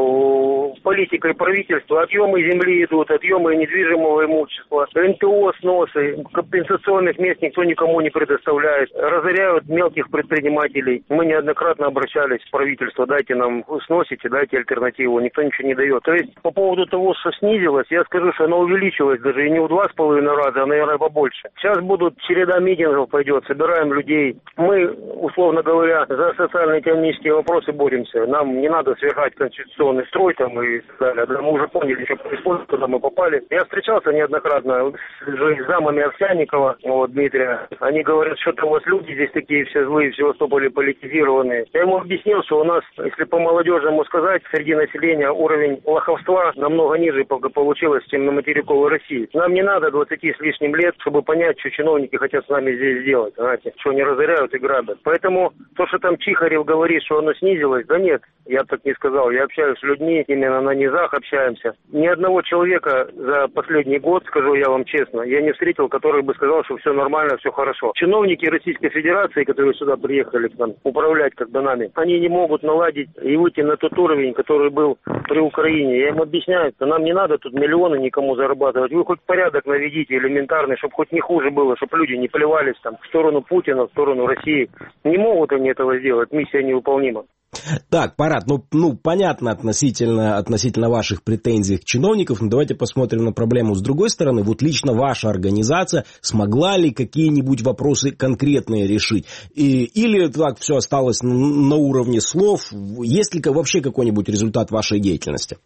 что политикой правительства, отъемы земли идут, отъемы недвижимого имущества, эн тэ о сносы, компенсационных мест никто никому не предоставляет, разоряют мелких предпринимателей. Мы неоднократно обращались в правительство, дайте нам сносите, дайте альтернативу. Никто ничего не дает. То есть по поводу того, что снизилось, я скажу, что оно увеличилось даже и не в два с половиной раза, а, наверное, побольше. Сейчас будут череда митингов пойдет, собираем людей. Мы, условно говоря, за социально-экономические вопросы боремся. Нам не надо свергать конституционный строй там и так далее. Мы уже поняли, что происходит, куда мы попали. Я встречался неоднократно с замами Овсянникова, вот, Дмитрия. Они говорят, что-то у вас люди здесь такие все злые, в Севастополе политизированные. Я ему объяснил, что у нас, если по-молодежному сказать, среди населения уровень лоховства намного ниже получилось, чем на материковой России. Нам не надо двадцати с лишним лет, чтобы понять, что чиновники хотят с нами здесь сделать, знаете, что они разоряют и грабят. Поэтому то, что там Чихарев говорит, что оно снизилось, да нет, я так не сказал. Я общаюсь с людьми, именно на низах общаемся. Ни одного человека за последний год, скажу я вам честно, я не встретил, который бы сказал, что все нормально, все хорошо. Чиновники Российской Федерации, которые сюда приехали к нам управлять как бы нами, они не могут наладить и выйти на тот уровень, который был при Украине. Я им объясняю, что нам не надо тут миллионы никому зарабатывать. Вы хоть порядок наведите элементарный, чтобы хоть не хуже было, чтобы люди не плевались там в сторону Путина, в сторону России. Не могут они этого сделать, миссия невыполнима. Так, Парад, ну, ну понятно относительно, относительно ваших претензий к чиновникам, но давайте посмотрим на проблему с другой стороны. Вот лично ваша организация смогла ли какие-нибудь вопросы конкретные решить? И, или так все осталось на уровне слов? Есть ли вообще какой-нибудь результат вашей деятельности?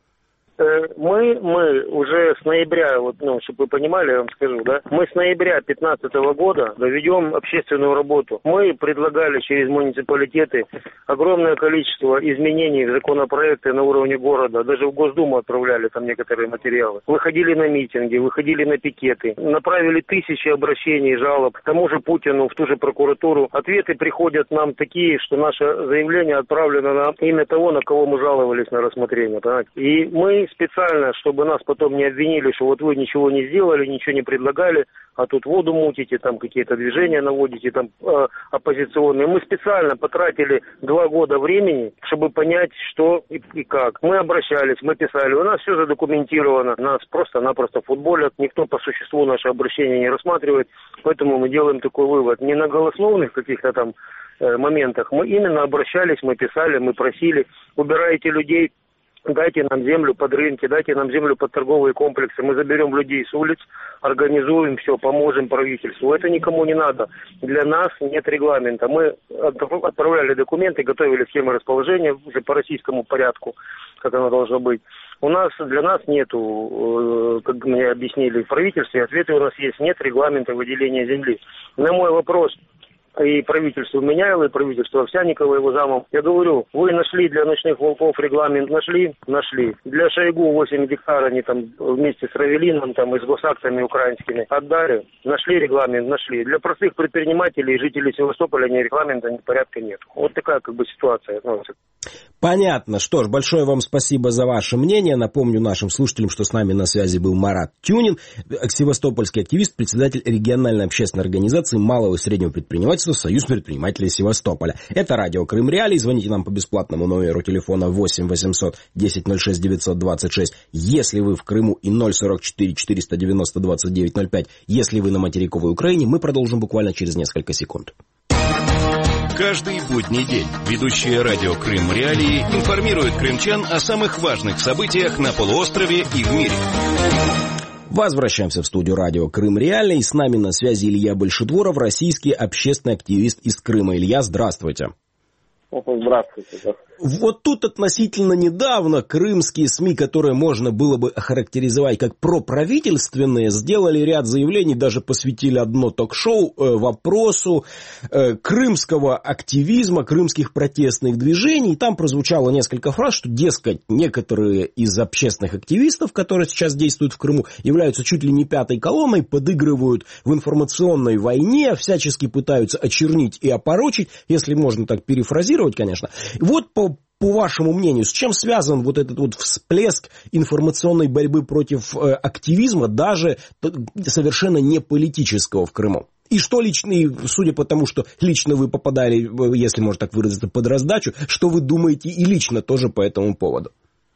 Мы, мы уже с ноября, вот, ну, чтобы вы понимали, я вам скажу, да, мы с ноября две тысячи пятнадцатого года доведем общественную работу. Мы предлагали через муниципалитеты огромное количество изменений в законопроекты на уровне города, даже в Госдуму отправляли там некоторые материалы. Выходили на митинги, выходили на пикеты, направили тысячи обращений, жалоб к тому же Путину, в ту же прокуратуру. Ответы приходят нам такие, что наше заявление отправлено на имя того, на кого мы жаловались на рассмотрение, понимаете? И мы специально, чтобы нас потом не обвинили, что вот вы ничего не сделали, ничего не предлагали, а тут воду мутите, там какие-то движения наводите, там э, оппозиционные. Мы специально потратили два года времени, чтобы понять, что и, и как. Мы обращались, мы писали, у нас все задокументировано, нас просто-напросто футболят, никто по существу наше обращение не рассматривает, поэтому мы делаем такой вывод. Не на голословных каких-то там э, моментах, мы именно обращались, мы писали, мы просили, убирайте людей, дайте нам землю под рынки, дайте нам землю под торговые комплексы. Мы заберем людей с улиц, организуем все, поможем правительству. Это никому не надо. Для нас нет регламента. Мы отправляли документы, готовили схемы расположения уже по российскому порядку, как оно должно быть. У нас, для нас нету, как мне объяснили в правительстве, ответы у нас есть, нет регламента выделения земли. На мой вопрос, и правительство Меняева, и правительство Овсянникова, его замом. Я говорю, вы нашли для ночных волков регламент, нашли? Нашли. Для Шойгу восемь гектар они там вместе с Равелином там, и с госактами украинскими отдали. Нашли регламент, нашли. Для простых предпринимателей и жителей Севастополя ни регламента, ни порядка нет. Вот такая как бы ситуация. Понятно. Что ж, большое вам спасибо за ваше мнение. Напомню нашим слушателям, что с нами на связи был Марат Тюнин, севастопольский активист, председатель региональной общественной организации малого и среднего предпринимательства «Союз предпринимателей Севастополя». Это радио Крым Реалии. Звоните нам по бесплатному номеру телефона восемь восемьсот десять ноль шесть девятьсот двадцать шесть. Если вы в Крыму, и ноль сорок четыре четыреста девяносто двадцать девять ноль пять. Если вы на материковой Украине. Мы продолжим буквально через несколько секунд. Каждый будний день ведущие радио Крым Реалии информируют крымчан о самых важных событиях на полуострове и в мире. Возвращаемся в студию радио Крым Реалии. С нами на связи Илья Большедворов, российский общественный активист из Крыма. Илья, здравствуйте. Здравствуйте. Вот тут относительно недавно крымские СМИ, которые можно было бы охарактеризовать как проправительственные, сделали ряд заявлений, даже посвятили одно ток-шоу э, вопросу э, крымского активизма, крымских протестных движений. Там прозвучало несколько фраз, что, дескать, некоторые из общественных активистов, которые сейчас действуют в Крыму, являются чуть ли не пятой колонной, подыгрывают в информационной войне, всячески пытаются очернить и опорочить, если можно так перефразировать, конечно. Вот по По вашему мнению, с чем связан вот этот вот всплеск информационной борьбы против э, активизма, даже совершенно не политического в Крыму? И что лично, и судя по тому, что лично вы попадали, если можно так выразиться, под раздачу, что вы думаете и лично тоже по этому поводу?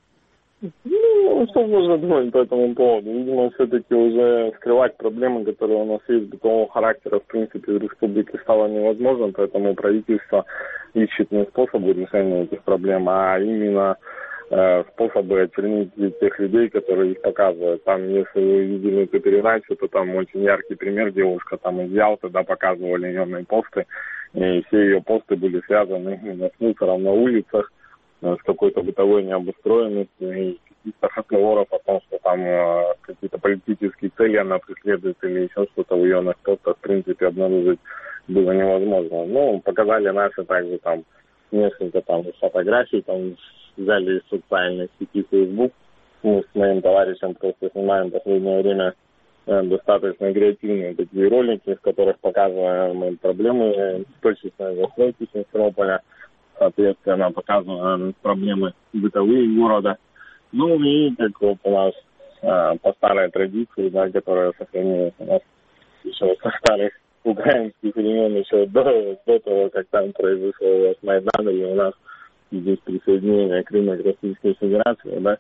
Ну, что можно думать по этому поводу? Видимо, все-таки уже скрывать проблемы, которые у нас есть, бытового характера, в принципе, в республике стало невозможно, поэтому правительство ищет не способы решения этих проблем, а именно э, способы очернить тех людей, которые их показывают. Там, если вы видели эту передачу, то там очень яркий пример, девушка там из Ялты, да, показывали ее на посты, и все ее посты были связаны именно с мусором на улицах, с какой-то бытовой необустроенностью и каких-то разговоров о том, что там э, какие-то политические цели она преследует или еще что-то в ее постах, в принципе, обнаружить было невозможно. Ну, показали наши также там несколько там фотографий, там взяли из социальной сети Facebook. Мы с моим товарищем просто снимаем в последнее время э, достаточно креативные такие ролики, в которых показываем проблемы точечной застройки Симферополя. Соответственно, показываем проблемы бытовые города. Ну и как вот у нас а, по старой традиции, да, которая сохранилась у нас еще со старых украинских времен, еще до, до того, как там произошел Майдан, и у нас здесь присоединение Крыма к Российской Федерации, да,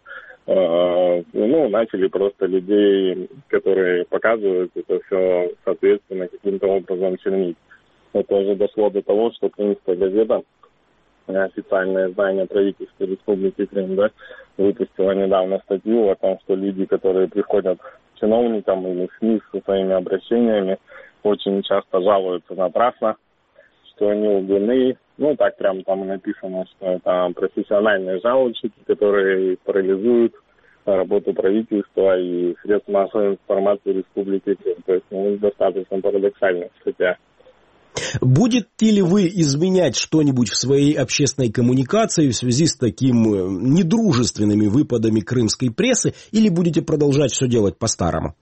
а, ну, начали просто людей, которые показывают это все, соответственно, каким-то образом чернить. Это уже дошло до того, что Крымская газета, официальное издание правительства Республики Крым, да, выпустила недавно статью о том, что люди, которые приходят к чиновникам или в СМИ со своими обращениями, очень часто жалуются напрасно, что они лгуны. Ну, так прям там написано, что это профессиональные жалобщики, которые парализуют работу правительства и средств массовой информации Республики Крым. То есть, ну, достаточно парадоксальная статья. Будете ли вы изменять что-нибудь в своей общественной коммуникации в связи с таким недружественными выпадами крымской прессы, или будете продолжать все делать по-старому?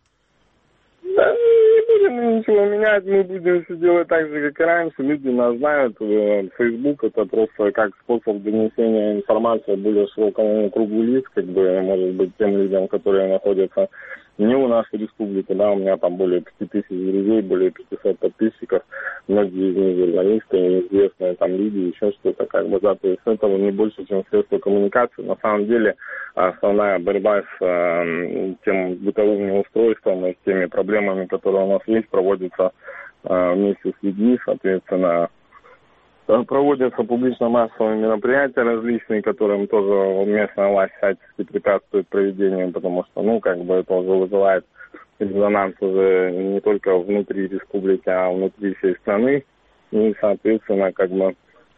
Да, не будем ничего менять, мы будем все делать так же, как и раньше. Люди нас знают, Facebook это просто как способ донесения информации более широкому кругу лиц, как бы, может быть, тем людям, которые находятся не у нас в республике, да, у меня там более пяти тысяч друзей, более пятисот подписчиков, многие из них журналисты, неизвестные там люди, еще что-то, как бы, да, то есть этого не больше, чем средство коммуникации. На самом деле основная борьба с э, тем бытовым неустройством и с теми проблемами, которые у нас есть, проводится э, вместе с людьми, соответственно, проводятся публично-массовые мероприятия различные, которым тоже местная власть всячески препятствует проведению, потому что, ну, как бы это уже вызывает резонанс уже не только внутри республики, а внутри всей страны. И, соответственно, как бы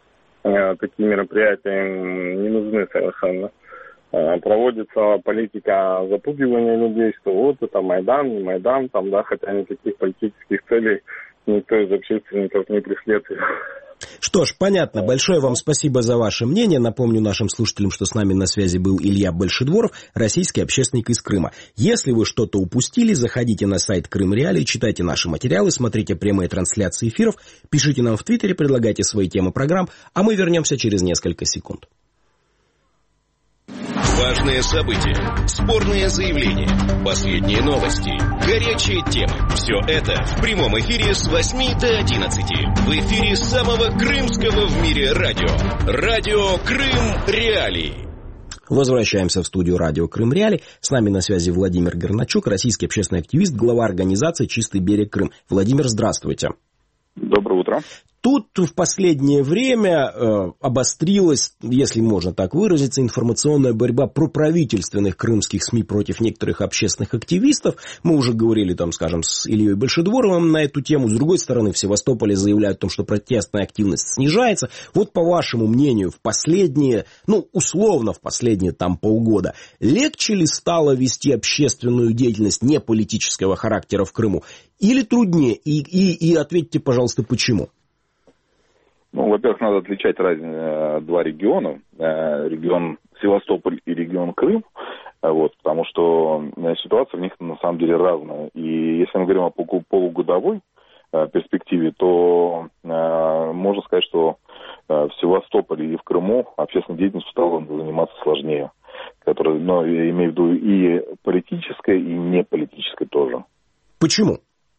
э, такие мероприятия не нужны совершенно. Э, проводится политика запугивания людей, что вот это Майдан, не Майдан, там, да, хотя никаких политических целей никто из общественников не преследует. Что ж, понятно. Большое вам спасибо за ваше мнение. Напомню нашим слушателям, что с нами на связи был Илья Большедворов, российский общественник из Крыма. Если вы что-то упустили, заходите на сайт Крым Реалии, читайте наши материалы, смотрите прямые трансляции эфиров, пишите нам в Твиттере, предлагайте свои темы программ, а мы вернемся через несколько секунд. Важные события, спорные заявления, последние новости, горячие темы. Все это в прямом эфире с восьми до одиннадцати. В эфире самого крымского в мире радио. Радио Крым Реалии. Возвращаемся в студию радио Крым Реалии. С нами на связи Владимир Горначук, российский общественный активист, глава организации «Чистый берег Крым». Владимир, здравствуйте. Доброе утро. Тут в последнее время э, обострилась, если можно так выразиться, информационная борьба проправительственных крымских СМИ против некоторых общественных активистов. Мы уже говорили, там, скажем, с Ильей Большедворовым на эту тему. С другой стороны, в Севастополе заявляют о том, что протестная активность снижается. Вот по вашему мнению, в последние, ну, условно, в последние там полгода, легче ли стало вести общественную деятельность не политического характера в Крыму? Или труднее? И, и, и ответьте, пожалуйста, почему? Ну, во-первых, надо отличать разные два региона. Регион Севастополь и регион Крым. Вот, потому что ситуация в них на самом деле разная. И если мы говорим о полугодовой перспективе, то можно сказать, что в Севастополе и в Крыму общественной деятельностью стало заниматься сложнее. Которая, ну, я имею в виду и политическая, и неполитическая тоже. Почему?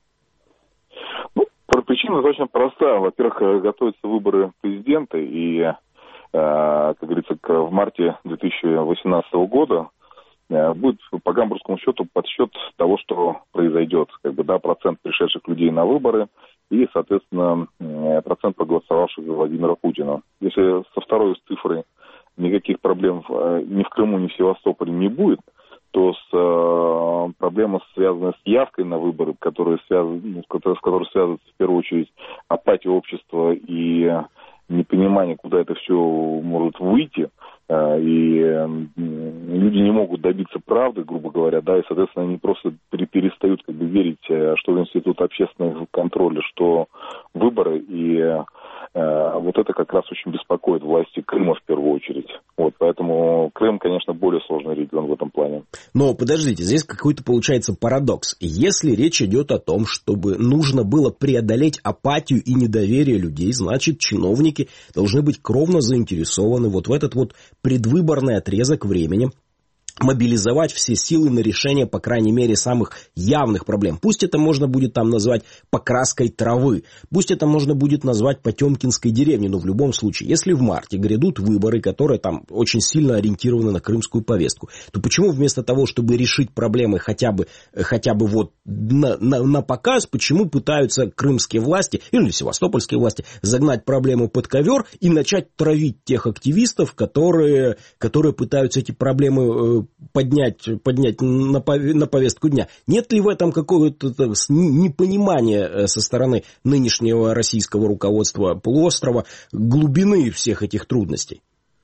Причина достаточно простая. Во-первых, готовятся выборы президента, и, э, как говорится, в марте две тысячи восемнадцатого года э, будет по гамбургскому счету подсчет того, что произойдет. Как бы, да, процент пришедших людей на выборы и, соответственно, э, процент проголосовавших за Владимира Путина. Если со второй цифрой никаких проблем э, ни в Крыму, ни в Севастополе не будет, то с, э, проблема, связанная с явкой на выборы, которые связаны, с которой связывается в первую очередь апатия общества и непонимание, куда это все может выйти, э, и э, люди не могут добиться правды, грубо говоря, да, и, соответственно, они просто перестают как бы верить, что в институт общественного контроля, что выборы, и э, вот это как раз очень беспокоит власти Крыма в первую очередь. Вот, поэтому Крым, конечно, более сложный регион в этом плане. Но подождите, здесь какой-то получается парадокс. Если речь идет о том, чтобы нужно было преодолеть апатию и недоверие людей, значит, чиновники должны быть кровно заинтересованы вот в этот вот предвыборный отрезок времени, мобилизовать все силы на решение, по крайней мере, самых явных проблем. Пусть это можно будет там назвать покраской травы, пусть это можно будет назвать Потемкинской деревней, но в любом случае, если в марте грядут выборы, которые там очень сильно ориентированы на крымскую повестку, то почему вместо того, чтобы решить проблемы хотя бы, хотя бы вот на, на, на показ, почему пытаются крымские власти, или севастопольские власти, загнать проблему под ковер и начать травить тех активистов, которые, которые пытаются эти проблемы поднять, поднять на повестку дня. Нет ли в этом какого-то непонимания со стороны нынешнего российского руководства полуострова глубины всех этих трудностей?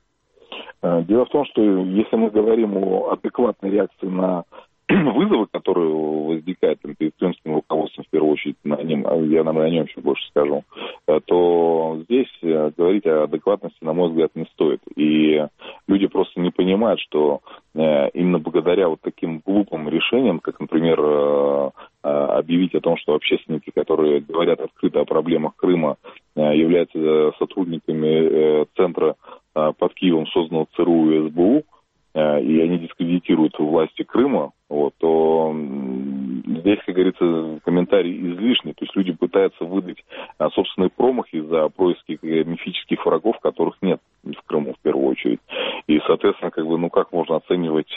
Дело в том, что если мы говорим о адекватной реакции на вызовы, которые возникают перед крымским руководством, в первую очередь, на нем, я нам о нем еще больше скажу, то здесь говорить о адекватности, на мой взгляд, не стоит. И люди просто не понимают, что именно благодаря вот таким глупым решениям, как, например, объявить о том, что общественники, которые говорят открыто о проблемах Крыма, являются сотрудниками центра под Киевом, созданного ЦРУ и СБУ, и они дискредитируют власти Крыма, вот, то здесь, как говорится, комментарий излишний. То есть люди пытаются выдать собственные промахи за происки мифических врагов, которых нет в Крыму в первую очередь. И, соответственно, как бы, ну как можно оценивать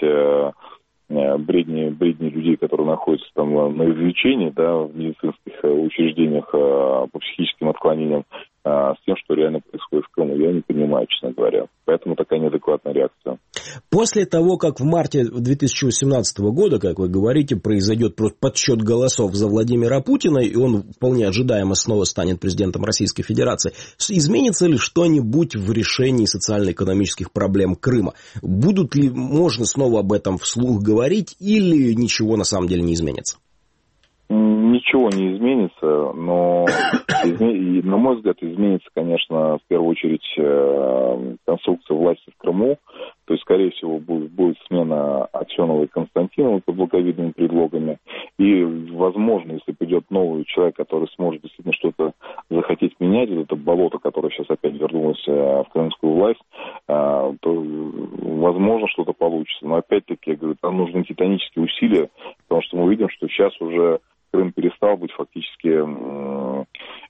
бредни, бредни людей, которые находятся там на излечении, да, в медицинских учреждениях по психическим отклонениям, с тем, что реально происходит в Крыму, я не понимаю, честно говоря. Поэтому такая неадекватная реакция. После того, как в марте две тысячи восемнадцатого года, как вы говорите, произойдет подсчет голосов за Владимира Путина, и он вполне ожидаемо снова станет президентом Российской Федерации, изменится ли что-нибудь в решении социально-экономических проблем Крыма? Будут ли, можно снова об этом вслух говорить, или ничего на самом деле не изменится? Ничего не изменится, но, на мой взгляд, изменится, конечно, в первую очередь конструкция власти в Крыму. То есть, скорее всего, будет, будет смена Аксеновой и Константиновой под благовидными предлогами. И, возможно, если придет новый человек, который сможет действительно что-то захотеть менять, вот это болото, которое сейчас опять вернулось в крымскую власть, то, возможно, что-то получится. Но, опять-таки, я говорю, там нужны титанические усилия, потому что мы видим, что сейчас уже Крым перестал быть фактически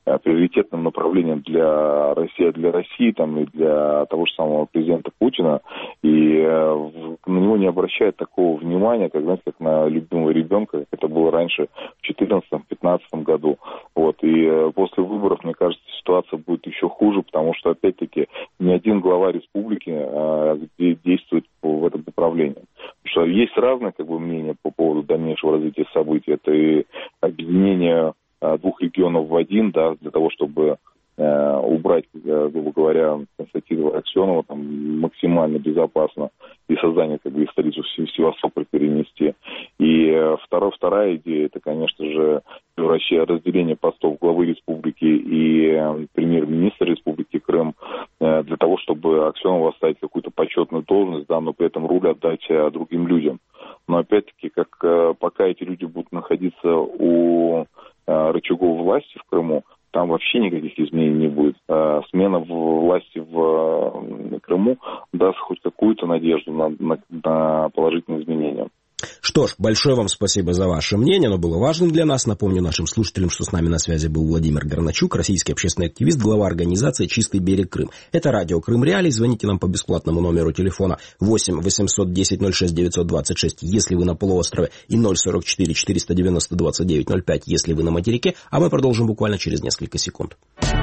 приоритетным направлением для России, для России там, и для того же самого президента Путина, и э, на него не обращает такого внимания, как, знаете, как на любимого ребенка, как это было раньше в две тысячи четырнадцатом — две тысячи пятнадцатом году. Вот. И э, после выборов, мне кажется, ситуация будет еще хуже, потому что, опять-таки, ни один глава республики э, действует в этом направлении. Потому что есть разные как бы, мнения по поводу дальнейшего развития событий. Это и объединение э, двух регионов в один, да, для того, чтобы э, убрать, э, грубо говоря, Константинова и Аксенова там, максимально безопасно и создание как бы, столицу в Севастополь перенести. И э, вторая, вторая идея, это, конечно же, разделение постов главы республики и э, премьер-министра республики Крым э, для того, чтобы Аксенову оставить какую-то почетную должность, да, но при этом руль отдать э, другим людям. Но опять-таки, как э, пока эти люди будут находиться у э, рычагов власти в Крыму, там вообще никаких изменений не будет. Э, смена власти в э, Крыму даст хоть какую-то надежду на, на, на положительные изменения. Что ж, большое вам спасибо за ваше мнение, оно было важным для нас. Напомню нашим слушателям, что с нами на связи был Владимир Горначук, российский общественный активист, глава организации «Чистый берег Крым». Это радио «Крым Реалии». Звоните нам по бесплатному номеру телефона восемь восемьсот десять ноль шесть девятьсот двадцать шесть, если вы на полуострове, и ноль сорок четыре четыреста девяносто двадцать девять ноль пять, если вы на материке. А мы продолжим буквально через несколько секунд.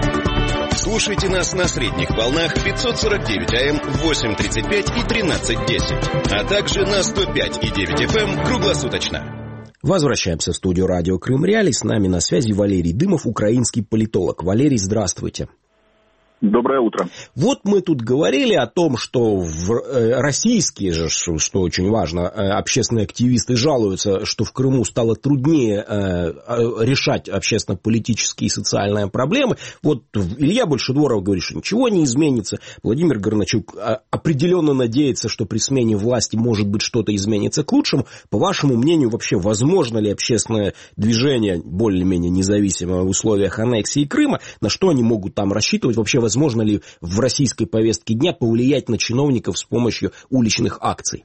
Слушайте нас на средних волнах пятьсот сорок девять эй эм, восемь тридцать пять и тринадцать десять, а также на сто пять и девять эф эм круглосуточно. Возвращаемся в студию радио «Крым Реалии». С нами на связи Валерий Дымов, украинский политолог. Валерий, здравствуйте. Доброе утро. Вот мы тут говорили о том, что в, э, российские же, что, что очень важно, э, общественные активисты жалуются, что в Крыму стало труднее э, решать общественно-политические и социальные проблемы. Вот Илья Большедворов говорит, что ничего не изменится. Владимир Горначук определенно надеется, что при смене власти, может быть, что-то изменится к лучшему. По вашему мнению, вообще возможно ли общественное движение более-менее независимое в условиях аннексии Крыма? На что они могут там рассчитывать? Вообще возможно ли в российской повестке дня повлиять на чиновников с помощью уличных акций?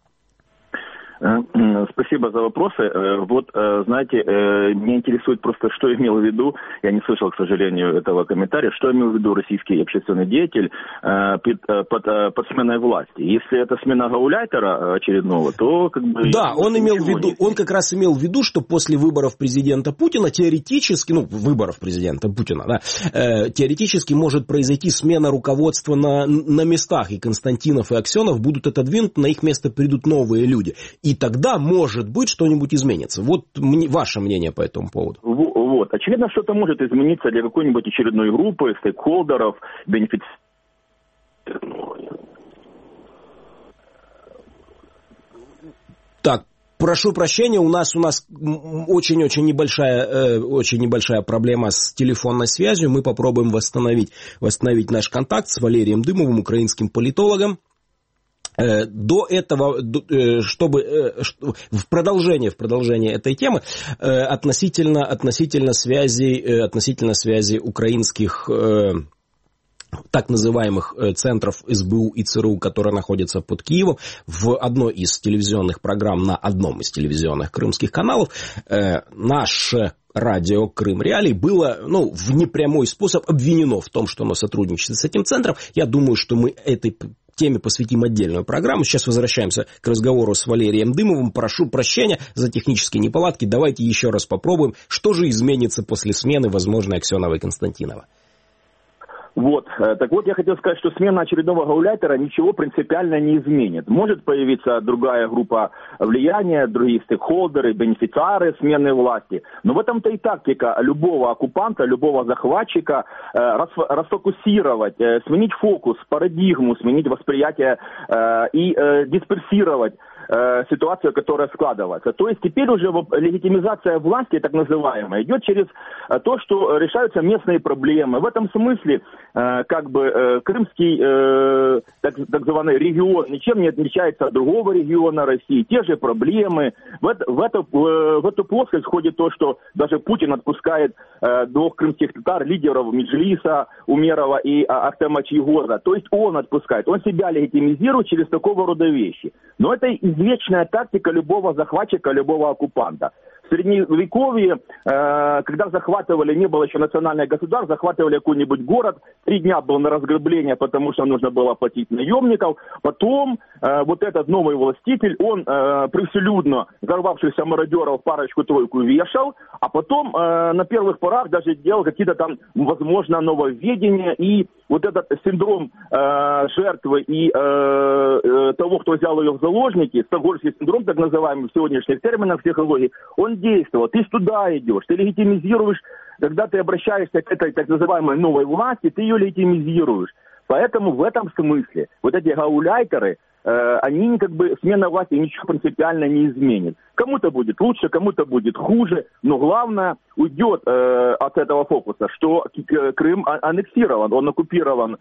Спасибо за вопросы. Вот, знаете, меня интересует просто, что имел в виду, я не слышал, к сожалению, этого комментария, что имел в виду российский общественный деятель под, под, под сменой власти. Если это смена гауляйтера очередного, то как бы... Да, он имел в виду, он как раз имел в виду, что после выборов президента Путина теоретически, ну, выборов президента Путина, да, э, теоретически может произойти смена руководства на, на местах, и Константинов и Аксенов будут отодвинуты, на их место придут новые люди. И тогда, может быть, что-нибудь изменится. Вот мне, ваше мнение по этому поводу. Вот. Очевидно, что-то может измениться для какой-нибудь очередной группы, стейкхолдеров, бенефициаров. Так, прошу прощения, у нас у нас очень-очень небольшая, э, очень небольшая проблема с телефонной связью. Мы попробуем восстановить, восстановить наш контакт с Валерием Дымовым, украинским политологом. До этого, чтобы в продолжение, в продолжение этой темы относительно, относительно связи, относительно связи украинских так называемых центров эс бэ у и цэ эр у, которые находятся под Киевом, в одной из телевизионных программ на одном из телевизионных крымских каналов наше радио «Крым Реалии» было, ну, в непрямой способ обвинено в том, что оно сотрудничает с этим центром. Я думаю, что мы этой теме посвятим отдельную программу. Сейчас возвращаемся к разговору с Валерием Дымовым. Прошу прощения за технические неполадки. Давайте еще раз попробуем, что же изменится после смены возможной Аксенова и Константинова. Вот, так вот я хотел сказать, что смена очередного гауляйтера ничего принципиально не изменит. Может появиться другая группа влияния, другие стейкхолдеры, бенефициары смены власти. Но в этом-то и тактика любого оккупанта, любого захватчика э, расфокусировать, э, сменить фокус, парадигму, сменить восприятие э, и э, дисперсировать ситуацию, которая складывается. То есть теперь уже легитимизация власти, так называемая, идет через то, что решаются местные проблемы. В этом смысле как бы крымский так, так называемый регион ничем не отличается от другого региона России. Те же проблемы. В, это, в, это, в эту плоскость входит то, что даже Путин отпускает двух крымских татар, лидеров Меджлиса, Умерова и Ахтема Чийгоза. То есть он отпускает. Он себя легитимизирует через такого рода вещи. Но это извечная тактика любого захватчика, любого оккупанта. В Средневековье, э, когда захватывали, не было еще национальных государств, захватывали какой-нибудь город, три дня был на разграбление, потому что нужно было платить наемников. Потом э, вот этот новый властитель, он э, превселюдно взорвавшихся мародеров парочку-тройку вешал, а потом э, на первых порах даже делал какие-то там, возможно, нововведения. И вот этот синдром э, жертвы и э, э, того, кто взял ее в заложники, стокгольмский синдром, так называемый в сегодняшних терминах психологии, он действовал. Ты туда идешь, ты легитимизируешь, когда ты обращаешься к этой так называемой новой власти, ты ее легитимизируешь. Поэтому в этом смысле вот эти гауляйтеры, э, они как бы, смена власти ничего принципиально не изменит. Кому-то будет лучше, кому-то будет хуже, но главное уйдет э, от этого фокуса, что Крым аннексирован, он оккупирован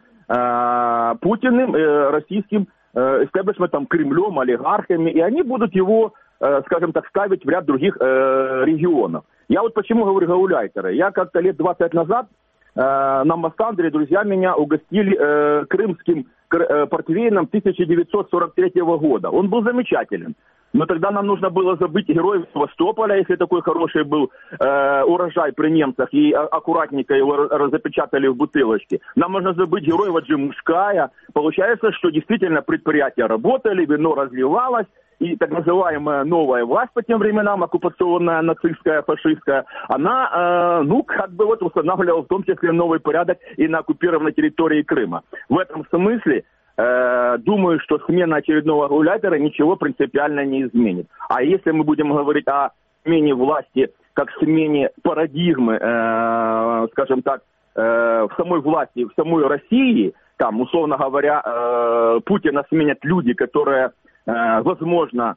э, Путиным, э, российским э, эстеблишментом, Кремлем, олигархами, и они будут его, э, скажем так, ставить в ряд других э, регионов. Я вот почему говорю гауляйтеры. Я как-то лет двадцать назад э, на Мастандре друзья меня угостили э, крымским э, портвейном тысяча девятьсот сорок третьего года. Он был замечателен. Но тогда нам нужно было забыть героев Севастополя, если такой хороший был э, урожай при немцах, и аккуратненько его разопечатали в бутылочке. Нам нужно забыть героев Аджимушкая. Получается, что действительно предприятия работали, вино разливалось, и так называемая новая власть по тем временам, оккупационная, нацистская, фашистская, она, э, ну, как бы вот устанавливала в том числе новый порядок и на оккупированной территории Крыма. В этом смысле, э, думаю, что смена очередного гауляйтера ничего принципиально не изменит. А если мы будем говорить о смене власти как смене парадигмы, э, скажем так, э, в самой власти, в самой России, там, условно говоря, э, Путина сменят люди, которые возможно,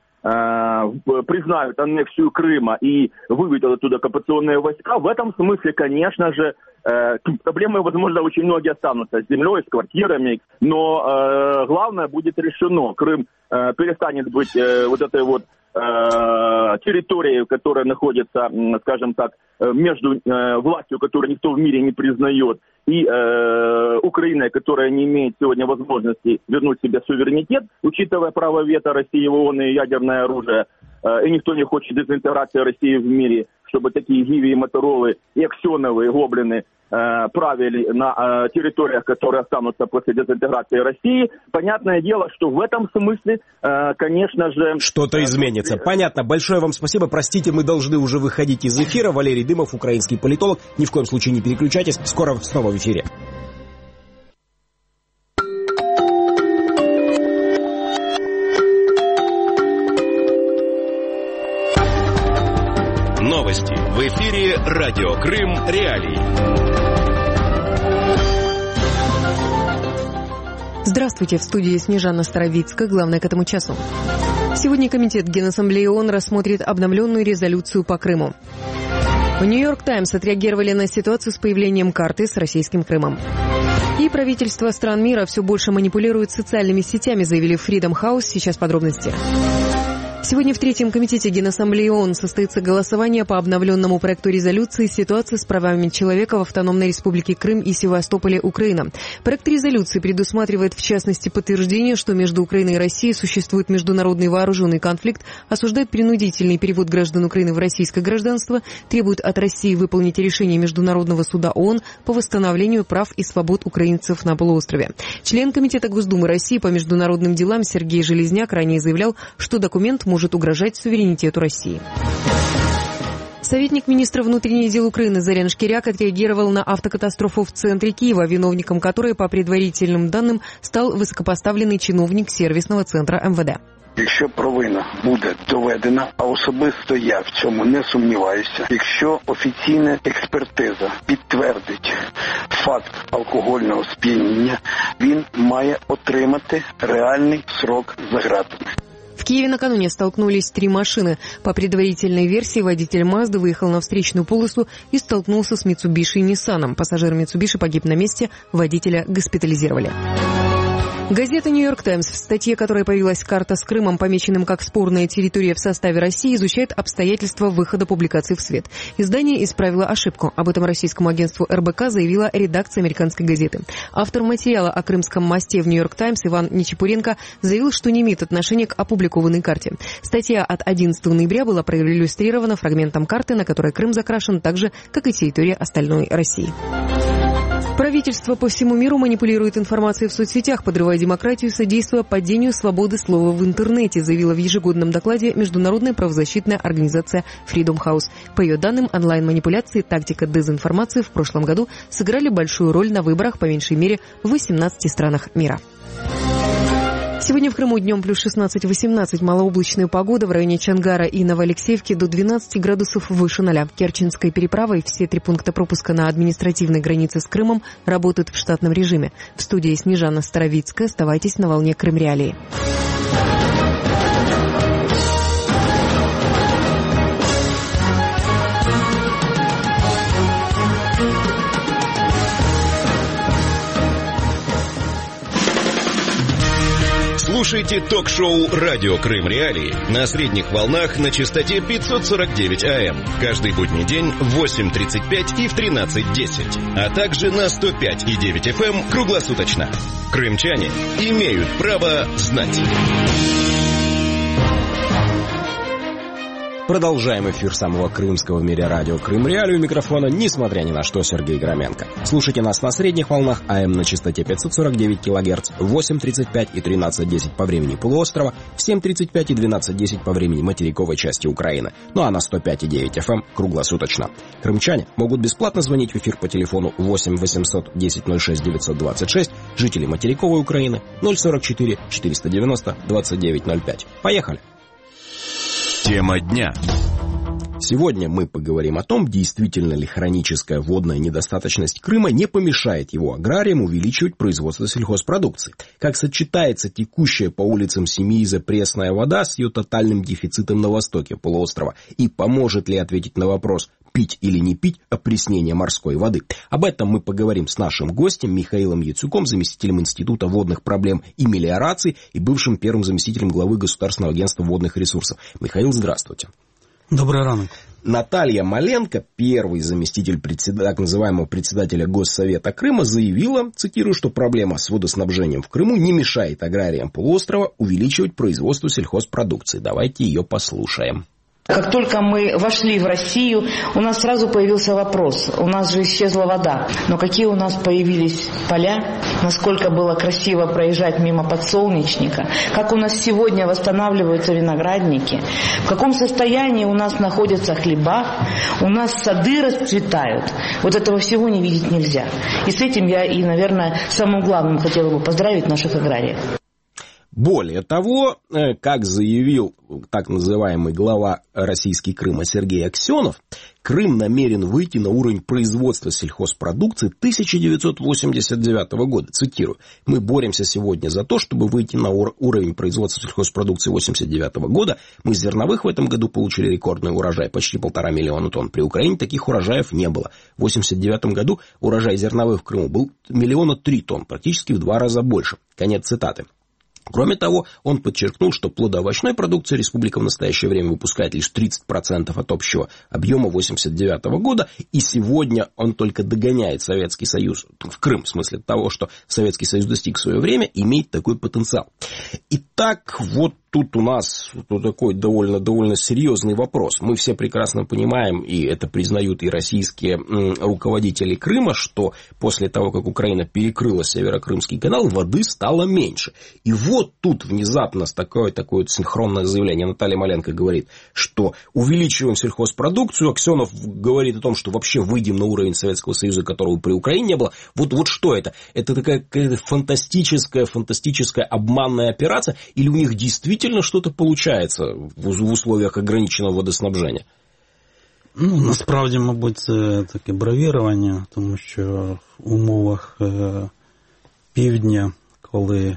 признают аннексию Крыма и выведут оттуда оккупационные войска, в этом смысле, конечно же, проблемы, возможно, очень многие останутся с землей, с квартирами, но главное будет решено. Крым перестанет быть вот этой вот территорией, которая находится, скажем так, между властью, которую никто в мире не признает, и э, Украиной, которая не имеет сегодня возможности вернуть себе суверенитет, учитывая право вето России в ООН и ядерное оружие, э, и никто не хочет дезинтеграции России в мире, чтобы такие Гиви и Моторолы, и Аксеновы, и Гоблины э, правили на э, территориях, которые останутся после дезинтеграции России. Понятное дело, что в этом смысле, э, конечно же... Что-то изменится. Понятно. Большое вам спасибо. Простите, мы должны уже выходить из эфира. Валерий Дымов, украинский политолог. Ни в коем случае не переключайтесь. Скоро снова в эфире. Новости. В эфире Радио Крым. Реалии. Здравствуйте, в студии Снежана Старовицкая. Главное к этому часу. Сегодня Комитет Генассамблеи ООН рассмотрит обновленную резолюцию по Крыму. В Нью-Йорк Таймс отреагировали на ситуацию с появлением карты с российским Крымом. И правительства стран мира все больше манипулируют социальными сетями, заявили в Freedom House. Сейчас подробности. Сегодня в Третьем комитете Генассамблеи ООН состоится голосование по обновленному проекту резолюции «Ситуация с правами человека в Автономной Республике Крым и Севастополе, Украина». Проект резолюции предусматривает, в частности, подтверждение, что между Украиной и Россией существует международный вооруженный конфликт, осуждает принудительный перевод граждан Украины в российское гражданство, требует от России выполнить решение Международного суда ООН по восстановлению прав и свобод украинцев на полуострове. Член Комитета Госдумы России по международным делам Сергей Железняк ранее заявлял, что документ может угрожать суверенитету России. Советник министра внутренних дел Украины Зарян Шкиряк отреагировал на автокатастрофу в центре Киева, виновником которой, по предварительным данным, стал высокопоставленный чиновник сервисного центра эм вэ дэ. Якщо провина буде доведена, а особисто я в цьому не сумніваюся, якщо офіційна експертиза підтвердить факт алкогольного сп'яніння, він має отримати реальний срок за ґратами. В Киеве накануне столкнулись три машины. По предварительной версии, водитель Мазды выехал на встречную полосу и столкнулся с Митсубиши и Ниссаном. Пассажир Митсубиши погиб на месте, водителя госпитализировали. Газета «Нью-Йорк Таймс» в статье, которой появилась карта с Крымом, помеченным как спорная территория в составе России, изучает обстоятельства выхода публикации в свет. Издание исправило ошибку. Об этом российскому агентству эр бэ ка заявила редакция американской газеты. Автор материала о крымском мосте в «Нью-Йорк Таймс» Иван Нечепуренко заявил, что не имеет отношения к опубликованной карте. Статья от одиннадцатого ноября была проиллюстрирована фрагментом карты, на которой Крым закрашен так же, как и территория остальной России. Правительство по всему миру манипулирует информацией в соцсетях, подрывая демократию, содействуя падению свободы слова в интернете, заявила в ежегодном докладе международная правозащитная организация Freedom House. По ее данным, онлайн-манипуляции, тактика дезинформации в прошлом году сыграли большую роль на выборах по меньшей мере в восемнадцати странах мира. Сегодня в Крыму днем плюс шестнадцать-восемнадцать, малооблачная погода, в районе Чангара и Новоалексеевки до двенадцати градусов выше ноля. Керченская переправа и все три пункта пропуска на административной границе с Крымом работают в штатном режиме. В студии Снежана Старовицкая. Оставайтесь на волне Крым-Реалии. Слушайте ток-шоу «Радио Крым Реалии» на средних волнах на частоте пятьсот сорок девять эй эм. Каждый будний день в восемь тридцать пять и в тринадцать десять. А также на сто пять и девять эф эм круглосуточно. Крымчане имеют право знать. Продолжаем эфир самого крымского в мире радио Крым Реалии. У микрофона, несмотря ни на что, Сергей Громенко. Слушайте нас на средних волнах эй эм на частоте пятьсот сорок девять килогерц, в восемь тридцать пять и тринадцать десять по времени полуострова, в семь тридцать пять и двенадцать десять по времени материковой части Украины. Ну а на сто пять и девять эф эм круглосуточно. Крымчане могут бесплатно звонить в эфир по телефону восемь восемьсот десять ноль шесть девятьсот двадцать шесть, жители материковой Украины ноль сорок четыре четыреста девяносто двадцать девять ноль пять. Поехали! Тема дня. Сегодня мы поговорим о том, действительно ли хроническая водная недостаточность Крыма не помешает его аграриям увеличивать производство сельхозпродукции. Как сочетается текущая по улицам Семииза пресная вода с ее тотальным дефицитом на востоке полуострова. И поможет ли ответить на вопрос, пить или не пить опреснение морской воды. Об этом мы поговорим с нашим гостем Михаилом Яцюком, заместителем Института водных проблем и мелиорации и бывшим первым заместителем главы Государственного агентства водных ресурсов. Михаил, здравствуйте. Добрый ранок. Наталья Маленко, первый заместитель председателя, так называемого председателя Госсовета Крыма, заявила, цитирую, что проблема с водоснабжением в Крыму не мешает аграриям полуострова увеличивать производство сельхозпродукции. Давайте ее послушаем. Как только мы вошли в Россию, у нас сразу появился вопрос. У нас же исчезла вода. Но какие у нас появились поля? Насколько было красиво проезжать мимо подсолнечника? Как у нас сегодня восстанавливаются виноградники? В каком состоянии у нас находятся хлеба? У нас сады расцветают. Вот этого всего не видеть нельзя. И с этим я и, наверное, самым главным хотела бы поздравить наших аграриев. Более того, как заявил так называемый глава российский Крыма Сергей Аксенов, Крым намерен выйти на уровень производства сельхозпродукции тысяча девятьсот восемьдесят девятого года. Цитирую. «Мы боремся сегодня за то, чтобы выйти на ур- уровень производства сельхозпродукции восемьдесят девятого года. Мы зерновых в этом году получили рекордный урожай, почти полтора миллиона тонн. При Украине таких урожаев не было. В восемьдесят девятом году урожай зерновых в Крыму был миллиона три тонн, практически в два раза больше». Конец цитаты. Кроме того, он подчеркнул, что плодоовощной продукции республика в настоящее время выпускает лишь тридцать процентов от общего объема восемьдесят девятого года, и сегодня он только догоняет Советский Союз, в Крым, в смысле того, что Советский Союз достиг в свое время, имеет такой потенциал. Итак, вот тут у нас такой довольно, довольно серьезный вопрос. Мы все прекрасно понимаем, и это признают и российские руководители Крыма, что после того, как Украина перекрыла Северокрымский канал, воды стало меньше. И вот тут внезапно такое, такое синхронное заявление. Наталья Маленко говорит, что увеличиваем сельхозпродукцию. Аксенов говорит о том, что вообще выйдем на уровень Советского Союза, которого при Украине не было. Вот, вот что это? Это такая какая-то фантастическая, фантастическая обманная операция? Или у них действительно что-то получається в условиях ограниченого водоснабження? Ну, насправді, мабуть, це таке бравірування, тому що в умовах е, півдня, коли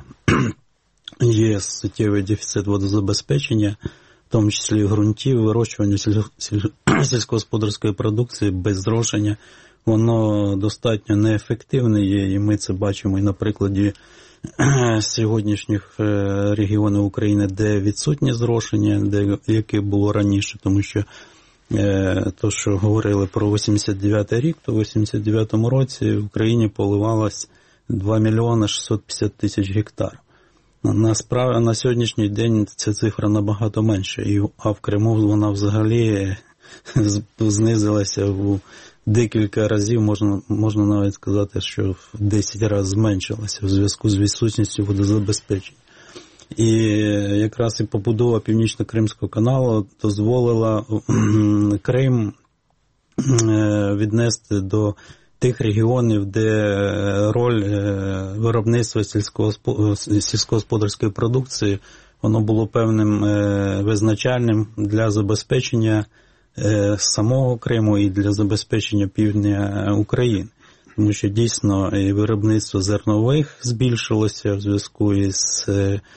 є суттєвий дефіцит водозабезпечення, в тому числі ґрунтів, вирощування сіль... сіль... сільськогосподарської продукції без зрошення, воно достатньо неефективне є, і ми це бачимо і на прикладі сьогоднішніх регіонів України, де відсутнє зрошення, де, яке було раніше, тому що то, що говорили про вісімдесят дев'ятий рік, то в вісімдесят дев'ятому році в Україні поливалось два мільйони шістсот п'ятдесят тисяч гектарів. Насправді, на сьогоднішній день ця цифра набагато менша, і, а в Криму вона взагалі знизилася в декілька разів, можна, можна навіть сказати, що в десять разів зменшилася в зв'язку з відсутністю водозабезпечення. І якраз і побудова Північно-Кримського каналу дозволила Крим віднести до тих регіонів, де роль виробництва сільськогосподарської продукції, воно було певним визначальним для забезпечення самого Криму і для забезпечення півдня України. Тому що дійсно і виробництво зернових збільшилося в зв'язку із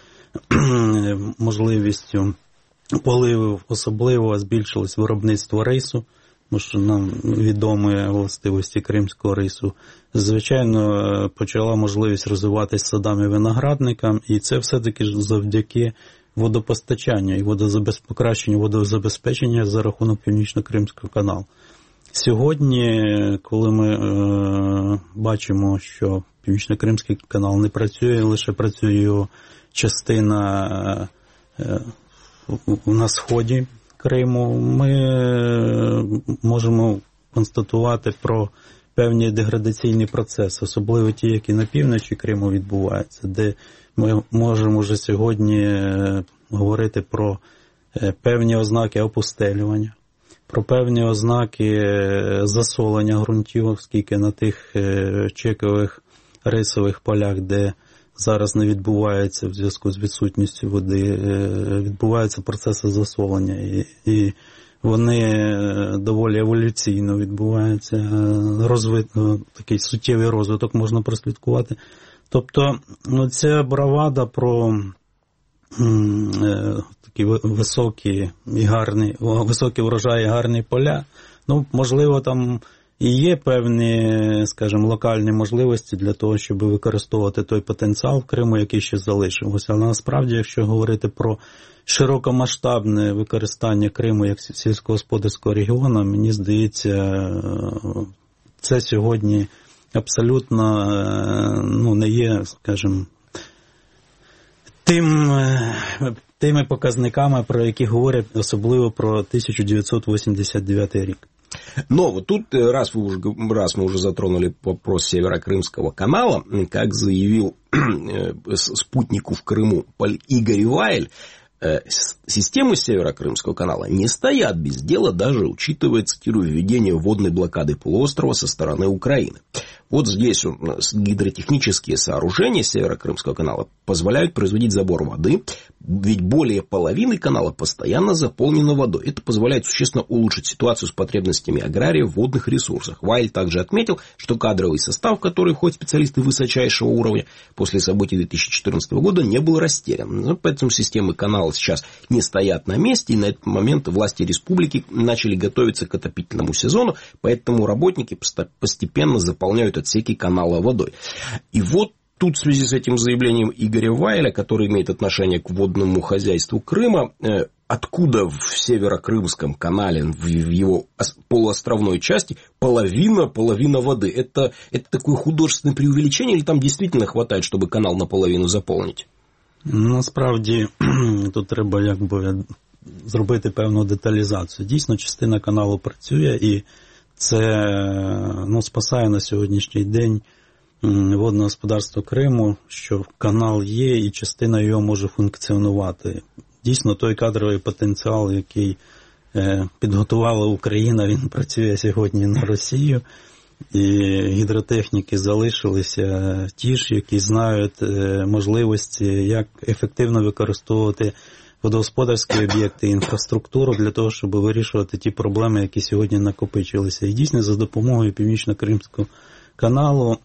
можливістю поливів, особливо збільшилось виробництво рису, тому що нам відомі властивості кримського рису. Звичайно, почала можливість розвиватися садам і виноградникам, і це все-таки завдяки водопостачанню і водозабез... покращенню водозабезпечення за рахунок Північно-Кримського каналу. Сьогодні, коли ми е, бачимо, що Північно-Кримський канал не працює, лише працює його частина е, на сході Криму, ми можемо констатувати про певні деградаційні процеси, особливо ті, які на півночі Криму відбуваються, де ми можемо вже сьогодні говорити про певні ознаки опустелювання, про певні ознаки засолення ґрунтів, оскільки на тих чекових рисових полях, де зараз не відбувається в зв'язку з відсутністю води, відбуваються процеси засолення, і, і вони доволі еволюційно відбуваються, розвит, такий суттєвий розвиток можна прослідкувати. Тобто, ну, ця бравада про е, такі високі і гарні, високі врожаї і гарні поля, ну, можливо, там і є певні, скажімо, локальні можливості для того, щоб використовувати той потенціал в Криму, який ще залишився. Але насправді, якщо говорити про широкомасштабне використання Криму як сільськогосподарського регіону, мені здається, це сьогодні абсолютно, ну, не є, скажімо, тим, тими показниками, про які говорять особливо про тисяча дев'ятсот вісімдесят дев'ятий рік. Но вот тут, раз, вы уже, раз мы уже затронули вопрос Северокрымского канала, как заявил спутнику в Крыму Игорь Вайль, системы Северокрымского канала не стоят без дела, даже учитывая, цитирую, введение водной блокады полуострова со стороны Украины. Вот здесь у нас гидротехнические сооружения Северокрымского канала позволяют производить забор воды, ведь более половины канала постоянно заполнено водой. Это позволяет существенно улучшить ситуацию с потребностями аграриев в водных ресурсах. Вайль также отметил, что кадровый состав, в который входят специалисты высочайшего уровня, после событий две тысячи четырнадцатого года не был растерян. Поэтому системы канала сейчас не стоят на месте, и на этот момент власти республики начали готовиться к отопительному сезону, поэтому работники постепенно заполняют отсеки канала водой. И вот тут в связи с этим заявлением Игоря Вайля, который имеет отношение к водному хозяйству Крыма, откуда в Северокрымском канале, в его полуостровной части, половина, половина воды? Это, это такое художественное преувеличение, или там действительно хватает, чтобы канал наполовину заполнить? Насправді, тут треба якби зробити певну деталізацію. Дійсно, частина каналу працює, і це, ну, спасає на сьогоднішній день водне господарство Криму, що канал є і частина його може функціонувати. Дійсно, той кадровий потенціал, який підготувала Україна, він працює сьогодні на Росію. І гідротехніки залишилися ті ж, які знають можливості, як ефективно використовувати водогосподарські об'єкти, інфраструктуру для того, щоб вирішувати ті проблеми, які сьогодні накопичилися. І дійсно, за допомогою Північно-Кримського каналу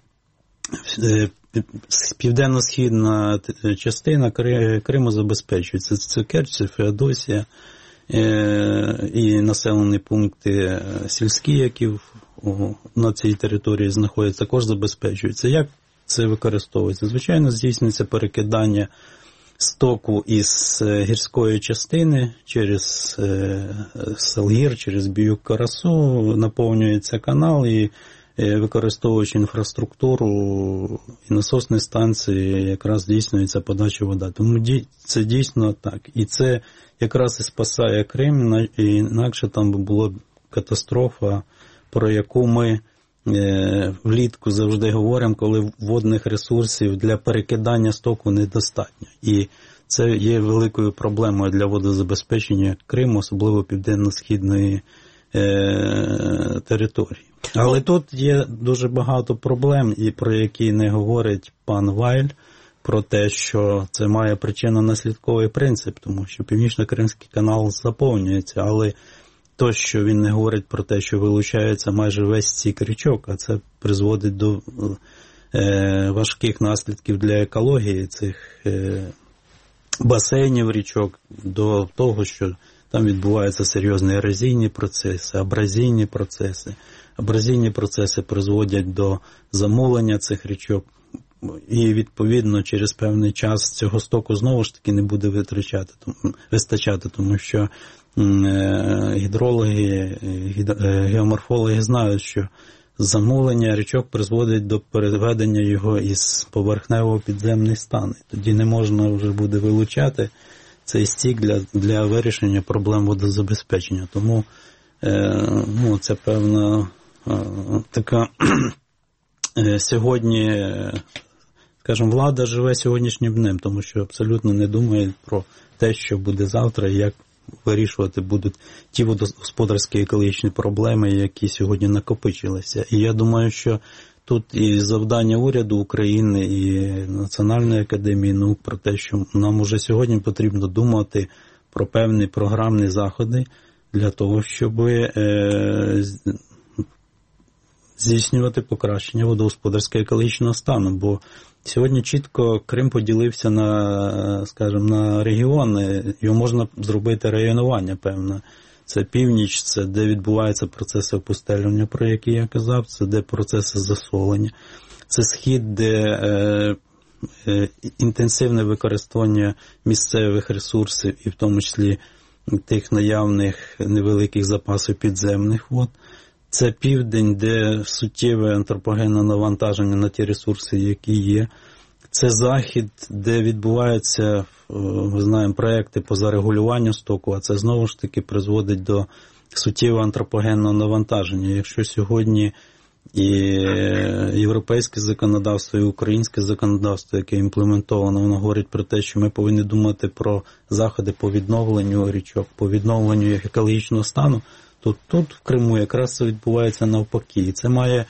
південно-східна частина Криму забезпечується. Це Керчь, це Феодосія і населені пункти сільські, які в на цій території знаходяться, також забезпечується. Як це використовується? Звичайно, здійснюється перекидання стоку із гірської частини через Салгір, через Біюк-Карасу, наповнюється канал і, використовуючи інфраструктуру і насосні станції, якраз здійснюється подача води. Тому це дійсно так. І це якраз і спасає Крим, і інакше там би була катастрофа, про яку ми влітку завжди говоримо, коли водних ресурсів для перекидання стоку недостатньо. І це є великою проблемою для водозабезпечення Криму, особливо південно-східної е, території. Але тут є дуже багато проблем, і про які не говорить пан Вайль, про те, що це має причинно-наслідковий принцип, тому що Північно-Кримський канал заповнюється, але то, що він не говорить про те, що вилучається майже весь стік річок, а це призводить до е, важких наслідків для екології цих е, басейнів річок, до того, що там відбуваються серйозні ерозійні процеси, абразійні процеси. Абразійні процеси призводять до замулення цих річок, і, відповідно, через певний час цього стоку знову ж таки не буде витрачати, вистачати, тому що гідрологи, геоморфологи знають, що замулення річок призводить до переведення його із поверхневого підземний стан. Тоді не можна вже буде вилучати цей стік для, для вирішення проблем водозабезпечення. Тому ну, це певна така сьогодні, скажімо, влада живе сьогоднішнім днем, тому що абсолютно не думає про те, що буде завтра і як вирішувати будуть ті водогосподарські екологічні проблеми, які сьогодні накопичилися. І я думаю, що тут і завдання уряду України, і Національної академії наук про те, що нам уже сьогодні потрібно думати про певні програмні заходи для того, щоб е, здійснювати покращення водогосподарського екологічного стану. Бо сьогодні чітко Крим поділився на, скажімо, на регіони, його можна зробити районування, певно. Це північ, це де відбуваються процеси опустелювання, про які я казав, це де процеси засолення. Це схід, де е, е, інтенсивне використання місцевих ресурсів, і в тому числі тих наявних невеликих запасів підземних вод. Це південь, де суттєве антропогенне навантаження на ті ресурси, які є. Це захід, де відбуваються, ми знаємо, проекти по зарегулюванню стоку, а це знову ж таки призводить до суттєвого антропогенного навантаження. Якщо сьогодні і європейське законодавство, і українське законодавство, яке імплементовано, воно говорить про те, що ми повинні думати про заходи по відновленню річок, по відновленню їх екологічного стану, то тут в Криму якраз це відбувається навпаки. І це має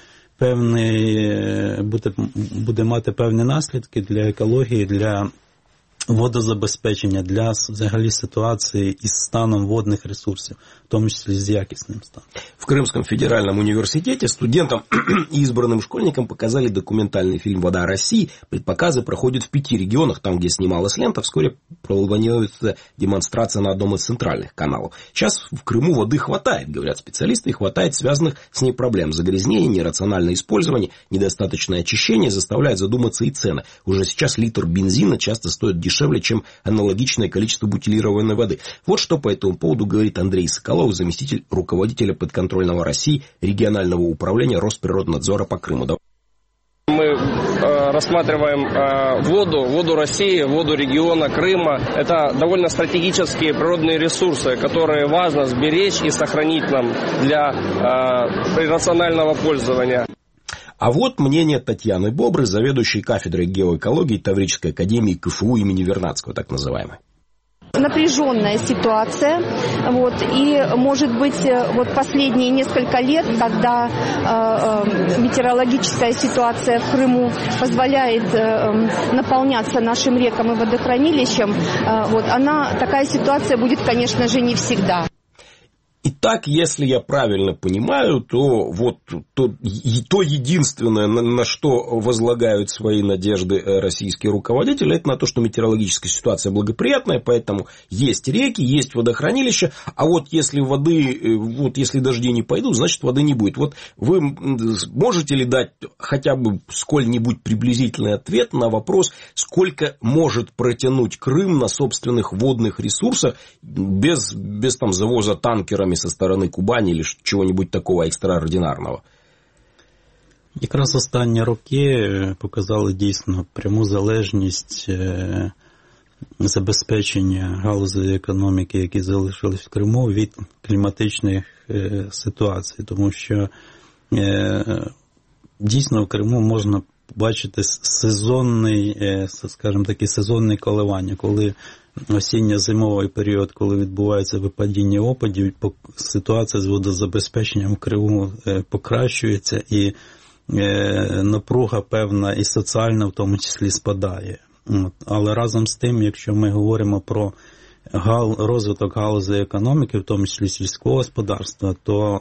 певний, буде, буде мати певні наслідки для екології, для водозабезпечення, для взагалі ситуации и с станом водных ресурсов, в том числе с якостным станом. В Крымском федеральном университете студентам и избранным школьникам показали документальный фильм «Вода России». Предпоказы проходят в пяти регионах, там, где снималась лента. Вскоре планируется демонстрация на одном из центральных каналов. Сейчас в Крыму воды хватает, говорят специалисты, и хватает связанных с ней проблем. Загрязнение, нерациональное использование, недостаточное очищение заставляют задуматься и цены. Уже сейчас литр бензина часто стоит дешевле, чем аналогичное количество бутилированной воды. Вот что по этому поводу говорит Андрей Соколов, заместитель руководителя подконтрольного России регионального управления Росприроднадзора по Крыму. Мы э, рассматриваем э, воду, воду России, воду региона Крыма. Это довольно стратегические природные ресурсы, которые важно сберечь и сохранить нам для э, рационального пользования. А вот мнение Татьяны Бобры, заведующей кафедрой геоэкологии Таврической академии КФУ имени Вернадского, так называемой. Напряженная ситуация, вот, и, может быть, вот последние несколько лет, когда э, метеорологическая ситуация в Крыму позволяет э, наполняться нашим рекам и водохранилищам, э, вот, она, такая ситуация будет, конечно же, не всегда. И так, если я правильно понимаю, то вот то, то единственное, на, на что возлагают свои надежды российские руководители, это на то, что метеорологическая ситуация благоприятная, поэтому есть реки, есть водохранилища, а вот если воды, вот если дожди не пойдут, значит воды не будет. Вот вы можете ли дать хотя бы сколь-нибудь приблизительный ответ на вопрос, сколько может протянуть Крым на собственных водных ресурсах без, без там, завоза танкерами со стороны Кубани или чего-нибудь такого екстраординарного? Якраз останні роки показали дійсно пряму залежність забезпечення галузі економіки, які залишились в Криму, від кліматичних ситуацій. Тому що дійсно в Криму можна бачити сезонний, скажімо такі, сезонні коливання, коли осінньо-зимовий період, коли відбувається випадіння опадів, ситуація з водозабезпеченням в Криму покращується і напруга певна і соціальна в тому числі спадає. Але разом з тим, якщо ми говоримо про розвиток галузі економіки, в тому числі сільського господарства, то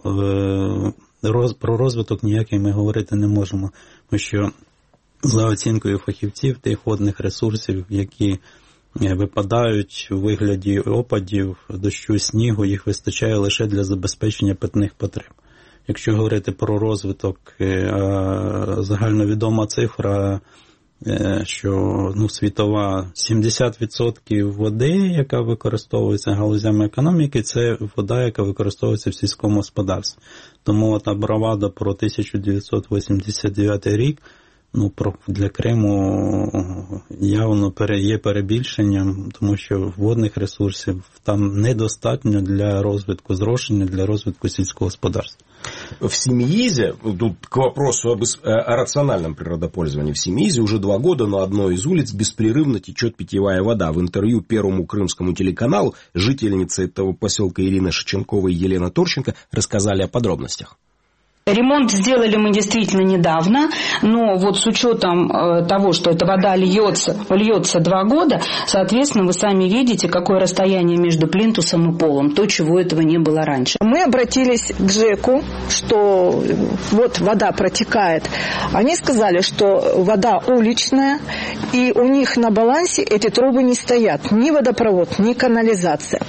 про розвиток ніякий ми говорити не можемо, тому що за оцінкою фахівців тих водних ресурсів, які випадають у вигляді опадів, дощу, снігу, їх вистачає лише для забезпечення питних потреб. Якщо говорити про розвиток, загальновідома цифра, що ну, світова сімдесят відсотків води, яка використовується галузями економіки, це вода, яка використовується в сільському господарстві. Тому та бравада про тисяча дев'ятсот вісімдесят дев'ятий рік, ну, для Криму явно є перебільшенням, тому що водних ресурсів там недостатньо для розвитку зрошення, для розвитку сільського господарства. В Семиизе, тут к вопросу об, о рациональном природопользовании, в Семиизе уже два года на одной из улиц беспрерывно течет питьевая вода. В интервью Первому крымскому телеканалу жительницы этого поселка Ирина Шиченкова и Елена Торченко рассказали о подробностях. Ремонт сделали мы действительно недавно, но вот с учетом того, что эта вода льется, льется два года, соответственно, вы сами видите, какое расстояние между плинтусом и полом, то, чего этого не было раньше. Мы обратились к ЖЭКу, что вот вода протекает. Они сказали, что вода уличная, и у них на балансе эти трубы не стоят, ни водопровод, ни канализация.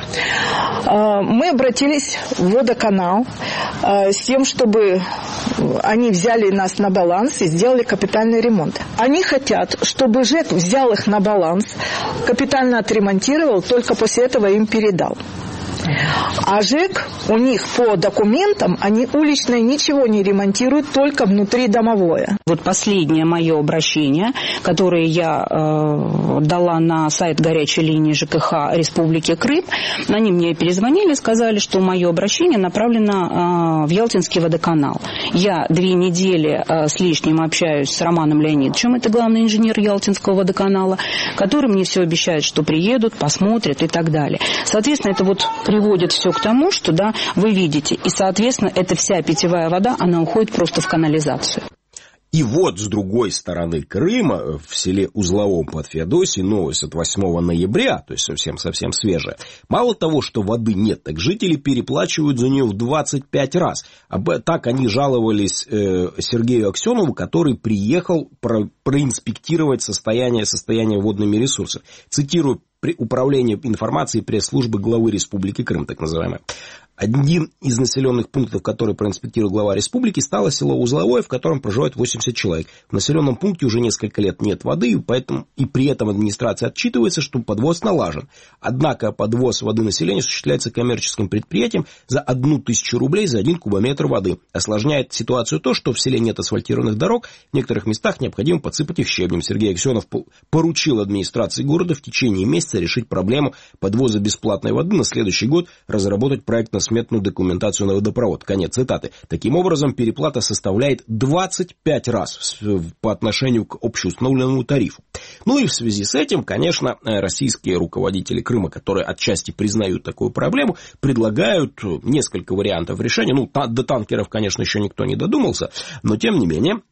Мы обратились в водоканал с тем, чтобы они взяли нас на баланс и сделали капитальный ремонт. Они хотят, чтобы ЖЭК взял их на баланс, капитально отремонтировал, только после этого им передал. А ЖЭК у них по документам, они уличное ничего не ремонтируют, только внутридомовое. Вот последнее мое обращение, которое я э, дала на сайт горячей линии ЖКХ Республики Крым, они мне перезвонили, сказали, что мое обращение направлено э, в Ялтинский водоканал. Я две недели э, с лишним общаюсь с Романом Леонидовичем, это главный инженер Ялтинского водоканала, который мне все обещает, что приедут, посмотрят и так далее. Соответственно, это вот приводит все к тому, что, да, вы видите, и, соответственно, эта вся питьевая вода, она уходит просто в канализацию. И вот с другой стороны Крыма, в селе Узловом под Феодосией, новость от восьмого ноября, то есть совсем-совсем свежая. Мало того, что воды нет, так жители переплачивают за нее в двадцать пять раз. Так они жаловались э, Сергею Аксенову, который приехал про, проинспектировать состояние, состояние водными ресурсами. Цитирую Управление информации пресс-службы главы Республики Крым, так называемое. Один из населенных пунктов, который проинспектировал глава республики, стало село Узловое, в котором проживает восемьдесят человек. В населенном пункте уже несколько лет нет воды, и, поэтому, и при этом администрация отчитывается, что подвоз налажен. Однако подвоз воды населению осуществляется коммерческим предприятием за одну тысячу рублей за один кубометр воды. Осложняет ситуацию то, что в селе нет асфальтированных дорог, в некоторых местах необходимо подсыпать их щебнем. Сергей Аксенов поручил администрации города в течение месяца решить проблему подвоза бесплатной воды, на следующий год разработать проект на сметную документацию на водопровод. Конец цитаты. Таким образом, переплата составляет двадцать пять раз по отношению к общеустановленному тарифу. Ну и в связи с этим, конечно, российские руководители Крыма, которые отчасти признают такую проблему, предлагают несколько вариантов решения. Ну, до танкеров, конечно, еще никто не додумался, но тем не менее,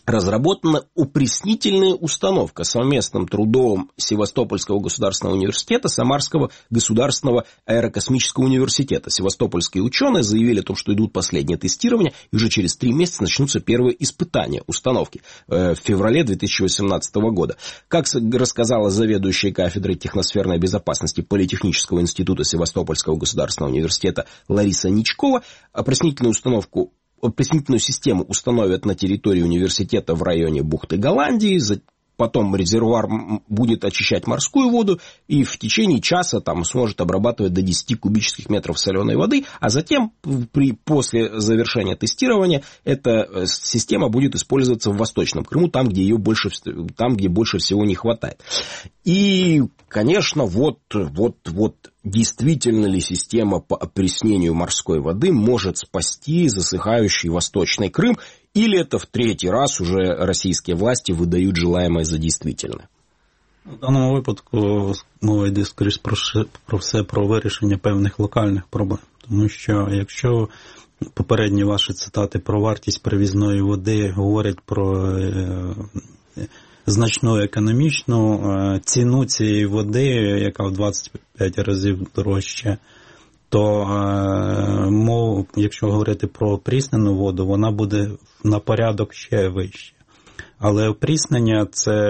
разработана опреснительная установка совместным трудом Севастопольского государственного университета, Самарского государственного аэрокосмического университета. Севастопольские ученые заявили о том, что идут последние тестирования, и уже через три месяца начнутся первые испытания установки в феврале две тысячи восемнадцатого года. Как рассказала заведующая кафедрой техносферной безопасности Политехнического института Севастопольского государственного университета Лариса Ничкова, опреснительную установку опреснительную систему установят на территории университета в районе бухты Голландии, потом резервуар будет очищать морскую воду и в течение часа там сможет обрабатывать до десяти кубических метров соленой воды, а затем при, после завершения тестирования эта система будет использоваться в Восточном Крыму, там, где ее больше, там, где больше всего не хватает. И, конечно, вот, вот, вот действительно ли система по опреснению морской воды может спасти засыхающий Восточный Крым, или это в третій раз уже російські власті видають желаєме за дійсне? У даному випадку мова йде скоріш про, про все про вирішення певних локальних проблем. Тому що якщо попередні ваші цитати про вартість привізної води говорять про е, значну економічну е, ціну цієї води, яка в двадцять п'ять разів дорожча, то мов, якщо говорити про опріснену воду, вона буде на порядок ще вище. Але опріснення – це,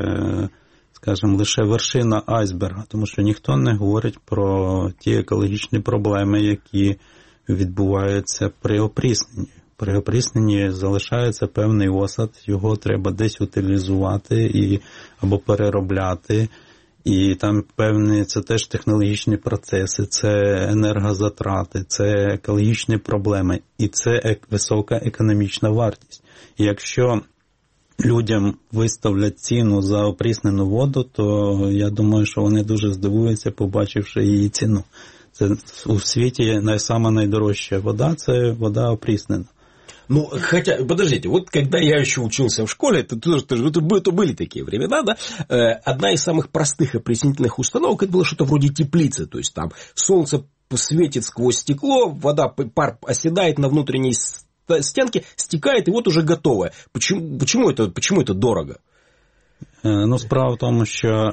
скажімо, лише вершина айсберга, тому що ніхто не говорить про ті екологічні проблеми, які відбуваються при опрісненні. При опрісненні залишається певний осад, його треба десь утилізувати і, або переробляти. І там певні, це теж технологічні процеси, це енергозатрати, це екологічні проблеми, і це висока економічна вартість. І якщо людям виставлять ціну за опріснену воду, то я думаю, що вони дуже здивуються, побачивши її ціну. Це у світі сама найдорожча вода – це вода опріснена. Ну, хотя, подождите, вот когда я еще учился в школе, это, тоже, это, это были такие времена, да, одна из самых простых опреснительных установок, это было что-то вроде теплицы, то есть там солнце светит сквозь стекло, вода, пар оседает на внутренней стенке, стекает, и вот уже готовое. Почему, почему, это, почему это дорого? Ну, справа в тому, що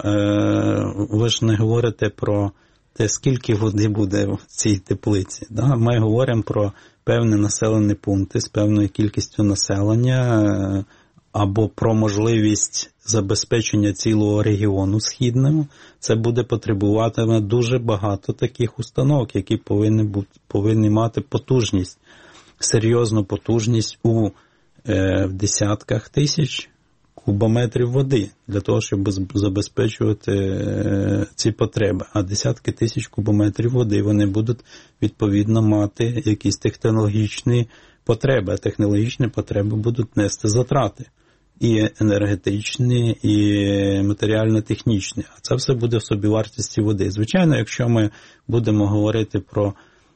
ви ж не говорите про те, скільки води буде в цій теплиці. Да? Ми говоримо про певні населені пункти з певною кількістю населення або про можливість забезпечення цілого регіону східного. Це буде потребувати дуже багато таких установок, які повинні, бути, повинні мати потужність, серйозну потужність у е, в десятках тисяч кубометрів води для того, щоб забезпечувати е, ці потреби. А десятки тисяч кубометрів води, вони будуть відповідно мати якісь технологічні потреби. А технологічні потреби будуть нести затрати. І енергетичні, і матеріально-технічні. А це все буде в собівартості води. Звичайно, якщо ми будемо говорити про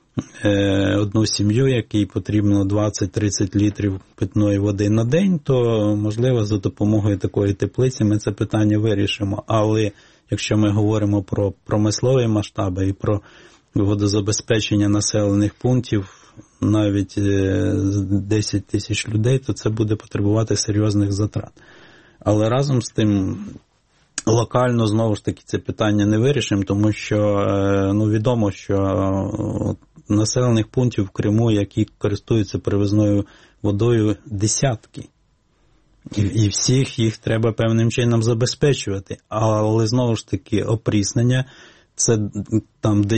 е, одну сім'ю, якій потрібно двадцять-тридцять літрів питної води на день, то, можливо, за допомогою такої теплиці ми це питання вирішимо. Але якщо ми говоримо про промислові масштаби і про водозабезпечення населених пунктів, навіть десять тисяч людей, то це буде потребувати серйозних затрат. Але разом з тим, локально, знову ж таки, це питання не вирішимо, тому що ну, відомо, що населених пунктів в Криму, які користуються привозною водою, десятки. І, і всіх їх треба певним чином забезпечувати. Але, знову ж таки, опріснення – це там, де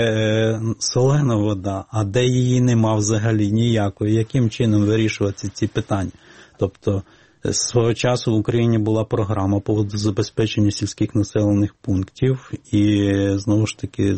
є солена вода, а де її нема взагалі ніякої. Яким чином вирішувати ці питання? Тобто, свого часу в Україні була програма по водозабезпеченню сільських населених пунктів, і, знову ж таки,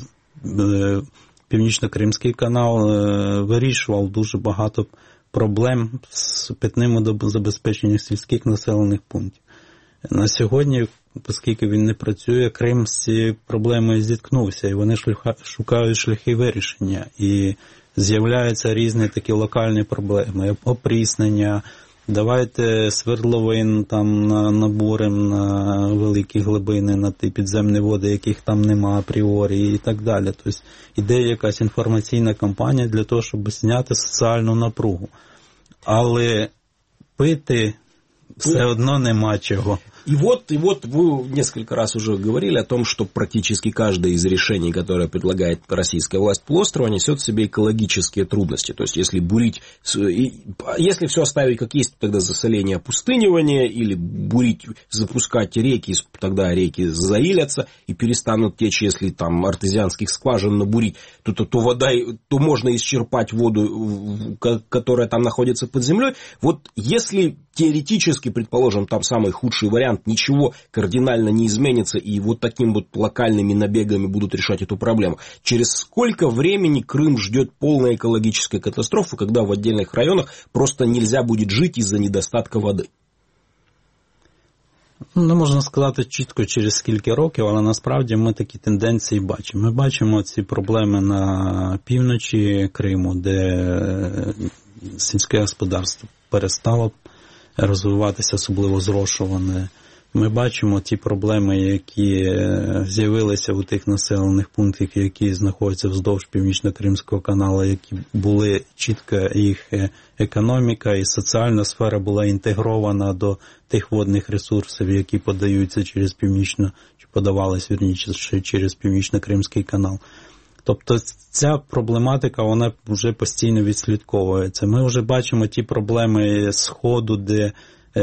Північно-Кримський канал вирішував дуже багато проблем з питним водозабезпеченням сільських населених пунктів. На сьогодні, оскільки він не працює, Крим з цією проблемою зіткнувся, і вони шукають шляхи вирішення. І з'являються різні такі локальні проблеми, опріснення, давайте свердловин там наборем на великі глибини, на ті підземні води, яких там нема апріорі і так далі. Тобто іде якась інформаційна кампанія для того, щоб зняти соціальну напругу. Але пити все одно нема чого. И вот, и вот вы несколько раз уже говорили о том, что практически каждое из решений, которое предлагает российская власть полуострова, несет в себе экологические трудности. То есть, если бурить, если все оставить как есть, тогда засоление, опустынивание, или бурить, запускать реки, тогда реки заилятся и перестанут течь, если там артезианских скважин набурить, то, то, то вода, то можно исчерпать воду, которая там находится под землей. Вот если теоретически, предположим, там самый худший вариант, ничего кардинально не изменится, и вот такими вот локальными набегами будут решать эту проблему. Через сколько времени Крым ждет полная экологическая катастрофа, когда в отдельных районах просто нельзя будет жить из-за недостатка води? Не можна сказати чітко через скільки років, але насправді ми такі тенденції бачимо. Ми бачимо ці проблеми на півночі Криму, де сільське господарство перестало розвиватися, особливо зрошуване. Ми бачимо ті проблеми, які з'явилися у тих населених пунктах, які знаходяться вздовж Північно-Кримського каналу, які були чітко їх економіка і соціальна сфера була інтегрована до тих водних ресурсів, які подаються через північно, чи подавались, вірніше, через Північно-Кримський канал. Тобто ця проблематика, вона вже постійно відслідковується. Ми вже бачимо ті проблеми Сходу, де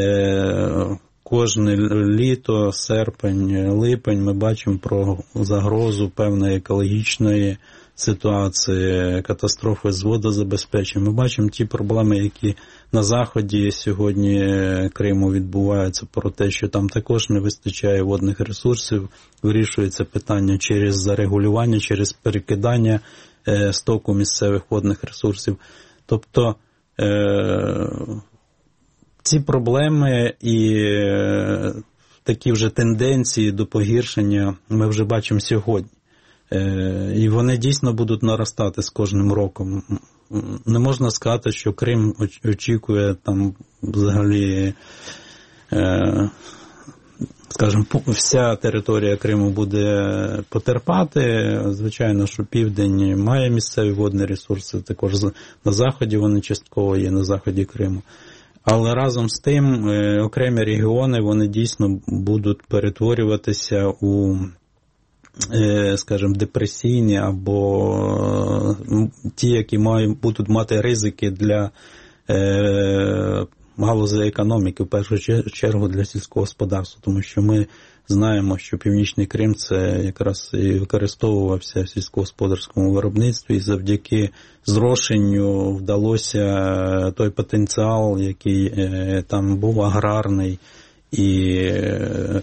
е, кожне літо, серпень, липень ми бачимо про загрозу певної екологічної ситуації, катастрофи з водозабезпеченням. Ми бачимо ті проблеми, які на заході сьогодні Криму відбуваються, про те, що там також не вистачає водних ресурсів, вирішується питання через зарегулювання, через перекидання е, стоку місцевих водних ресурсів. Тобто е, ці проблеми і е, такі вже тенденції до погіршення ми вже бачимо сьогодні. Е, і вони дійсно будуть наростати з кожним роком. Не можна сказати, що Крим очікує там взагалі, е, скажімо, вся територія Криму буде потерпати. Звичайно, що південь має місцеві водні ресурси, також на заході вони частково є, на заході Криму. Але разом з тим е, окремі регіони, вони дійсно будуть перетворюватися у, скажімо, депресійні або ті, які мають, будуть мати ризики для е, галузі економіки, в першу чергу для сільського господарства, тому що ми знаємо, що Північний Крим це якраз і використовувався в сільськогосподарському виробництві, і завдяки зрошенню вдалося той потенціал, який е, там був аграрний, і е,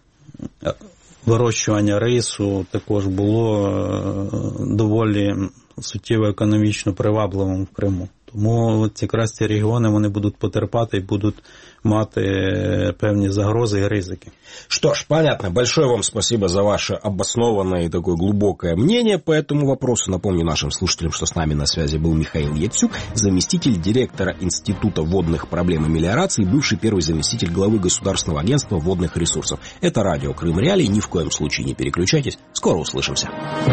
вирощування рису також було доволі суттєво економічно привабливим в Криму. Тому от якраз ці регіони, вони будуть потерпати і будуть мати певні загрози и ризики. Что ж, понятно. Большое вам спасибо за ваше обоснованное и такое глубокое мнение по этому вопросу. Напомню нашим слушателям, что с нами на связи был Михаил Яцюк, заместитель директора Института водных проблем и мелиорации, бывший первый заместитель главы Государственного агентства водных ресурсов. Это радио Крым Реалии. Ни в коем случае не переключайтесь. Скоро услышимся.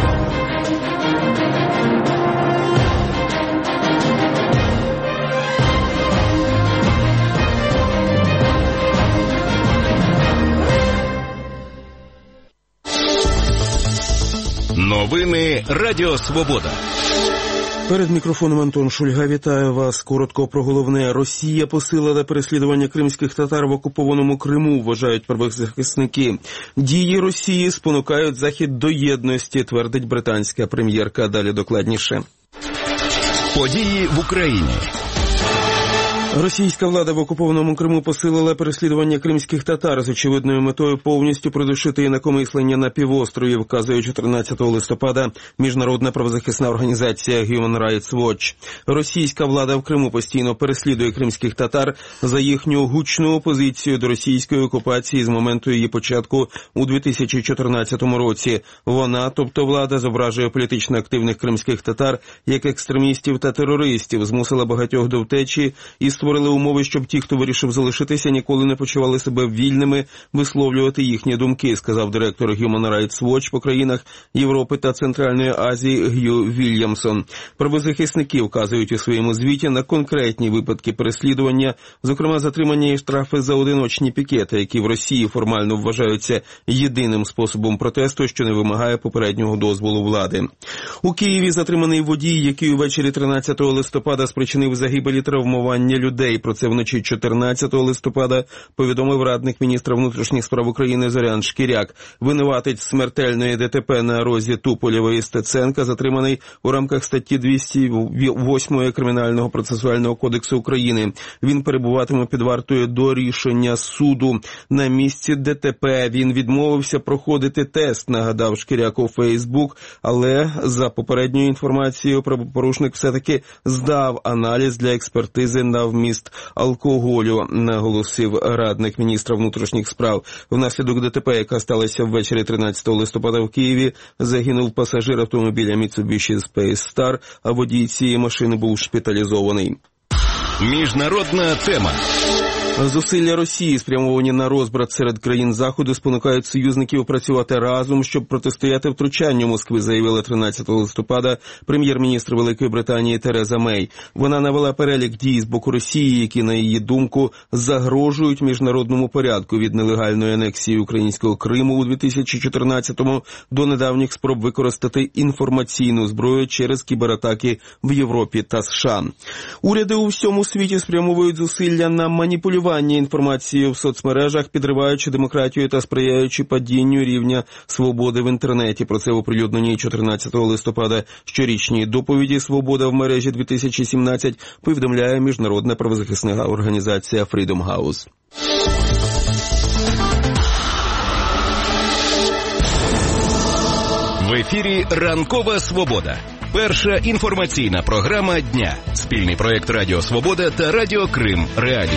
Новини Радіо Свобода. Перед мікрофоном Антон Шульга. Вітаю вас. Коротко про головне. Росія посилила переслідування кримських татар в окупованому Криму, вважають правозахисники. Дії Росії спонукають Захід до єдності, твердить британська прем'єрка. Далі докладніше. Події в Україні. Російська влада в окупованому Криму посилила переслідування кримських татар з очевидною метою повністю придушити інакомислення на півострові, вказує чотирнадцятого листопада міжнародна правозахисна організація Human Rights Watch. Російська влада в Криму постійно переслідує кримських татар за їхню гучну опозицію до російської окупації з моменту її початку у дві тисячі чотирнадцятому році. Вона, тобто влада, зображує політично активних кримських татар як екстремістів та терористів, змусила багатьох до втечі і створили умови, щоб ті, хто вирішив залишитися, ніколи не почували себе вільними висловлювати їхні думки, сказав директор Human Rights Watch по країнах Європи та Центральної Азії Г'ю Вільямсон. Правозахисники вказують у своєму звіті на конкретні випадки переслідування, зокрема затримання і штрафи за одиночні пікети, які в Росії формально вважаються єдиним способом протесту, що не вимагає попереднього дозволу влади. У Києві затриманий водій, який увечері тринадцятого листопада спричинив загибель і травмування людей. Про це вночі чотирнадцятого листопада повідомив радник міністра внутрішніх справ України Зорян Шкіряк. Винуватець смертельної ДТП на розі Туполєва і Стеценка затриманий у рамках статті двісті восьмої Кримінального процесуального кодексу України. Він перебуватиме під вартою до рішення суду. На місці ДТП він відмовився проходити тест, нагадав Шкіряк у Фейсбук, але за попередньою інформацією правопорушник все-таки здав аналіз для експертизи на вміст алкоголю, наголосив радник міністра внутрішніх справ. Внаслідок ДТП, яка сталася ввечері тринадцятого листопада в Києві, загинув пасажир автомобіля Mitsubishi Space Star, а водій цієї машини був шпиталізований. Міжнародна тема. Зусилля Росії, спрямовані на розбрат серед країн Заходу, спонукають союзників працювати разом, щоб протистояти втручанню Москви, заявила тринадцятого листопада прем'єр-міністр Великої Британії Тереза Мей. Вона навела перелік дій з боку Росії, які, на її думку, загрожують міжнародному порядку від нелегальної анексії українського Криму у дві тисячі чотирнадцятому до недавніх спроб використати інформаційну зброю через кібератаки в Європі та США. Уряди у всьому світі спрямовують зусилля на маніпулювання інформацією в соцмережах, підриваючи демократію та сприяючи падінню рівня свободи в інтернеті. Про це в оприлюдненій чотирнадцятого листопада щорічній доповіді «Свобода в мережі дві тисячі сімнадцять» повідомляє міжнародна правозахисна організація Freedom House. В ефірі «Ранкова свобода». Перша інформаційна програма дня. Спільний проєкт Радіо Свобода та Радіо Крим Реалії.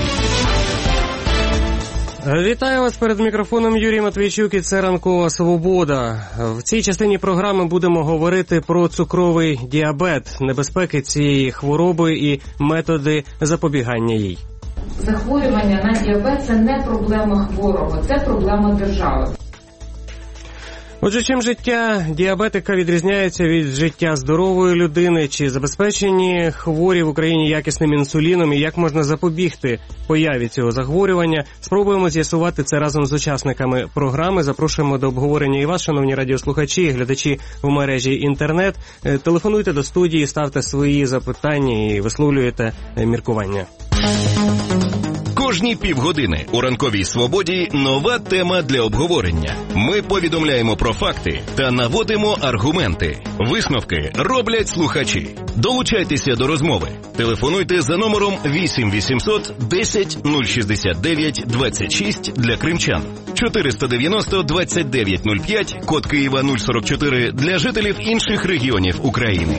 Вітаю вас, перед мікрофоном Юрій Матвійчук, і це «Ранкова свобода». В цій частині програми будемо говорити про цукровий діабет, небезпеки цієї хвороби і методи запобігання їй. Захворювання на діабет – це не проблема хворого, це проблема держави. Отже, чим життя діабетика відрізняється від життя здорової людини? Чи забезпечені хворі в Україні якісним інсуліном і як можна запобігти появі цього захворювання? Спробуємо з'ясувати це разом з учасниками програми. Запрошуємо до обговорення і вас, шановні радіослухачі і глядачі в мережі інтернет. Телефонуйте до студії, ставте свої запитання і висловлюйте міркування. Кожні півгодини у «Ранковій свободі» нова тема для обговорення. Ми повідомляємо про факти та наводимо аргументи. Висновки роблять слухачі. Долучайтеся до розмови. Телефонуйте за номером вісім вісімсот десять нуль шістдесят дев'ять двадцять шість для кримчан, чотириста дев'яносто двадцять дев'ять нуль п'ять, код Києва нуль сорок чотири для жителів інших регіонів України.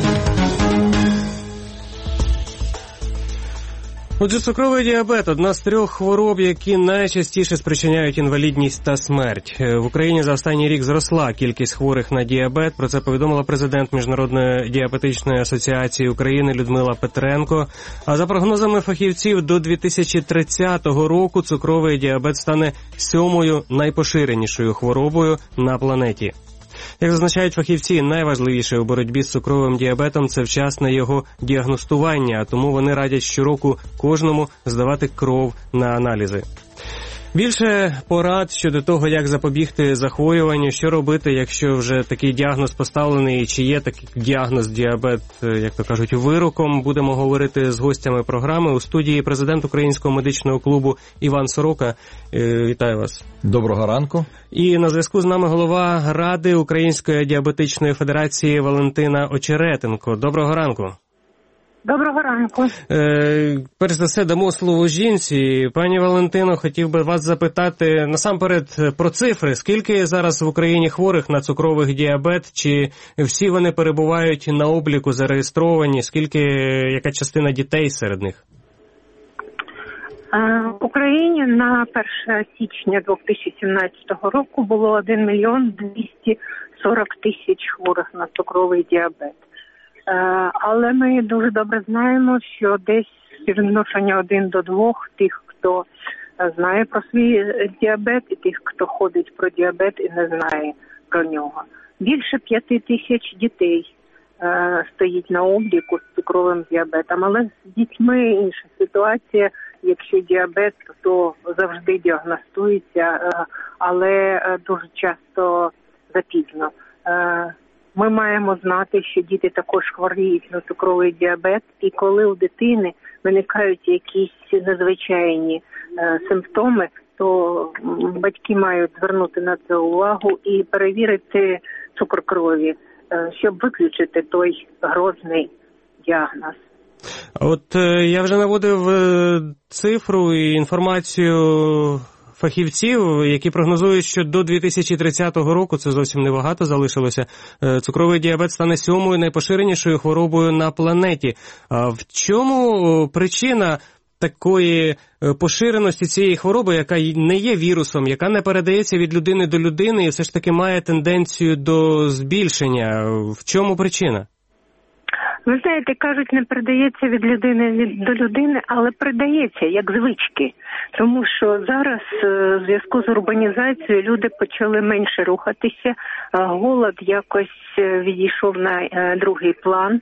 Отже, цукровий діабет – одна з трьох хвороб, які найчастіше спричиняють інвалідність та смерть. В Україні за останній рік зросла кількість хворих на діабет. Про це повідомила президент Міжнародної діабетичної асоціації України Людмила Петренко. А за прогнозами фахівців, до дві тисячі тридцятого року цукровий діабет стане сьомою найпоширенішою хворобою на планеті. Як зазначають фахівці, найважливіше у боротьбі з цукровим діабетом – це вчасне його діагностування, а тому вони радять щороку кожному здавати кров на аналізи. Більше порад щодо того, як запобігти захворюванню, що робити, якщо вже такий діагноз поставлений, і чи є такий діагноз діабет, як то кажуть, вироком, будемо говорити з гостями програми. У студії президент Українського медичного клубу Іван Сорока. Вітаю вас. Доброго ранку. І на зв'язку з нами голова Ради Української діабетичної федерації Валентина Очеретенко. Доброго ранку. Доброго ранку. Е, перш за все, дамо слово жінці. Пані Валентино, хотів би вас запитати насамперед про цифри. Скільки зараз в Україні хворих на цукровий діабет? Чи всі вони перебувають на обліку, зареєстровані? Скільки, яка частина дітей серед них? В Україні на перше січня дві тисячі сімнадцятого року було один мільйон двісті сорок тисяч хворих на цукровий діабет. Але ми дуже добре знаємо, що десь співвідношення один до двох тих, хто знає про свій діабет, і тих, хто ходить про діабет і не знає про нього. Більше п'яти тисяч дітей е, стоїть на обліку з цукровим діабетом, але з дітьми інша ситуація. Якщо діабет, то завжди діагностується, е, але дуже часто запізно. Е, ми маємо знати, що діти також хворіють на цукровий діабет, і коли у дитини виникають якісь надзвичайні е, симптоми, то батьки мають звернути на це увагу і перевірити цукор крові, е, щоб виключити той грозний діагноз. От е, я вже наводив е, цифру і інформацію фахівців, які прогнозують, що до дві тисячі тридцятого року, це зовсім небагато залишилося, цукровий діабет стане сьомою найпоширенішою хворобою на планеті. А в чому причина такої поширеності цієї хвороби, яка не є вірусом, яка не передається від людини до людини і все ж таки має тенденцію до збільшення? В чому причина? Ви знаєте, кажуть, не передається від людини до людини, але передається як звички. Тому що зараз в зв'язку з урбанізацією люди почали менше рухатися, голод якось відійшов на другий план,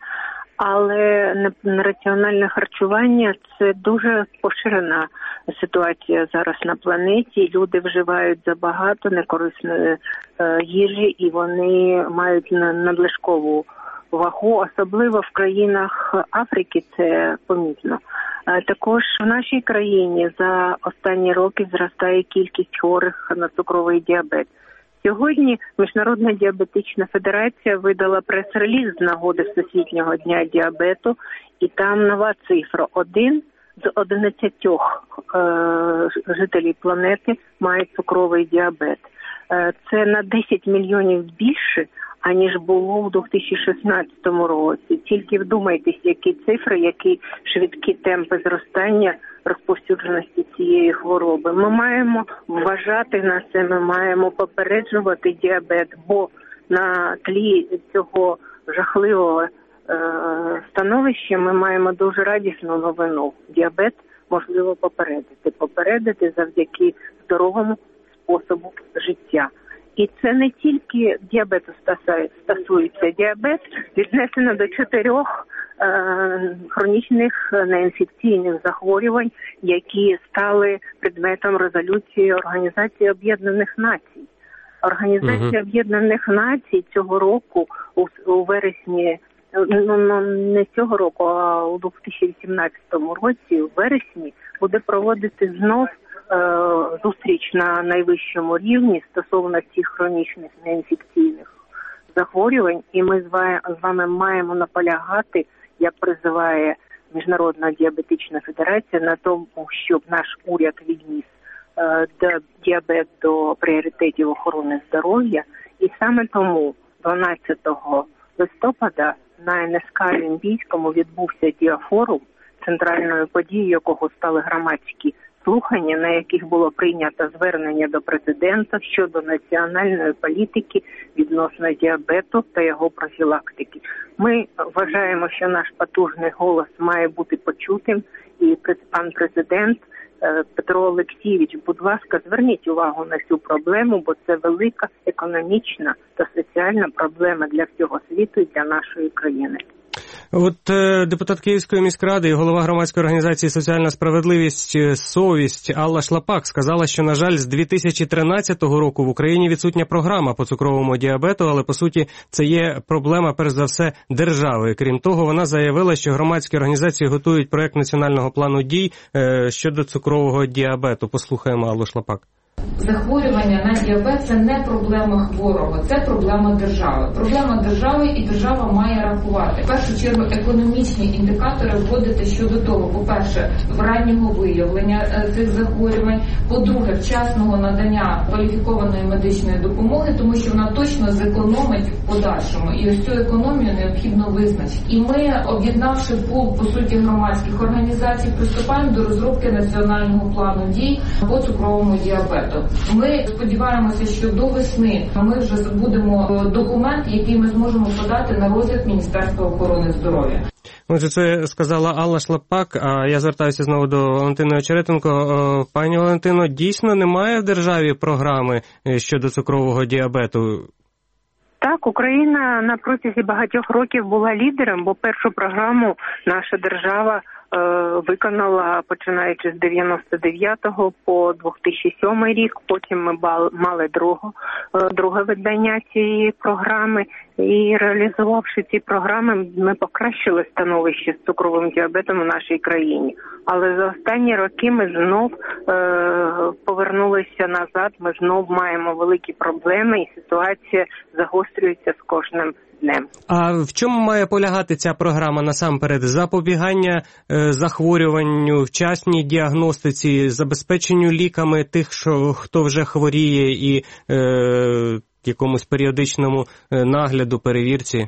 але раціональне харчування – це дуже поширена ситуація зараз на планеті. Люди вживають забагато некорисної їжі і вони мають надлишкову вагу, особливо в країнах Африки це помітно. Також в нашій країні за останні роки зростає кількість хворих на цукровий діабет. Сьогодні Міжнародна діабетична федерація видала прес-реліз з нагоди Всесвітнього дня діабету, і там нова цифра. Один з одинадцятьох е- жителів планети має цукровий діабет. Е- це на десять мільйонів більше, аніж було у дві тисячі шістнадцятому році. Тільки вдумайтесь, які цифри, які швидкі темпи зростання розповсюдженості цієї хвороби. Ми маємо вважати на це, ми маємо попереджувати діабет, бо на тлі цього жахливого е- становища ми маємо дуже радісну новину. Діабет можливо попередити. Попередити завдяки здоровому способу життя. І це не тільки діабету стосується. Діабет віднесено до чотирьох е, хронічних неінфекційних захворювань, які стали предметом резолюції Організації Об'єднаних Націй. Організація uh-huh. Об'єднаних Націй цього року, у, у вересні, ну, ну не цього року, а у дві тисячі вісімнадцятому році, у вересні, буде проводити знов зустріч на найвищому рівні стосовно цих хронічних неінфекційних захворювань, і ми з вами маємо наполягати, як призиває Міжнародна діабетична федерація, на тому, щоб наш уряд відніс е, діабет до пріоритетів охорони здоров'я, і саме тому дванадцятого листопада на ен ес ка Олімпійському відбувся діафорум, центральною подією якого стали громадські слухання, на яких було прийнято звернення до президента щодо національної політики відносно діабету та його профілактики. Ми вважаємо, що наш потужний голос має бути почутим, і пан президент Петро Олексійович, будь ласка, зверніть увагу на цю проблему, бо це велика економічна та соціальна проблема для всього світу і для нашої країни. От е, депутат Київської міськради і голова громадської організації «Соціальна справедливість. Совість» Алла Шлапак сказала, що, на жаль, з дві тисячі тринадцятого року в Україні відсутня програма по цукровому діабету, але, по суті, це є проблема, перш за все, держави. Крім того, вона заявила, що громадські організації готують проект національного плану дій е, щодо цукрового діабету. Послухаємо Аллу Шлапак. Захворювання на діабет – це не проблема хворого, це проблема держави. Проблема держави, і держава має рахувати. В першу чергу економічні індикатори вводити щодо того, по-перше, раннього виявлення цих захворювань, по-друге, вчасного надання кваліфікованої медичної допомоги, тому що вона точно зекономить в подальшому. І ось цю економію необхідно визначити. І ми, об'єднавши пул, по суті, громадських організацій, приступаємо до розробки національного плану дій по цукровому діабету. діабету. Ми сподіваємося, що до весни ми вже забудемо документ, який ми зможемо подати на розгляд Міністерства охорони здоров'я. Отже, це сказала Алла Шлапак, а я звертаюся знову до Валентини Очеретенко. Пані Валентино, дійсно немає в державі програми щодо цукрового діабету? Так, Україна на протязі багатьох років була лідером, бо першу програму наша держава е, виконала починаючи з дев'яносто дев'ятого по дві тисячі сьомий рік. Потім ми бал, мали другу, е, друге видання цієї програми. І реалізувавши ці програми, ми покращили становище з цукровим діабетом у нашій країні. Але за останні роки ми знов е, повернулися назад, ми знов маємо великі проблеми, і ситуація загострюється з кожним днем. А в чому має полягати ця програма насамперед? Запобігання е, захворюванню, вчасній діагностиці, забезпеченню ліками тих, що, хто вже хворіє, і е, якомусь періодичному нагляду, перевірці?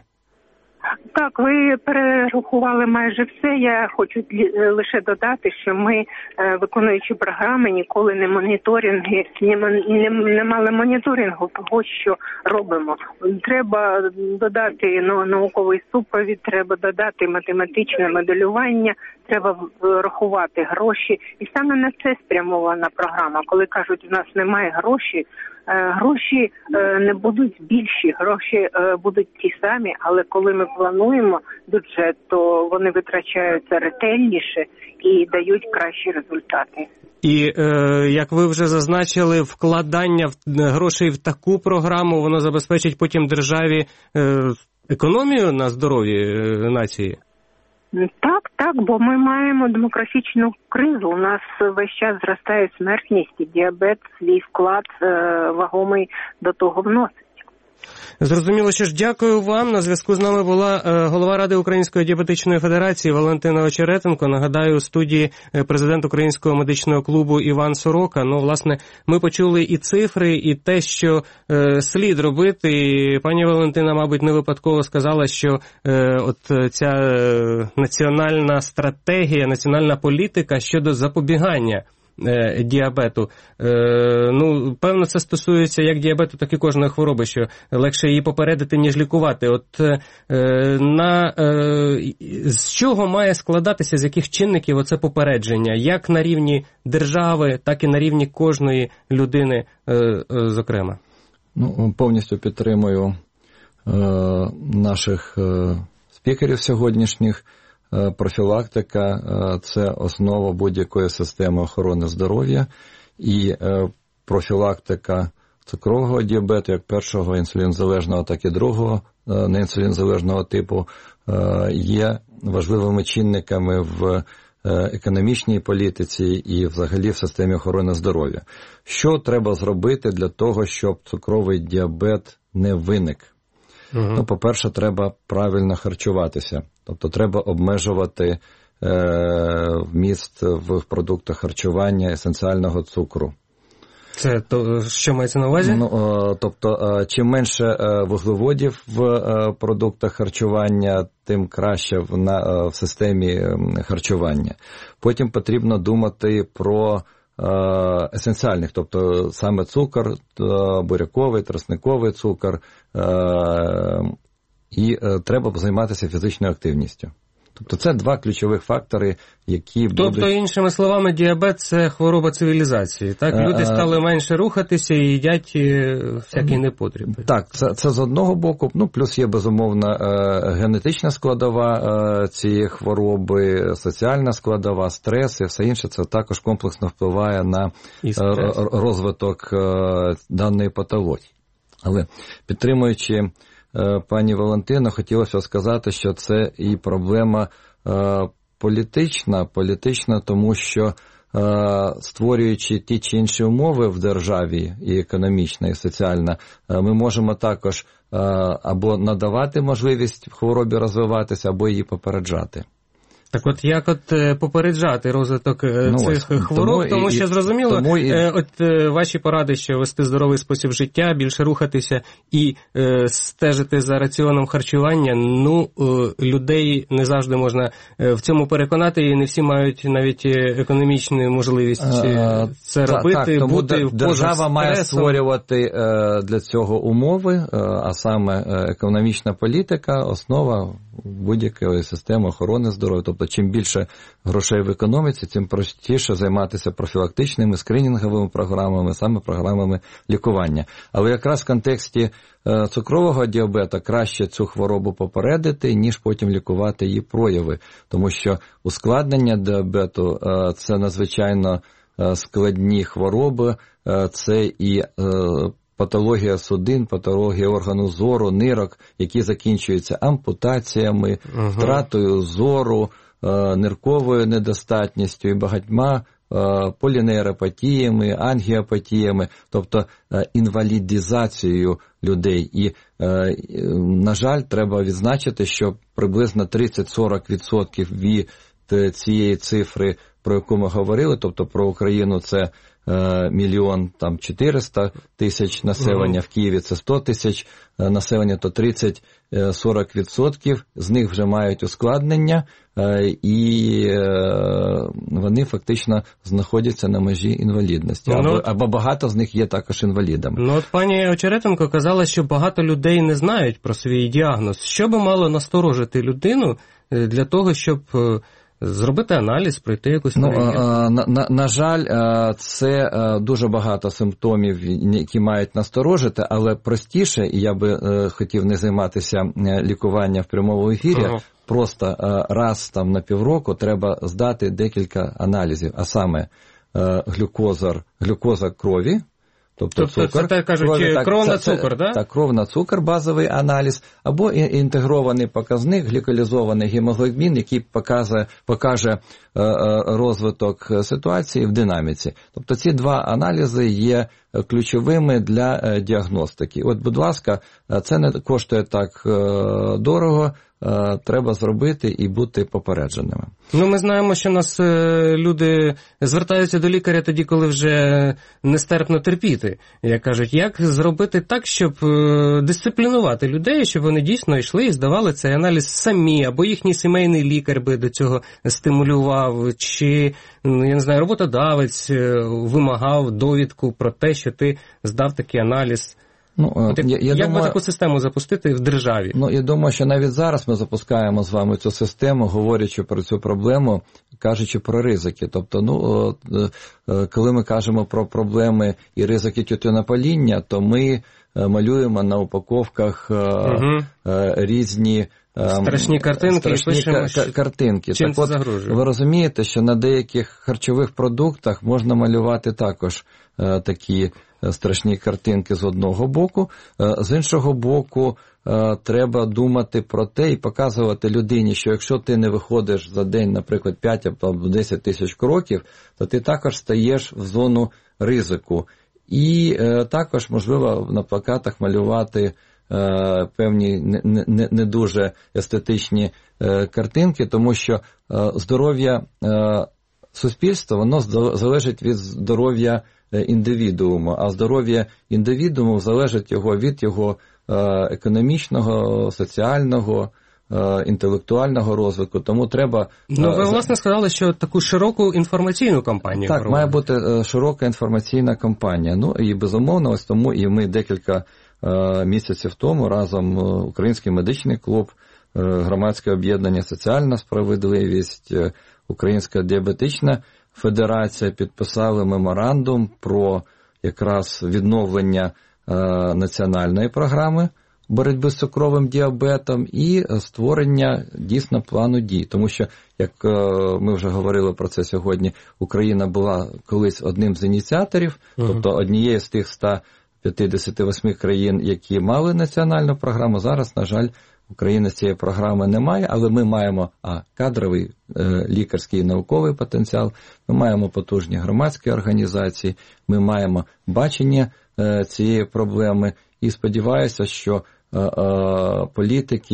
Так, ви перерахували майже все. Я хочу лише додати, що ми, виконуючи програми, ніколи не моніторинги, не, не мали моніторингу того, що робимо. Треба додати науковий супровід, треба додати математичне моделювання, треба рахувати гроші. І саме на це спрямована програма. Коли кажуть, у нас немає грошей, гроші не будуть більші, гроші будуть ті самі, але коли ми плануємо бюджет, то вони витрачаються ретельніше і дають кращі результати. І, е, як ви вже зазначили, вкладання грошей в таку програму, воно забезпечить потім державі е, економію на здоров'ї е, нації? Так, так, бо ми маємо демографічну кризу. У нас весь час зростає смертність, і діабет свій вклад е, вагомий до того вносить. Зрозуміло, що ж, дякую вам. На зв'язку з нами була е, голова Ради Української діабетичної федерації Валентина Очеретенко. Нагадаю, у студії президент Українського медичного клубу Іван Сорока. Ну, власне, ми почули і цифри, і те, що е, слід робити. І пані Валентина, мабуть, не випадково сказала, що е, от ця е, національна стратегія, національна політика щодо запобігання діабету. Ну, певно, це стосується як діабету, так і кожної хвороби, що легше її попередити, ніж лікувати. От на з чого має складатися, з яких чинників оце попередження? Як на рівні держави, так і на рівні кожної людини, зокрема? Ну, повністю підтримую е, наших е, спікерів сьогоднішніх. Профілактика – це основа будь-якої системи охорони здоров'я, і профілактика цукрового діабету, як першого інсулінзалежного, так і другого неінсулінзалежного типу, є важливими чинниками в економічній політиці і взагалі в системі охорони здоров'я. Що треба зробити для того, щоб цукровий діабет не виник? Uh-huh. Ну, по-перше, треба правильно харчуватися. Тобто треба обмежувати е, вміст в продуктах харчування есенціального цукру. Це то, що мається на увазі? Ну, о, тобто, е, чим менше е, вуглеводів в е, продуктах харчування, тим краще в, на, е, в системі е, харчування. Потім потрібно думати про есенціальних, тобто саме цукор, буряковий, тростниковий цукор, і треба займатися фізичною активністю. Тобто це два ключових фактори, які тобто, будуть... Тобто, іншими словами, діабет – це хвороба цивілізації, так? Люди стали менше рухатися і їдять всякі непотріб. Так, це, це з одного боку, ну, плюс є, безумовно, генетична складова цієї хвороби, соціальна складова, стрес і все інше, це також комплексно впливає на розвиток даної патології. Але підтримуючи пані Валентину, хотілося сказати, що це і проблема е, політична, політична, тому що е, створюючи ті чи інші умови в державі, і економічна, і соціальна, е, ми можемо також е, або надавати можливість хворобі розвиватися, або її попереджати. Так от як от попереджати розвиток ну, цих ось, хвороб, тому, тому що зрозуміло, тому і... от ваші поради, що вести здоровий спосіб життя, більше рухатися і е, стежити за раціоном харчування, ну, е, людей не завжди можна в цьому переконати, і не всі мають навіть економічну можливість е, це та, робити, так, тому бути в держава має створювати е, для цього умови, е, а саме е, економічна політика, основа будь-якої системи охорони здоров'я. Тобто, чим більше грошей в економіці, тим простіше займатися профілактичними, скринінговими програмами, саме програмами лікування. Але якраз в контексті е, цукрового діабета краще цю хворобу попередити, ніж потім лікувати її прояви. Тому що ускладнення діабету е, – це надзвичайно е, складні хвороби, е, це і е, патологія судин, патологія органу зору, нирок, які закінчуються ампутаціями, uh-huh. втратою зору, нирковою недостатністю і багатьма полінейропатіями, ангіопатіями, тобто інвалідизацією людей. І, на жаль, треба відзначити, що приблизно тридцять-сорок відсотків від цієї цифри, про яку ми говорили, тобто про Україну це мільйон там чотириста тисяч населення, uh-huh. в Києві це сто тисяч населення, то тридцять-сорок відсотків з них вже мають ускладнення, і вони фактично знаходяться на межі інвалідності, або, ну, або багато з них є також інвалідами. Ну от пані Очеретенко казала, що багато людей не знають про свій діагноз. Що би мало насторожити людину для того, щоб зробити аналіз, пройти якусь перевірку? Ну, на, на, на жаль, це дуже багато симптомів, які мають насторожити, але простіше, і я би хотів не займатися лікуванням в прямому ефірі, ага. просто раз там на півроку треба здати декілька аналізів, а саме глюкоза, глюкоза крові, тобто, тобто цукор, це, кажуть, крові, так, кров на цукор, так? Так, кров на цукор, базовий аналіз, або інтегрований показник, глікалізований гемоглобін, який покаже, покаже розвиток ситуації в динаміці. Тобто ці два аналізи є ключовими для діагностики. От, будь ласка, це не коштує так дорого, треба зробити і бути попередженими. Ну, ми знаємо, що нас люди звертаються до лікаря тоді, коли вже нестерпно терпіти. Як кажуть, як зробити так, щоб дисциплінувати людей, щоб вони дійсно йшли і здавали цей аналіз самі, або їхній сімейний лікар би до цього стимулював, чи, я не знаю, роботодавець вимагав довідку про те, що ти здав такий аналіз. Ну, От, я, я як думаю, би таку систему запустити в державі? Ну, я думаю, що навіть зараз ми запускаємо з вами цю систему, говорячи про цю проблему, кажучи про ризики. Тобто, ну, коли ми кажемо про проблеми і ризики тютюнопаління, то ми малюємо на упаковках угу. різні страшні картинки, страшні і пишемо, к- картинки. Чим так це от, загрожує? Ви розумієте, що на деяких харчових продуктах можна малювати також е, такі страшні картинки з одного боку, е, з іншого боку е, треба думати про те і показувати людині, що якщо ти не виходиш за день, наприклад, п'ять або десять тисяч кроків, то ти також стаєш в зону ризику. І е, також, можливо, на плакатах малювати е, певні не, не, не дуже естетичні е, картинки, тому що е, здоров'я е, суспільства, воно залежить від здоров'я індивідууму, а здоров'я індивідууму залежить його від його е, економічного, соціального, інтелектуального розвитку, тому треба... Ну, ви, власне, сказали, що таку широку інформаційну кампанію Так, проводити. має бути широка інформаційна кампанія. Ну, і безумовно, ось тому і ми декілька е, місяців тому разом Український медичний клуб, е, Громадське об'єднання «Соціальна справедливість», е, Українська діабетична федерація підписали меморандум про якраз відновлення е, національної програми боротьби з цукровим діабетом і створення дійсно плану дій. Тому що, як ми вже говорили про це сьогодні, Україна була колись одним з ініціаторів, uh-huh. тобто однією з тих ста п'ятдесят вісім країн, які мали національну програму. Зараз, на жаль, України цієї програми немає, але ми маємо а, кадровий, е, лікарський і науковий потенціал, ми маємо потужні громадські організації, ми маємо бачення е, цієї проблеми і сподіваюся, що е, е, політики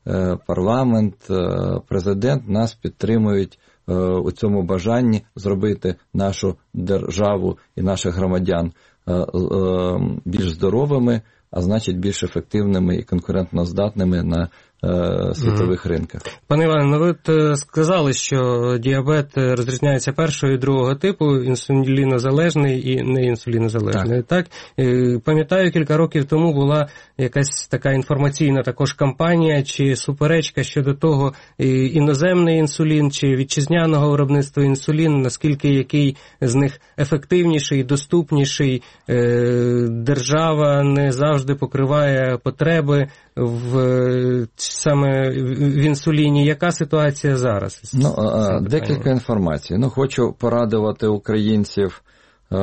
парламент, президент нас підтримують у цьому бажанні зробити нашу державу і наших громадян більш здоровими, а значить більш ефективними і конкурентно здатними на світових ринках. Пане Іване, ну ви сказали, що діабет розрізняється першого і другого типу, інсулінозалежний і неінсулінозалежний. Так. так? Пам'ятаю, кілька років тому була якась така інформаційна також кампанія чи суперечка щодо того, іноземний інсулін чи вітчизняного виробництва інсулін, наскільки який з них ефективніший, доступніший, держава не завжди покриває потреби в саме в інсуліні. Яка ситуація зараз? Ну, декілька інформацій. Ну, хочу порадувати українців е-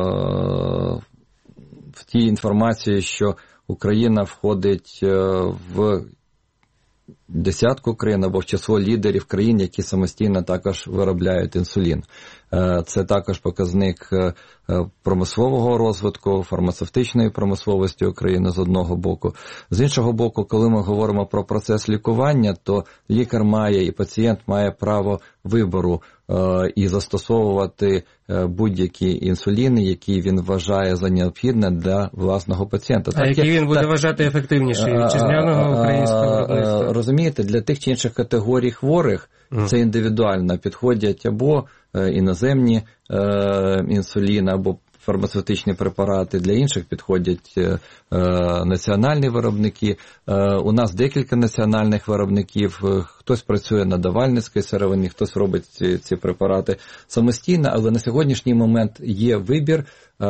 в тій інформації, що Україна входить в десятку країн або в число лідерів країн, які самостійно також виробляють інсулін. Це також показник промислового розвитку, фармацевтичної промисловості України з одного боку. З іншого боку, коли ми говоримо про процес лікування, то лікар має і пацієнт має право вибору і застосовувати будь-які інсуліни, які він вважає за необхідне для власного пацієнта. А який він буде так, вважати ефективніший? Вітчизняного, українського виробництва? Розумієте, для тих чи інших категорій хворих mm. це індивідуально підходять або іноземні е, інсуліни, або фармацевтичні препарати, для інших підходять е, національні виробники. Е, у нас декілька національних виробників, хтось працює на давальницькій сировині, хтось робить ці, ці препарати самостійно, але на сьогоднішній момент є вибір.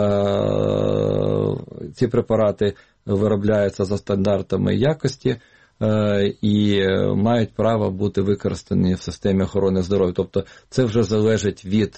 Е, ці препарати виробляються за стандартами якості і мають право бути використані в системі охорони здоров'я. Тобто це вже залежить від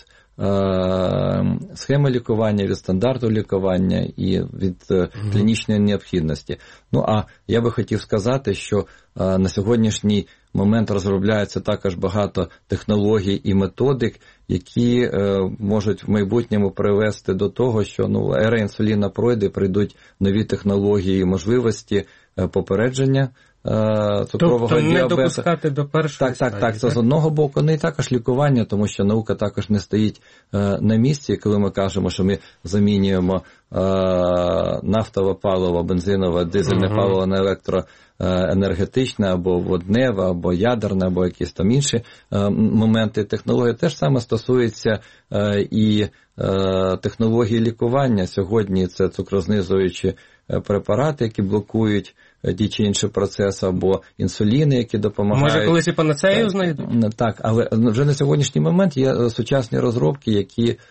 е, схеми лікування, від стандарту лікування і від е, клінічної необхідності. Ну, а я би хотів сказати, що е, на сьогоднішній момент розробляється також багато технологій і методик, які е, можуть в майбутньому привести до того, що ну, ера інсуліна пройде, прийдуть нові технології і можливості е, попередження цукрового тобто діабету. Не допускати до першої Так, так, так, це з одного боку, ну і також лікування, тому що наука також не стоїть е, на місці, коли ми кажемо, що ми замінюємо е, нафтове паливо, бензинове, дизельне uh-huh. паливо на електроенергетичне, або водневе, або ядерне, або якісь там інші е, моменти технології. Те ж саме стосується е, і е, технології лікування. Сьогодні це цукрознижуючі препарати, які блокують ті чи інші процеси, або інсуліни, які допомагають. Може, колись і панацею знайдуть? Так, але вже на сьогоднішній момент є сучасні розробки, які е,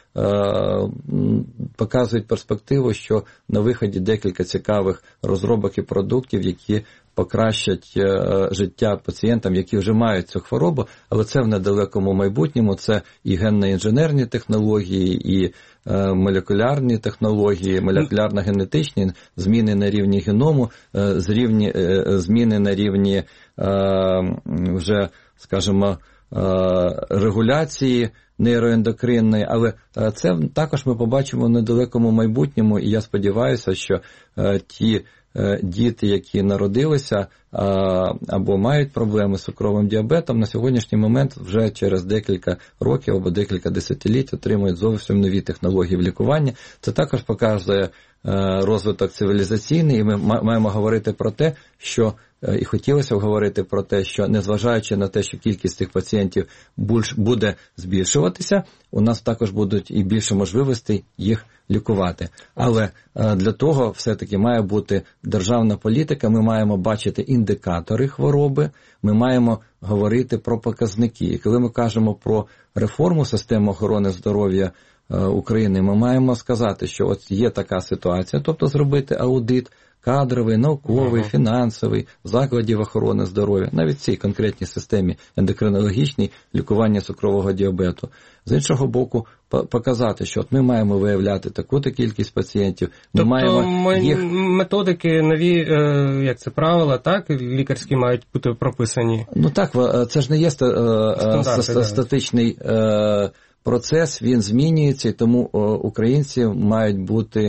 показують перспективу, що на виході декілька цікавих розробок і продуктів, які покращать е, життя пацієнтам, які вже мають цю хворобу, але це в недалекому майбутньому, це і генно-інженерні технології, і е, молекулярні технології, молекулярно-генетичні, зміни на рівні геному, е, з рівні, е, зміни на рівні е, вже, скажімо, е, регуляції нейроендокринної, але це також ми побачимо в недалекому майбутньому, і я сподіваюся, що е, ті діти, які народилися або мають проблеми з цукровим діабетом, на сьогоднішній момент вже через декілька років або декілька десятиліть отримують зовсім нові технології в лікуванні. Це також показує розвиток цивілізаційний, і ми маємо говорити про те, що і хотілося б говорити про те, що незважаючи на те, що кількість цих пацієнтів буде збільшуватися, у нас також будуть і більше можливостей їх лікувати. Але для того все-таки має бути державна політика, ми маємо бачити індикатори хвороби, ми маємо говорити про показники. І коли ми кажемо про реформу системи охорони здоров'я України, ми маємо сказати, що от є така ситуація, тобто зробити аудит кадровий, науковий, ага. фінансовий, закладів охорони здоров'я, навіть в цій конкретній системі ендокринологічній лікування цукрового діабету. З іншого боку, показати, що от ми маємо виявляти таку-то кількість пацієнтів. Ми тобто маємо їх... методики, нові, як це, правила, так, лікарські мають бути прописані? Ну так, це ж не є ста... статичний процес, він змінюється, і тому українці мають бути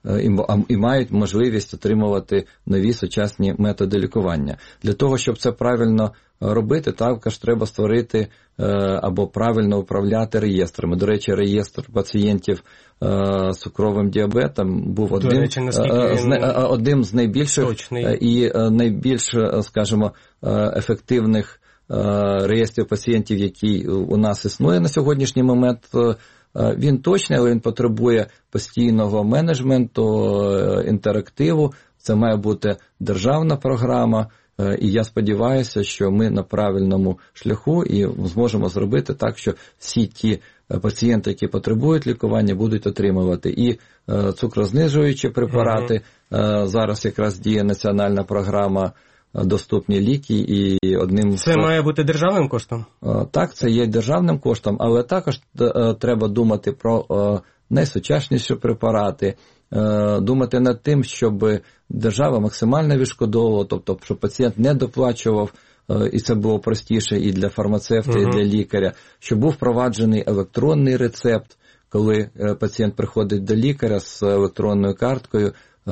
і мають можливість отримувати нові сучасні методи лікування. Для того, щоб це правильно робити, також треба створити або правильно управляти реєстрами. До речі, реєстр пацієнтів з цукровим діабетом був одним, речі, він... одним з найбільших точний. І найбільш, скажімо, ефективних реєстрів пацієнтів, які у нас існує на сьогоднішній момент. Він точний, але він потребує постійного менеджменту, інтерактиву. Це має бути державна програма. І я сподіваюся, що ми на правильному шляху і зможемо зробити так, що всі ті пацієнти, які потребують лікування, будуть отримувати і цукрознижуючі препарати. Uh-huh. Зараз якраз діє національна програма «Доступні ліки». І одним це з... має бути державним коштом? Так, це є державним коштом, але також треба думати про найсучасніші препарати, думати над тим, щоб держава максимально відшкодовувала, тобто, щоб пацієнт не доплачував, і це було простіше і для фармацевта, uh-huh. і для лікаря, щоб був впроваджений електронний рецепт, коли пацієнт приходить до лікаря з електронною карткою,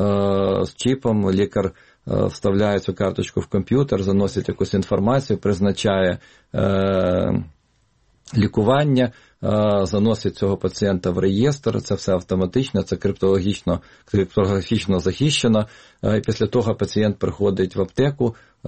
з чіпом, лікар вставляє цю карточку в комп'ютер, заносить якусь інформацію, призначає е, лікування, е, заносить цього пацієнта в реєстр, це все автоматично, це криптологічно, криптографічно захищено. Е, і після того пацієнт приходить в аптеку, е,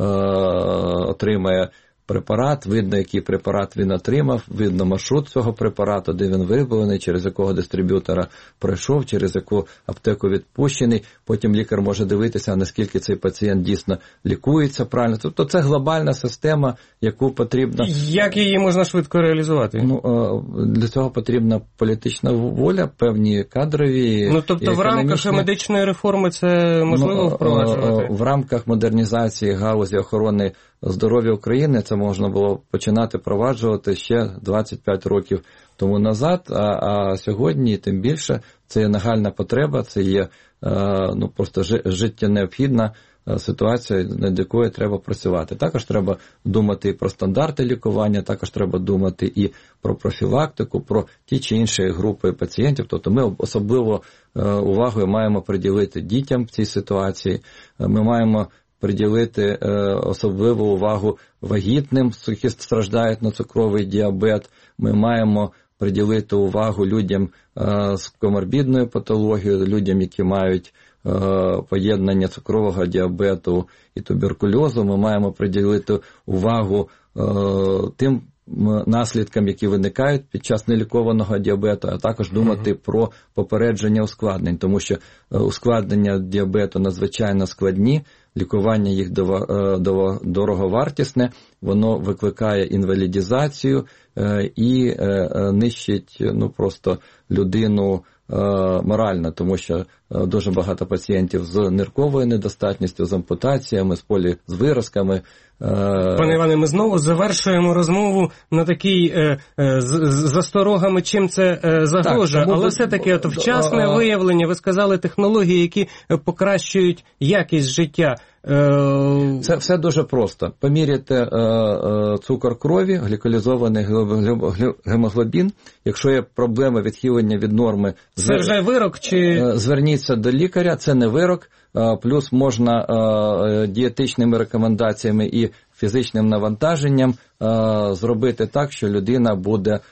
отримає препарат, видно, який препарат він отримав, видно маршрут цього препарату, де він вироблений, через якого дистриб'ютора пройшов, через яку аптеку відпущений. Потім лікар може дивитися, наскільки цей пацієнт дійсно лікується правильно. Тобто це глобальна система, яку потрібно... Як її можна швидко реалізувати? Ну, для цього потрібна політична воля, певні кадрові... Ну, тобто в рамках медичної реформи це можливо ну, впроваджувати? В рамках модернізації галузі охорони здоров'я України це можна було починати впроваджувати ще двадцять п'ять років тому назад, а, а сьогодні тим більше це є нагальна потреба, це є ну, просто життєнеобхідна ситуація, над якою треба працювати. Також треба думати і про стандарти лікування, також треба думати і про профілактику, про ті чи інші групи пацієнтів. Тобто ми особливо увагу маємо приділити дітям в цій ситуації, ми маємо приділити особливу увагу вагітним, які страждають на цукровий діабет. Ми маємо приділити увагу людям з коморбідною патологією, людям, які мають поєднання цукрового діабету і туберкульозу. Ми маємо приділити увагу тим наслідкам, які виникають під час нелікованого діабету, а також думати uh-huh. про попередження ускладнень, тому що ускладнення діабету надзвичайно складні, лікування їх дороговартісне, воно викликає інвалідизацію і нищить ну, просто людину морально, тому що дуже багато пацієнтів з нирковою недостатністю, з ампутаціями, з полі з виразками. Пане Іване, ми знову завершуємо розмову на такій е, е, з, з засторогами, чим це е, загрожує, але все-таки от вчасне виявлення, ви сказали, технології, які покращують якість життя. Е... Це все дуже просто. Поміряйте е, е, цукор крові, гліколізований гемоглобін. Якщо є проблема відхилення від норми, це вже вирок чи... зверніться до лікаря, це не вирок. Плюс можна е, дієтичними рекомендаціями і фізичним навантаженням е, зробити так, що людина буде е,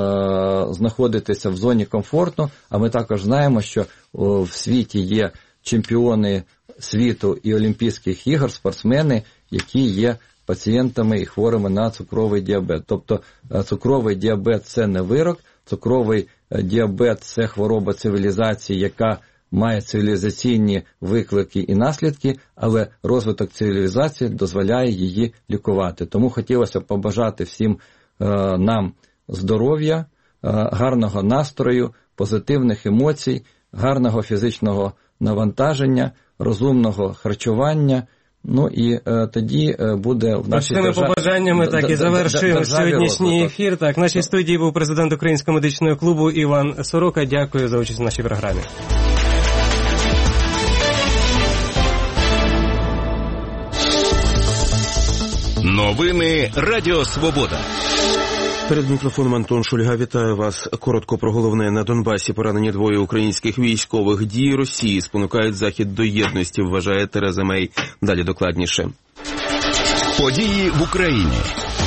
знаходитися в зоні комфорту. А ми також знаємо, що о, в світі є чемпіони світу і Олімпійських ігор, спортсмени, які є пацієнтами і хворими на цукровий діабет. Тобто цукровий діабет – це не вирок, цукровий діабет – це хвороба цивілізації, яка має цивілізаційні виклики і наслідки, але розвиток цивілізації дозволяє її лікувати. Тому хотілося б побажати всім е, нам здоров'я, е, гарного настрою, позитивних емоцій, гарного фізичного навантаження, розумного харчування. Ну і е, тоді е, буде в нашій державі... Цими побажаннями так і завершуємо сьогоднішній розвиток. Ефір. Так, в нашій студії був президент Українського медичного клубу Іван Сорока. Дякую за участь в нашій програмі. Новини Радіо Свобода. Перед мікрофоном Антон Шульга. Вітаю вас. Коротко про головне. На Донбасі поранені двоє українських військових. Дії Росії спонукають Захід до єдності, вважає Тереза Мей. Далі докладніше. Події в Україні.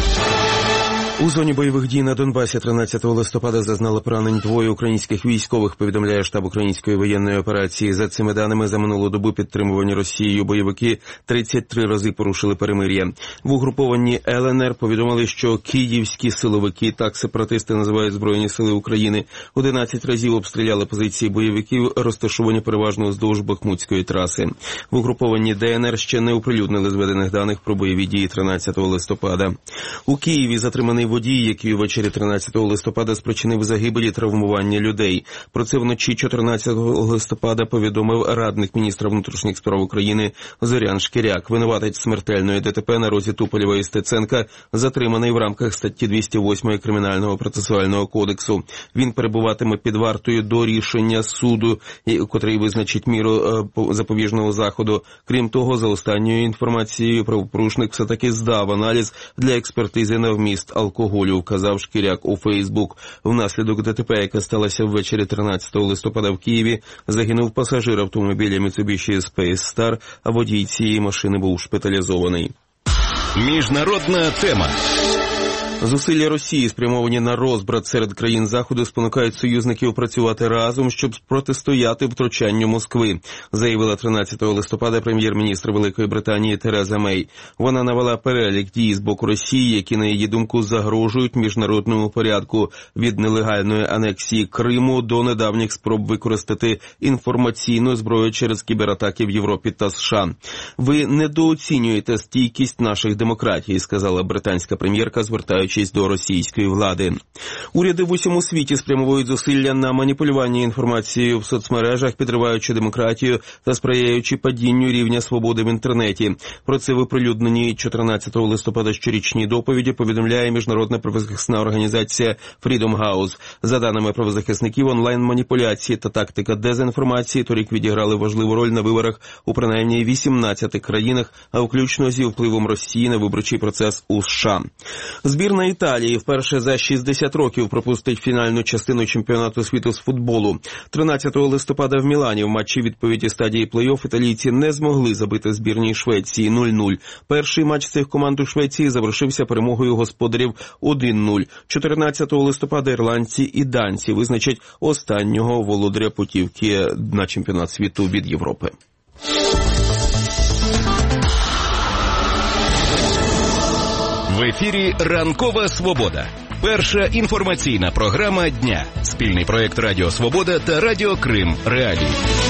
У зоні бойових дій на Донбасі тринадцятого листопада зазнали поранень двоє українських військових, повідомляє штаб української воєнної операції. За цими даними, за минулу добу підтримувані Росією бойовики тридцять три рази порушили перемир'я. В угрупованні Л Н Р повідомили, що київські силовики, так сепаратисти називають Збройні сили України, одинадцять разів обстріляли позиції бойовиків, розташовані переважно вздовж Бахмутської траси. В угрупованні Д Н Р ще не оприлюднили зведених даних про бойові дії тринадцятого листопада. У Києві затриманий водій, який увечері тринадцятого листопада спричинив загибель і травмування людей. Про це вночі чотирнадцятого листопада повідомив радник міністра внутрішніх справ України Зорян Шкіряк. Винуватець смертельної Д Т П на розі Туполєва і Стеценка затриманий в рамках статті двісті восьмої Кримінального процесуального кодексу. Він перебуватиме під вартою до рішення суду, котрий визначить міру запобіжного заходу. Крім того, за останньою інформацією, правопорушник все-таки здав аналіз для експертизи на вміст алкоголю. Алкоголю, вказав Шкіряк у Фейсбук. Внаслідок Д Т П, яка сталася ввечері тринадцятого листопада в Києві, загинув пасажир автомобіля Mitsubishi Space Star, а водій цієї машини був шпиталізований. Міжнародна тема. Зусилля Росії, спрямовані на розбрат серед країн Заходу, спонукають союзників працювати разом, щоб протистояти втручанню Москви, заявила тринадцятого листопада прем'єр-міністр Великої Британії Тереза Мей. Вона навела перелік дій з боку Росії, які, на її думку, загрожують міжнародному порядку, від нелегальної анексії Криму до недавніх спроб використати інформаційну зброю через кібератаки в Європі та США. «Ви недооцінюєте стійкість наших демократій», сказала британська прем'єрка, звертаючись до російської влади. Уряди в усьому світі спрямовують зусилля на маніпулювання інформацією в соцмережах, підриваючи демократію та сприяючи падінню рівня свободи в інтернеті. Про це в оприлюдненій чотирнадцятого листопада щорічній доповіді повідомляє міжнародна правозахисна організація Freedom House. За даними правозахисників, онлайн-маніпуляції та тактика дезінформації торік відіграли важливу роль на виборах у принаймні вісімнадцяти країнах, а включно зі впливом Росії на виборчий процес у США. Збірна Італії вперше за шістдесят років пропустить фінальну частину чемпіонату світу з футболу. тринадцятого листопада в Мілані в матчі відповіді стадії плей-офф італійці не змогли забити збірній Швеції нуль нуль. Перший матч цих команд у Швеції завершився перемогою господарів один нуль. чотирнадцятого листопада ірландці і данці визначать останнього володаря путівки на чемпіонат світу від Європи. В ефірі «Ранкова Свобода». Перша інформаційна програма дня. Спільний проєкт Радіо Свобода та Радіо Крим Реалії.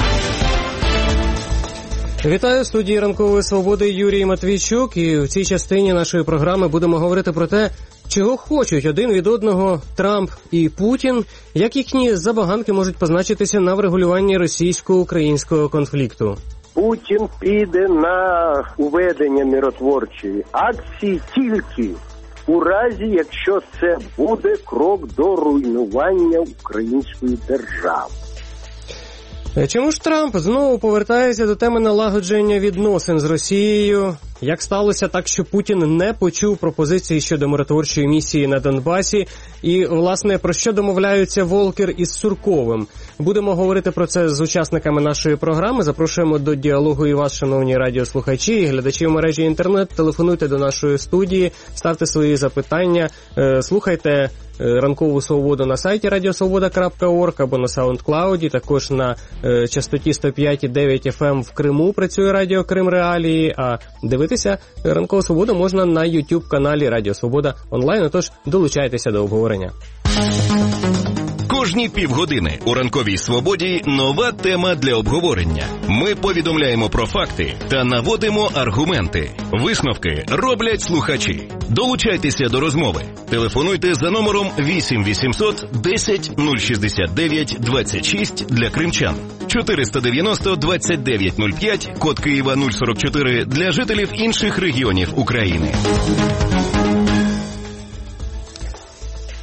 Вітаю, в студії «Ранкової Свободи» Юрій Матвійчук. І в цій частині нашої програми будемо говорити про те, чого хочуть один від одного Трамп і Путін, як їхні забаганки можуть позначитися на врегулюванні російсько-українського конфлікту. Путін піде на уведення миротворчої акції тільки у разі, якщо це буде крок до руйнування української держави. Чому ж Трамп знову повертається до теми налагодження відносин з Росією? Як сталося так, що Путін не почув пропозиції щодо миротворчої місії на Донбасі? І, власне, про що домовляються Волкер із Сурковим? Будемо говорити про це з учасниками нашої програми. Запрошуємо до діалогу і вас, шановні радіослухачі і глядачі в мережі інтернет. Телефонуйте до нашої студії, ставте свої запитання, слухайте «Ранкову Свободу» на сайті радіосвобода крапка орг або на SoundCloud, також на частоті сто п'ять і дев'ять еф ем в Криму працює Радіо Крим Реалії, а дивитися «Ранкову Свободу» можна на YouTube-каналі Радіо Свобода онлайн, отож долучайтеся до обговорення. Кожні півгодини у «Ранковій Свободі» нова тема для обговорення. Ми повідомляємо про факти та наводимо аргументи. Висновки роблять слухачі. Долучайтеся до розмови. Телефонуйте за номером вісім вісімсот десять нуль шістдесят дев'ять двадцять шість для кримчан. чотириста дев'яносто двадцять дев'ять нуль п'ять, код Києва нуль сорок чотири для жителів інших регіонів України.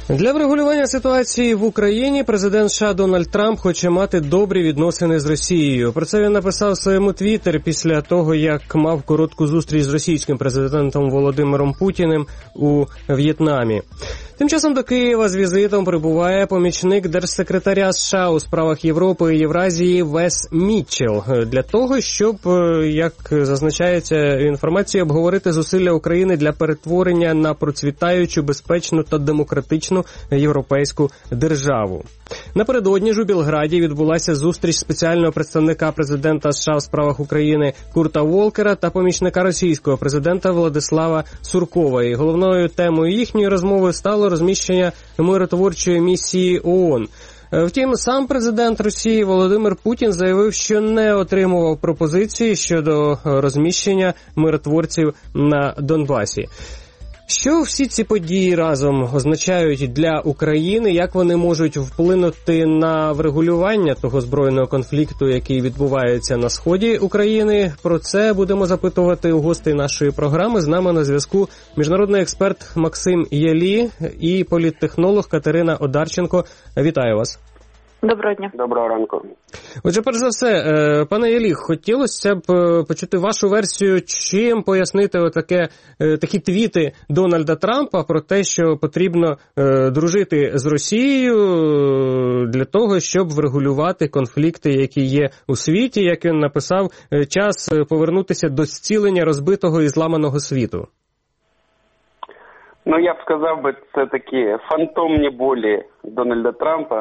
Для врегулювання ситуації в Україні президент США Дональд Трамп хоче мати добрі відносини з Росією. Про це він написав в своєму твіттері після того, як мав коротку зустріч з російським президентом Володимиром Путіним у В'єтнамі. Тим часом до Києва з візитом прибуває помічник держсекретаря США у справах Європи і Євразії Вес Мітчелл для того, щоб, як зазначається в інформації, обговорити зусилля України для перетворення на процвітаючу, безпечну та демократичну європейську державу. Напередодні ж у Білграді відбулася зустріч спеціального представника президента США в справах України Курта Волкера та помічника російського президента Владислава Суркова. І головною темою їхньої розмови стало розміщення миротворчої місії ООН. Втім, сам президент Росії Володимир Путін заявив, що не отримував пропозиції щодо розміщення миротворців на Донбасі. Що всі ці події разом означають для України, як вони можуть вплинути на врегулювання того збройного конфлікту, який відбувається на сході України? Про це будемо запитувати у гостей нашої програми. З нами на зв'язку міжнародний експерт Максим Ялі і політтехнолог Катерина Одарченко. Вітаю вас. Доброго дня. Доброго ранку. Отже, перш за все, пане Ялі, хотілося б почути вашу версію, чим пояснити отаке, такі твіти Дональда Трампа про те, що потрібно дружити з Росією для того, щоб врегулювати конфлікти, які є у світі, як він написав, час повернутися до зцілення розбитого і зламаного світу. Ну, я б сказав би, це такі фантомні болі Дональда Трампа.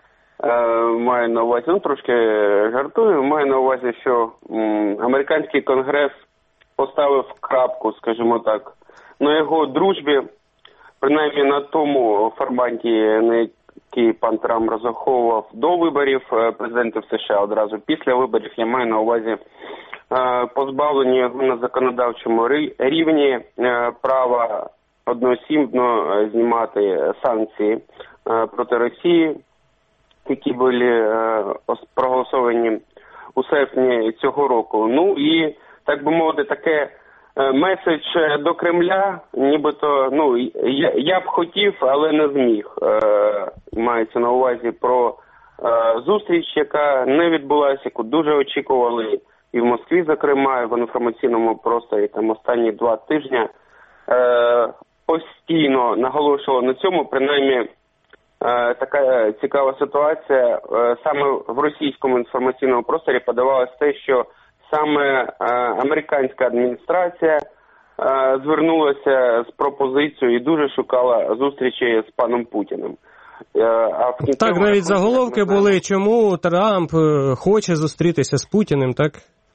Маю на увазі, ну трошки жартую, маю на увазі, що м, американський конгрес поставив крапку, скажімо так, на його дружбі, принаймні на тому форматі, на який пан Трамп розраховував до виборів президентів США, одразу після виборів, я маю на увазі позбавлення його на законодавчому рівні права одноосібно знімати санкції проти Росії, які були е, проголосовані у серпні цього року. Ну і, так би мовити, таке е, меседж до Кремля, нібито, ну, я, я б хотів, але не зміг. Е, мається на увазі про е, зустріч, яка не відбулася, яку дуже очікували і в Москві, зокрема, і в інформаційному просторі там останні два тижні. Е, постійно наголошували на цьому, принаймні, така цікава ситуація. Саме в російському інформаційному просторі подавалось те, що саме американська адміністрація звернулася з пропозицією і дуже шукала зустрічі з паном Путіним. А в так, навіть заголовки були, чому Трамп хоче зустрітися з Путіним, так?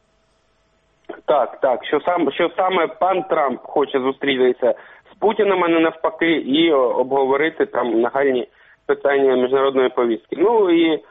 Так, так, що, сам, що саме пан Трамп хоче зустрітися з Путіним, а не навпаки, і обговорити там нагальні питання міжнародної повістки. Ну і е,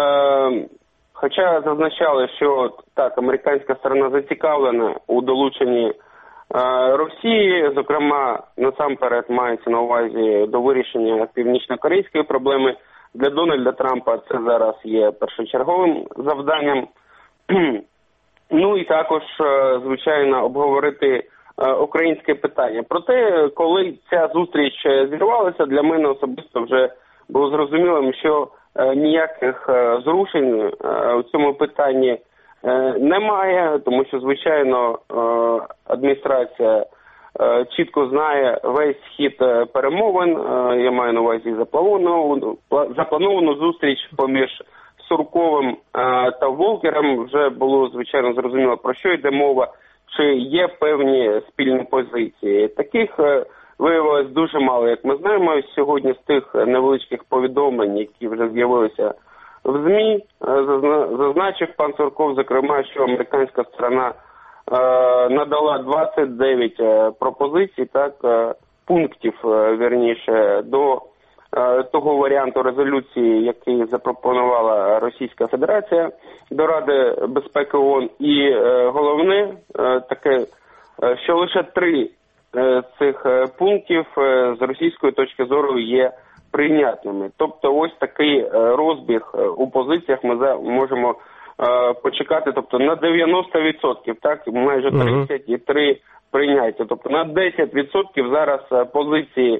хоча зазначали, що так, американська сторона зацікавлена у долученні е, Росії, зокрема, насамперед мається на увазі до вирішення північно-корейської проблеми, для Дональда Трампа це зараз є першочерговим завданням. Ну і також, е, звичайно, обговорити е, українське питання. Проте, коли ця зустріч зірвалася, для мене особисто вже було зрозумілим, що е, ніяких е, зрушень е, у цьому питанні е, немає, тому що, звичайно, е, адміністрація е, чітко знає весь хід е, перемовин. Е, я маю на увазі заплановану, заплановану зустріч поміж Сурковим е, та Волкером. Вже було, звичайно, зрозуміло, про що йде мова, чи є певні спільні позиції. Таких е, виявилось дуже мало, як ми знаємо, сьогодні з тих невеличких повідомлень, які вже з'явилися в ЗМІ, зазначив пан Сурков, зокрема, що американська сторона е, надала двадцять дев'ять е, пропозицій, так, е, пунктів, е, вірніше, до е, того варіанту резолюції, який запропонувала Російська Федерація до Ради безпеки ООН. І е, головне е, таке, е, що лише три цих пунктів з російської точки зору є прийнятними. Тобто ось такий розбіг у позиціях ми можемо почекати, тобто на дев'яносто відсотків, так, майже тридцять три прийняття. Тобто на десять відсотків зараз позиції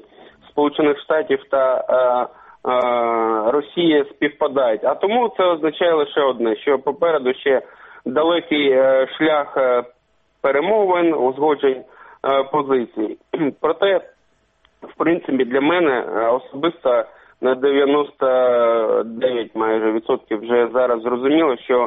Сполучених Штатів та е, е, Росії співпадають. А тому це означає лише одне, що попереду ще далекий е, шлях е, перемовин, узгоджень е, позицій. Проте, в принципі, для мене особисто на дев'яносто дев'ять майже відсотків вже зараз зрозуміло, що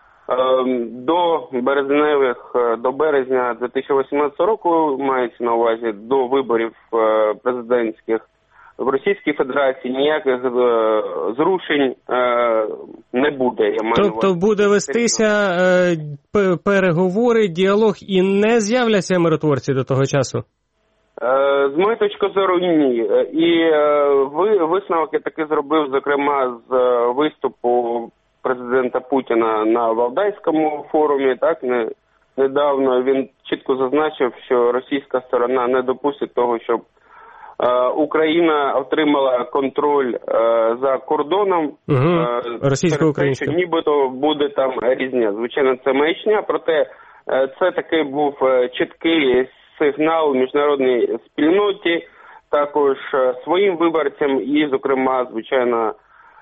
до березневих, до березня дві тисячі вісімнадцятого року, мається на увазі, до виборів президентських в Російській Федерації ніяких зрушень не буде. Я маю тобто буде вестися переговори, діалог і не з'являться миротворці до того часу? З моєї точки зору, ні. І висновок я таки зробив, зокрема, з виступу президента Путіна на Валдайському форумі. Так, не, недавно він чітко зазначив, що російська сторона не допустить того, щоб е, Україна отримала контроль е, за кордоном. Угу. Е, Російсько-українська. Нібито буде там різня. Звичайно, це маячня, проте е, це таки був чіткий сигнал міжнародній спільноті, також своїм виборцям і, зокрема, звичайно,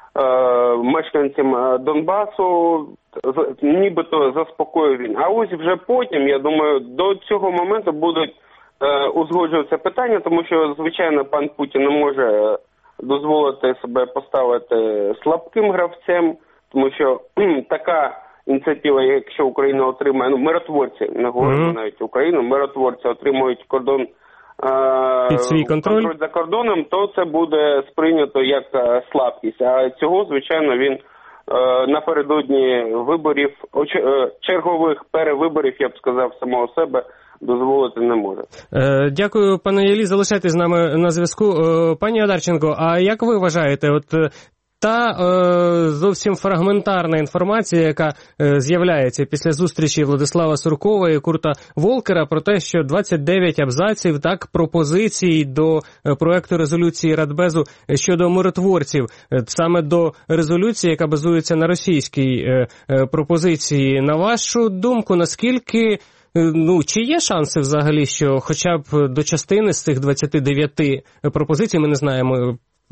мешканцям Донбасу, нібито заспокоїв він. А ось вже потім, я думаю, до цього моменту будуть узгоджуватися питання, тому що, звичайно, пан Путін не може дозволити себе поставити слабким гравцем, тому що така ініціатива, якщо Україна отримає, ну, миротворці, не говоримо mm-hmm. навіть Україну, миротворці отримують кордон е- під свій контроль. контроль за кордоном, то це буде сприйнято як е- слабкість. А цього, звичайно, він е- напередодні виборів, е- чергових перевиборів, я б сказав, самого себе, дозволити не може. Е, дякую, пане Єлі, залишайтесь з нами на зв'язку. Е, пані Одарченко, а як ви вважаєте, от та е, зовсім фрагментарна інформація, яка е, з'являється після зустрічі Владислава Суркова і Курта Волкера про те, що двадцять дев'ять абзаців, так, пропозицій до е, проекту резолюції Радбезу щодо миротворців, е, саме до резолюції, яка базується на російській е, е, пропозиції. На вашу думку, наскільки, ну, чи є шанси взагалі, що хоча б до частини з цих двадцяти дев'яти пропозицій, ми не знаємо,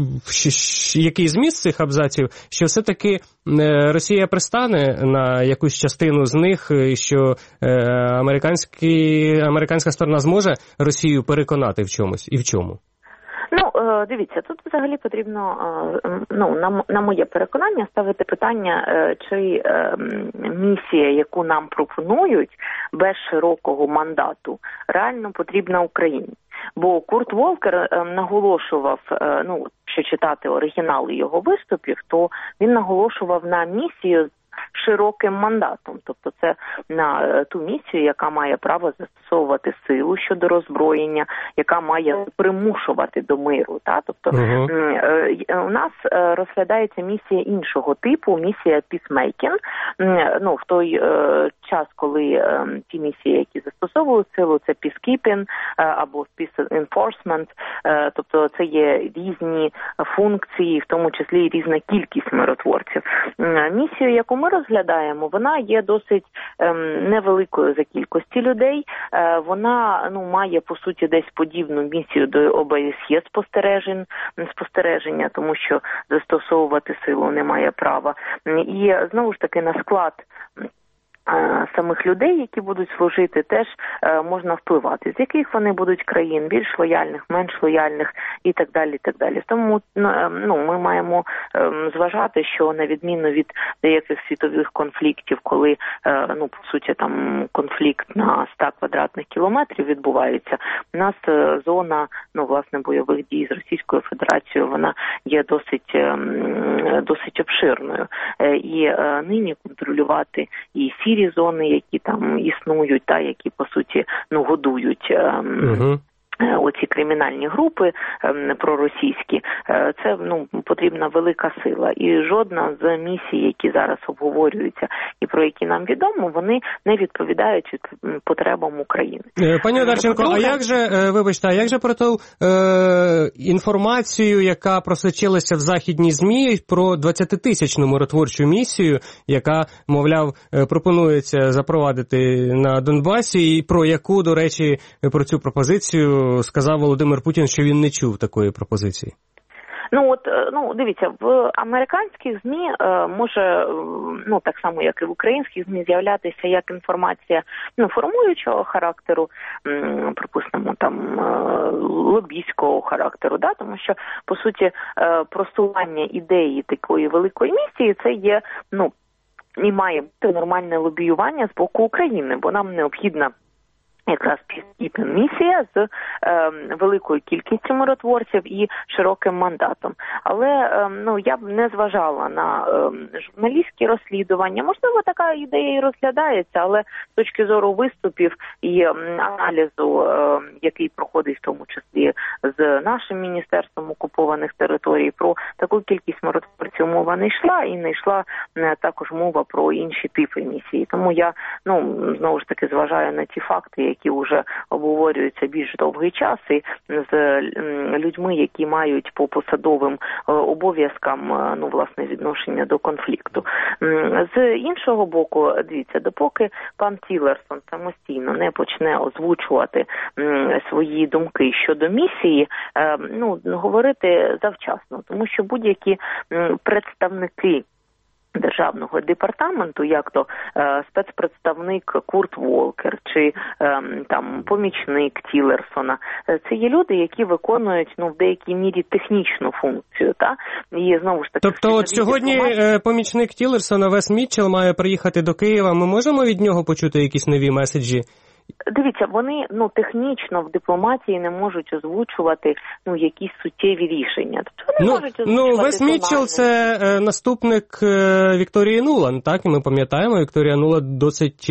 який зміст цих абзаців, що все-таки Росія пристане на якусь частину з них, що американська сторона зможе Росію переконати в чомусь і в чому? Ну, дивіться, тут взагалі потрібно, ну, на, на моє переконання, ставити питання, чи місія, яку нам пропонують без широкого мандату, реально потрібна Україні. Бо Курт Волкер наголошував, ну, що читати оригінали його виступів, то він наголошував на місію широким мандатом, тобто це на ту місію, яка має право застосовувати силу щодо роззброєння, яка має примушувати до миру. Та? Тобто uh-huh. у нас розглядається місія іншого типу, місія peacemaking. Ну, в той час, коли ті місії, які застосовують силу, це peacekeeping або peace enforcement, тобто це є різні функції, в тому числі і різна кількість миротворців. Місію, яку ми розглядаємо, вона є досить ем, невеликою за кількості людей. Е, вона, ну, має, по суті, десь подібну місію до О Б С Є спостережень, спостереження, тому що застосовувати силу немає права. І, знову ж таки, на склад самих людей, які будуть служити, теж е, можна впливати, з яких вони будуть країн, більш лояльних, менш лояльних і так далі, і так далі. Тому, ну, ми маємо е, зважати, що на відміну від деяких світових конфліктів, коли, е, ну, по суті, там конфлікт на сто квадратних кілометрів відбувається, у нас е, зона, ну, власне, бойових дій з Російською Федерацією, вона є досить, е, досить обширною. Е, і е, нині контролювати і сірі зони, які там існують, та які, по суті, ну, годують ем, uh-huh. оці кримінальні групи ем, проросійські, е, це, ну, потрібна велика сила. І жодна з місій, які зараз обговорюються і про які нам відомо, вони не відповідають потребам України. Пані Одарченко, а як же, вибачте, а як же про ту е, інформацію, яка просочилася в західні ЗМІ про двадцятитисячну миротворчу місію, яка, мовляв, пропонується запровадити на Донбасі, і про яку, до речі, про цю пропозицію сказав Володимир Путін, що він не чув такої пропозиції? Ну от, ну дивіться, в американських ЗМІ е, може, ну так само як і в українських ЗМІ, з'являтися як інформація ну формуючого характеру, м, припустимо там е, лобійського характеру, да, тому що по суті е, просування ідеї такої великої місії це є ну і має бути нормальне лобіювання з боку України, бо нам необхідна якраз місія з е, великою кількістю миротворців і широким мандатом. Але е, ну я б не зважала на е, журналістські розслідування. Можливо, така ідея і розглядається, але з точки зору виступів і е, аналізу, е, який проходить в тому числі з нашим Міністерством окупованих територій, про таку кількість миротворців мова не йшла, і не йшла е, також мова про інші типи місії. Тому я, ну, знову ж таки, зважаю на ті факти, які вже обговорюються більш довгий час, і з людьми, які мають по посадовим обов'язкам, ну, власне, відношення до конфлікту. З іншого боку, дивіться, допоки пан Тілерсон самостійно не почне озвучувати свої думки щодо місії, ну, говорити завчасно, тому що будь-які представники Державного департаменту, як то е, спецпредставник Курт Волкер чи е, там помічник Тілерсона, е, це є люди, які виконують ну в деякій мірі технічну функцію, та і знову ж таки. Тобто, от сьогодні е, помічник Тілерсона Вес Мітчелл має приїхати до Києва. Ми можемо від нього почути якісь нові меседжі? Дивіться, вони ну технічно в дипломатії не можуть озвучувати ну якісь суттєві рішення. Тобто вони ну, можуть озвучувати. Ну, Вес Мітчелл – це е, наступник е, Вікторії Нуланд, так? І ми пам'ятаємо, Вікторія Нуланд досить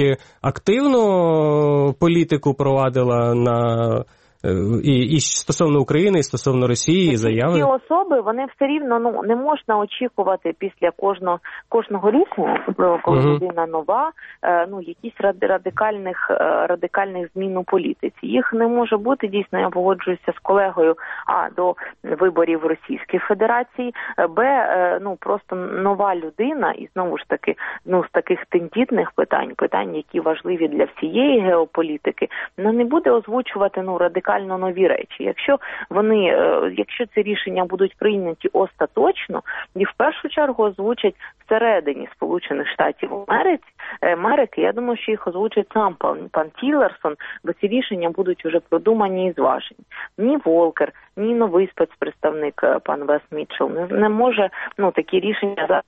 активно політику провадила на І, і стосовно України, і стосовно Росії, і заяви. Ці особи, вони все рівно, ну, не можна очікувати після кожного, кожного рішення, особливо коли uh-huh. людина нова, е, ну, якісь радикальних, е, радикальних змін у політиці. Їх не може бути, дійсно, я погоджуюся з колегою, а, до виборів в Російській Федерації, б, е, ну, просто нова людина, і знову ж таки, ну, з таких тендітних питань, питань, які важливі для всієї геополітики, ну, не буде озвучувати, ну, радикальні нові речі. Якщо вони, якщо ці рішення будуть прийняті остаточно, і в першу чергу озвучать всередині Сполучених Штатів Америки, Америки, я думаю, що їх озвучить сам пан, пан Тілерсон, бо ці рішення будуть вже продумані і зважені. Ні Волкер, ні новий спецпредставник пан Вес Мітчелл не, не може, ну, такі рішення за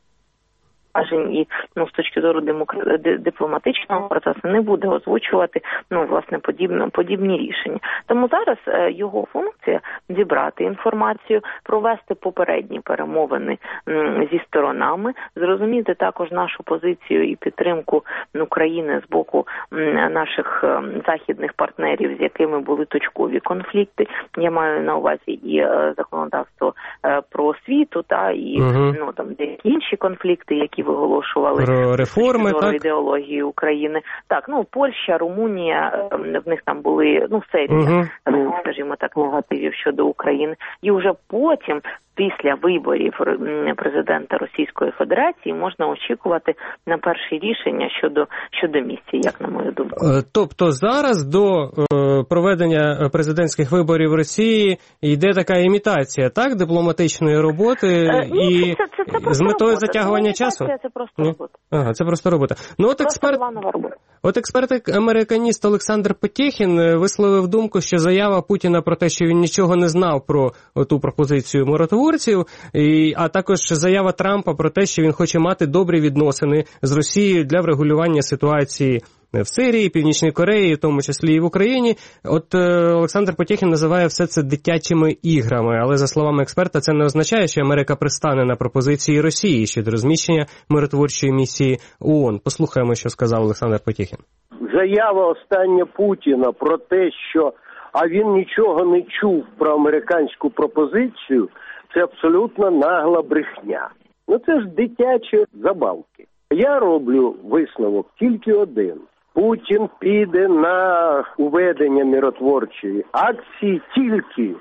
і, ну, з точки зору демокр... дипломатичного процесу не буде озвучувати, ну, власне, подібно, подібні рішення. Тому зараз е, його функція зібрати інформацію, провести попередні перемовини м, зі сторонами, зрозуміти також нашу позицію і підтримку України з боку м, наших м, західних партнерів, з якими були точкові конфлікти. Я маю на увазі і е, законодавство е, про освіту, та і угу. ну, там деякі інші конфлікти, які виголошували про реформи, так? ідеології України. Так, ну, Польща, Румунія, в них там були, ну, серія, угу. скажімо так, негативів щодо України. І вже потім, після виборів президента Російської Федерації, можна очікувати на перші рішення щодо, щодо місії, як на мою думку. Тобто зараз до е, проведення президентських виборів в Росії йде така імітація, так, дипломатичної роботи е, ні, і це, це, це з метою робота. затягування це часу? Це просто ні? робота. Ага, це просто робота. Ну, от експерт... От експерт-американіст Олександр Потєхін висловив думку, що заява Путіна про те, що він нічого не знав про ту пропозицію миротворців, і, а також заява Трампа про те, що він хоче мати добрі відносини з Росією для врегулювання ситуації в Сирії, Північній Кореї, в тому числі і в Україні. От е, Олександр Потєхін називає все це дитячими іграми, але, за словами експерта, це не означає, що Америка пристане на пропозиції Росії щодо розміщення миротворчої місії ООН. Послухаємо, що сказав Олександр Потєхін. Заява остання Путіна про те, що а він нічого не чув про американську пропозицію, це абсолютно нагла брехня. Ну це ж дитячі забавки. Я роблю висновок тільки один. Путін піде на уведення миротворчої акції тільки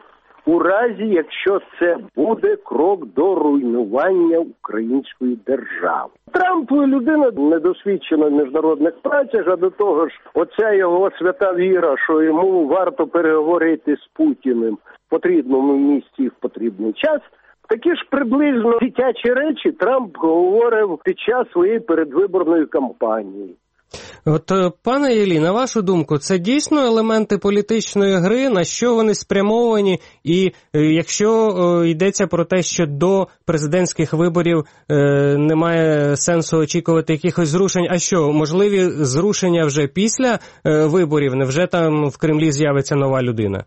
у разі, якщо це буде крок до руйнування української держави. Трамп людина недосвідчена в міжнародних працях, а до того ж, оця його свята віра, що йому варто переговорити з Путіним в потрібному місці і в потрібний час. Такі ж приблизно дитячі речі Трамп говорив під час своєї передвиборної кампанії. От, пане Іллі, на вашу думку, це дійсно елементи політичної гри, на що вони спрямовані? І е, якщо е, йдеться про те, що до президентських виборів е, немає сенсу очікувати якихось зрушень, а що, можливі зрушення вже після е, виборів? Невже там в Кремлі з'явиться нова людина?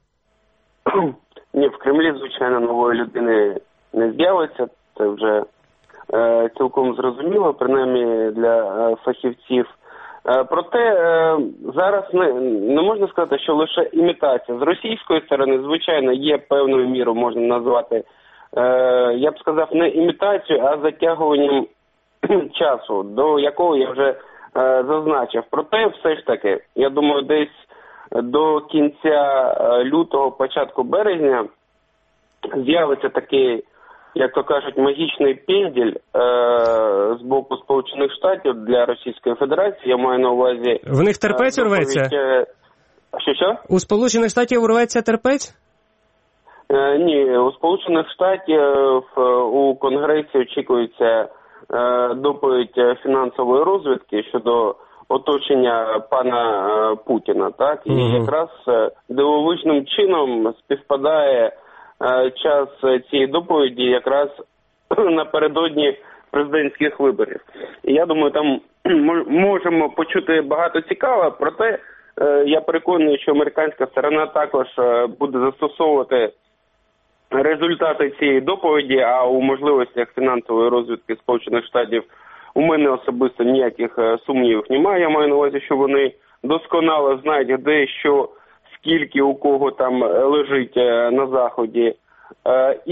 Ні, в Кремлі, звичайно, нової людини не з'явиться, це вже е, цілком зрозуміло, принаймні для е, фахівців. Е, проте е, зараз не, не можна сказати, що лише імітація. З російської сторони, звичайно, є певною мірою, можна назвати, е, я б сказав, не імітацію, а затягуванням часу, до якого я вже е, зазначив. Проте все ж таки, я думаю, десь до кінця лютого, початку березня з'явиться такий, як то кажуть, магічний пенділь е, з боку Сполучених Штатів для Російської Федерації. Я маю на увазі... В них терпець е, урветься? Що-що? У Сполучених Штатів урветься терпець? Е, ні, у Сполучених Штатів у Конгресі очікується е, доповідь фінансової розвідки щодо оточення пана Путіна, так? І mm-hmm. якраз дивовижним чином співпадає час цієї доповіді якраз напередодні президентських виборів. І я думаю, там можемо почути багато цікавого, проте я переконаний, що американська сторона також буде застосовувати результати цієї доповіді, а у можливостях фінансової розвідки Сполучених Штатів у мене особисто ніяких сумнівів немає. Я маю на увазі, що вони досконало знають, де що, скільки у кого там лежить на Заході. І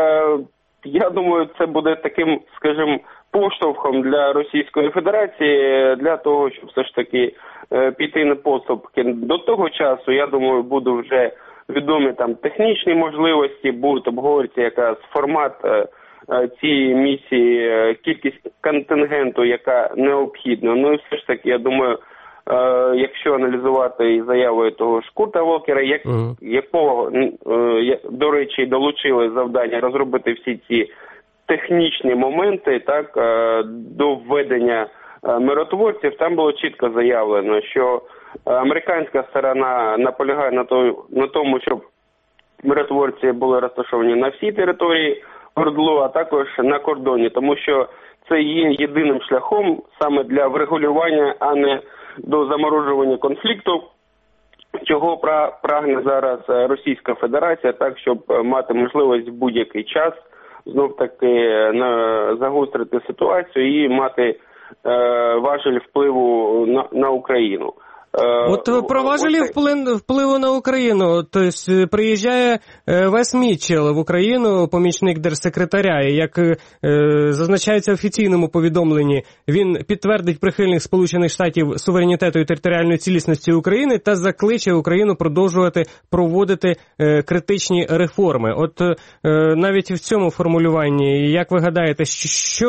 я думаю, це буде таким, скажімо, поштовхом для Російської Федерації для того, щоб все ж таки піти на поступки. До того часу, я думаю, будуть вже відомі там технічні можливості, будуть обговорюватися якраз формат цієї місії, кількість контингенту, яка необхідна. Ну і все ж таки, я думаю, якщо аналізувати і заяви того ж Курта Волкера, як, uh-huh. якого, до речі, долучили завдання розробити всі ці технічні моменти, так, до введення миротворців, там було чітко заявлено, що американська сторона наполягає на, то, на тому, щоб миротворці були розташовані на всій території ОРДЛО, а також на кордоні, тому що це є єдиним шляхом саме для врегулювання, а не до заморожування конфлікту, чого прагне зараз Російська Федерація, так, щоб мати можливість в будь-який час знов-таки загострити ситуацію і мати е, важель впливу на, на Україну. От про важелі впливу на Україну, тобто приїжджає Вес Мітчелл в Україну, помічник держсекретаря, і як зазначається в офіційному повідомленні, він підтвердить прихильних Сполучених Штатів суверенітету і територіальної цілісності України та закличе Україну продовжувати проводити критичні реформи. От навіть в цьому формулюванні, як ви гадаєте, що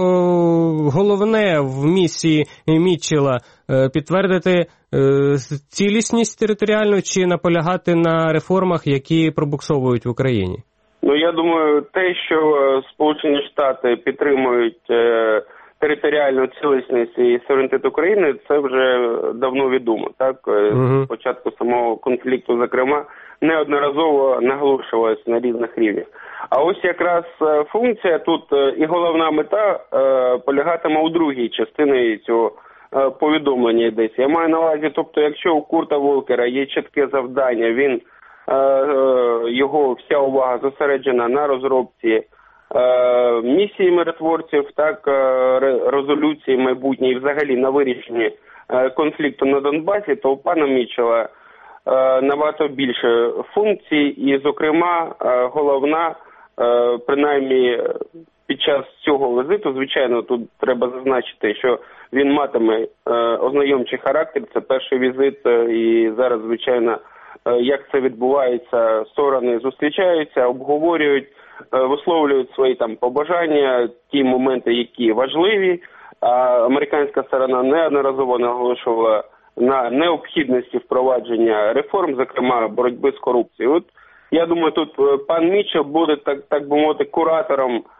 головне в місії Мітчелла – підтвердити цілісність територіальну чи наполягати на реформах, які пробуксовують в Україні? Ну, я думаю, те, що Сполучені Штати підтримують е, територіальну цілісність і суверенітет України, це вже давно відомо. Так, uh-huh. з початку самого конфлікту, зокрема, неодноразово наголошувалося на різних рівнях. А ось якраз функція тут і головна мета е, полягатиме у другій частині цього повідомлення йдеться. Я маю на увазі, тобто, якщо у Курта Волкера є чітке завдання, він, е, е, його вся увага зосереджена на розробці е, місії миротворців, так, е, резолюції майбутньої, взагалі на вирішенні е, конфлікту на Донбасі, то у пана Мітчелла е, набагато більше функцій і, зокрема, е, головна, е, принаймні, під час цього візиту, звичайно, тут треба зазначити, що він матиме е, ознайомчий характер, це перший візит, е, і зараз, звичайно, як це відбувається, сторони зустрічаються, обговорюють, висловлюють свої там побажання, ті моменти, які важливі. А американська сторона неодноразово наголошувала на необхідності впровадження реформ, зокрема боротьби з корупцією. От я думаю, тут пан Мітчелл буде, так, так би мовити, куратором е,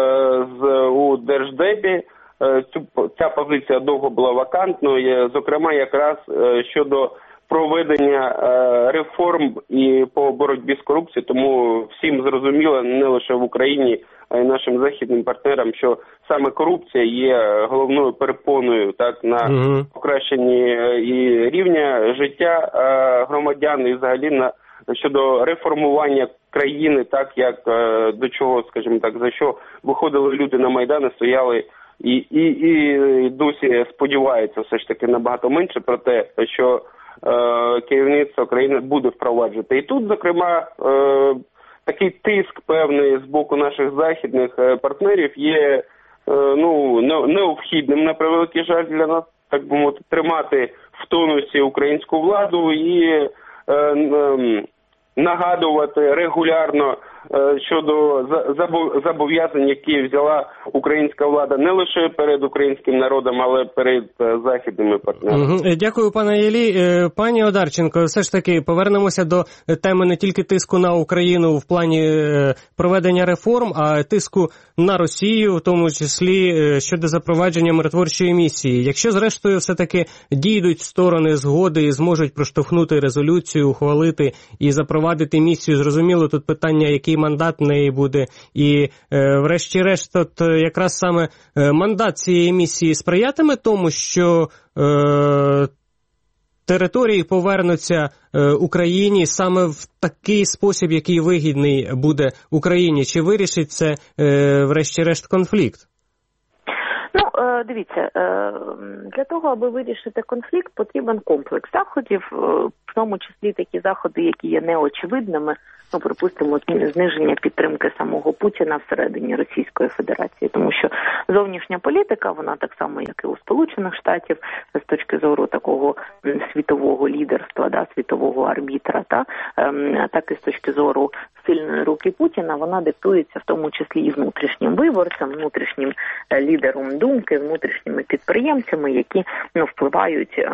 з, у Держдепі. Е, цю, ця позиція довго була вакантною, зокрема якраз е, щодо проведення е, реформ і по боротьбі з корупцією, тому всім зрозуміло, не лише в Україні, а й нашим західним партнерам, що саме корупція є головною перепоною так на угу. покращенні і рівня життя е, громадян і взагалі на щодо реформування країни, так як е, до чого, скажімо так, за що виходили люди на Майдани, стояли і, і, і досі сподіваються все ж таки набагато менше про те, що е, керівництво країни буде впроваджувати. І тут, зокрема, е, такий тиск певний з боку наших західних е, партнерів є е, ну, необхідним, на превеликий жаль, для нас, так би мовити, тримати в тонусі українську владу і е, е, нагадувати регулярно е, щодо зобов'язань, які взяла українська влада не лише перед українським народом, але перед е, західними партнерами. Угу. Дякую, пане Іллі. Е, пані Одарченко, все ж таки повернемося до теми не тільки тиску на Україну в плані е, проведення реформ, а тиску на Росію, в тому числі е, щодо запровадження миротворчої місії. Якщо, зрештою, все-таки дійдуть сторони згоди і зможуть проштовхнути резолюцію, ухвалити і запровадити місію, зрозуміло, тут питання, який мандат в неї буде. І е, врешті-решт, от якраз саме е, мандат цієї місії сприятиме тому, що е, території повернуться е, Україні саме в такий спосіб, який вигідний буде Україні. Чи вирішить це, е, врешті-решт, конфлікт? Ну, дивіться, для того, аби вирішити конфлікт, потрібен комплекс заходів, в тому числі такі заходи, які є неочевидними, ну, припустимо, зниження підтримки самого Путіна всередині Російської Федерації, тому що зовнішня політика, вона так само, як і у Сполучених Штатів, з точки зору такого світового лідерства, да, світового арбітра, та, так і з точки зору сильної руки Путіна, вона диктується в тому числі і внутрішнім виборцям, внутрішнім лідером думки, внутрішніми підприємцями, які, ну, впливають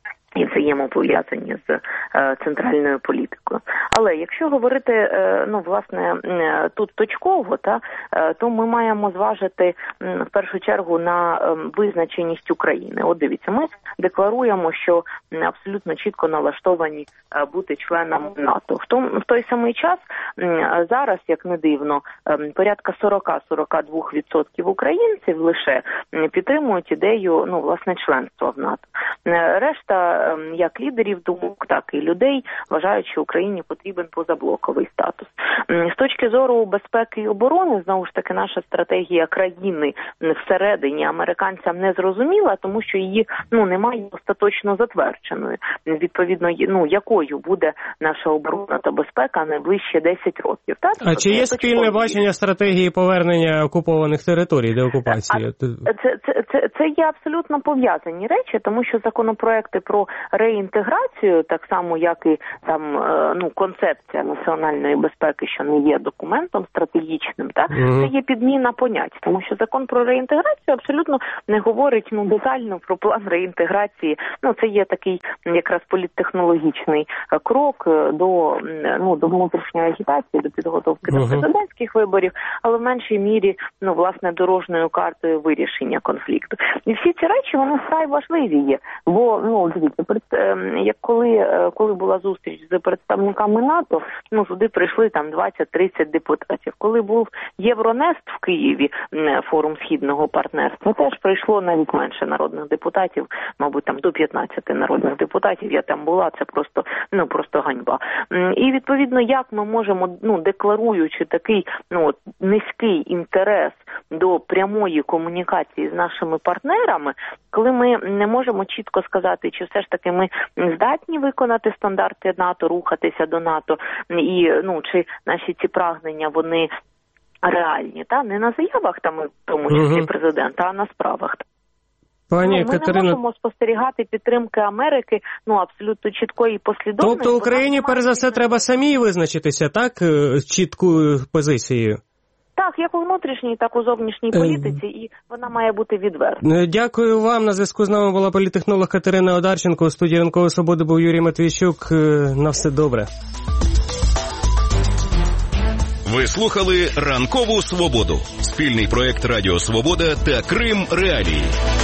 і взаємопов'язані з е, центральною політикою. Але якщо говорити, е, ну, власне, е, тут точково, та, е, то ми маємо зважити е, в першу чергу на е, визначеність України. От дивіться, ми декларуємо, що абсолютно чітко налаштовані е, бути членом НАТО. В, том, в той самий час е, зараз, як не дивно, е, порядка сорок-сорок два відсотки українців лише е, підтримують ідею, ну, власне, членства в НАТО. Е, решта як лідерів думок, так і людей вважають, що Україні потрібен позаблоковий статус. З точки зору безпеки і оборони, знову ж таки, наша стратегія країни всередині американцям не зрозуміла, тому що її, ну, немає остаточно затвердженою. Відповідно, ну, якою буде наша оборона та безпека найближчі десять років. Так? А чи є спільне бачення стратегії повернення окупованих територій до окупації? А, це, це, це, це є абсолютно пов'язані речі, тому що законопроекти про реінтеграцію, так само, як і там, ну, концепція національної безпеки, що не є документом стратегічним, та, mm-hmm. це є підміна понять, тому що закон про реінтеграцію абсолютно не говорить, ну, детально про план реінтеграції. Ну, це є такий якраз політтехнологічний крок до, ну, до внутрішньої агітації, до підготовки mm-hmm. до президентських виборів, але в меншій мірі, ну, власне, дорожньою картою вирішення конфлікту. І всі ці речі, вони вкрай важливі є, бо, ну, дивіться, як коли, коли була зустріч з представниками НАТО, ну, туди прийшли там двадцять-тридцять депутатів. Коли був Євронест в Києві, форум східного партнерства, теж прийшло навіть менше народних депутатів, мабуть, там до п'ятнадцяти народних депутатів. Я там була, це просто, ну, просто ганьба. І, відповідно, як ми можемо, ну, декларуючи такий, ну, низький інтерес до прямої комунікації з нашими партнерами, коли ми не можемо чітко сказати, чи все ж таки ми здатні виконати стандарти НАТО, рухатися до НАТО, і, ну, чи наші ці прагнення, вони реальні, та не на заявах там, в тому числі президента, а на справах. Пані ну, ми Катерино... не можемо спостерігати підтримки Америки, ну, абсолютно чіткої і послідовної. Тобто Україні, перш за все, треба самій визначитися, так, з чіткою позицією? Так, як у внутрішній, так у зовнішній політиці, і вона має бути відверта. Дякую вам. На зв'язку з нами була політтехнолог Катерина Одарченко. У студії «Ранкової свободи» був Юрій Матвійчук. На все добре. Ви слухали «Ранкову свободу» – спільний проєкт Радіо Свобода та Крим Реалії.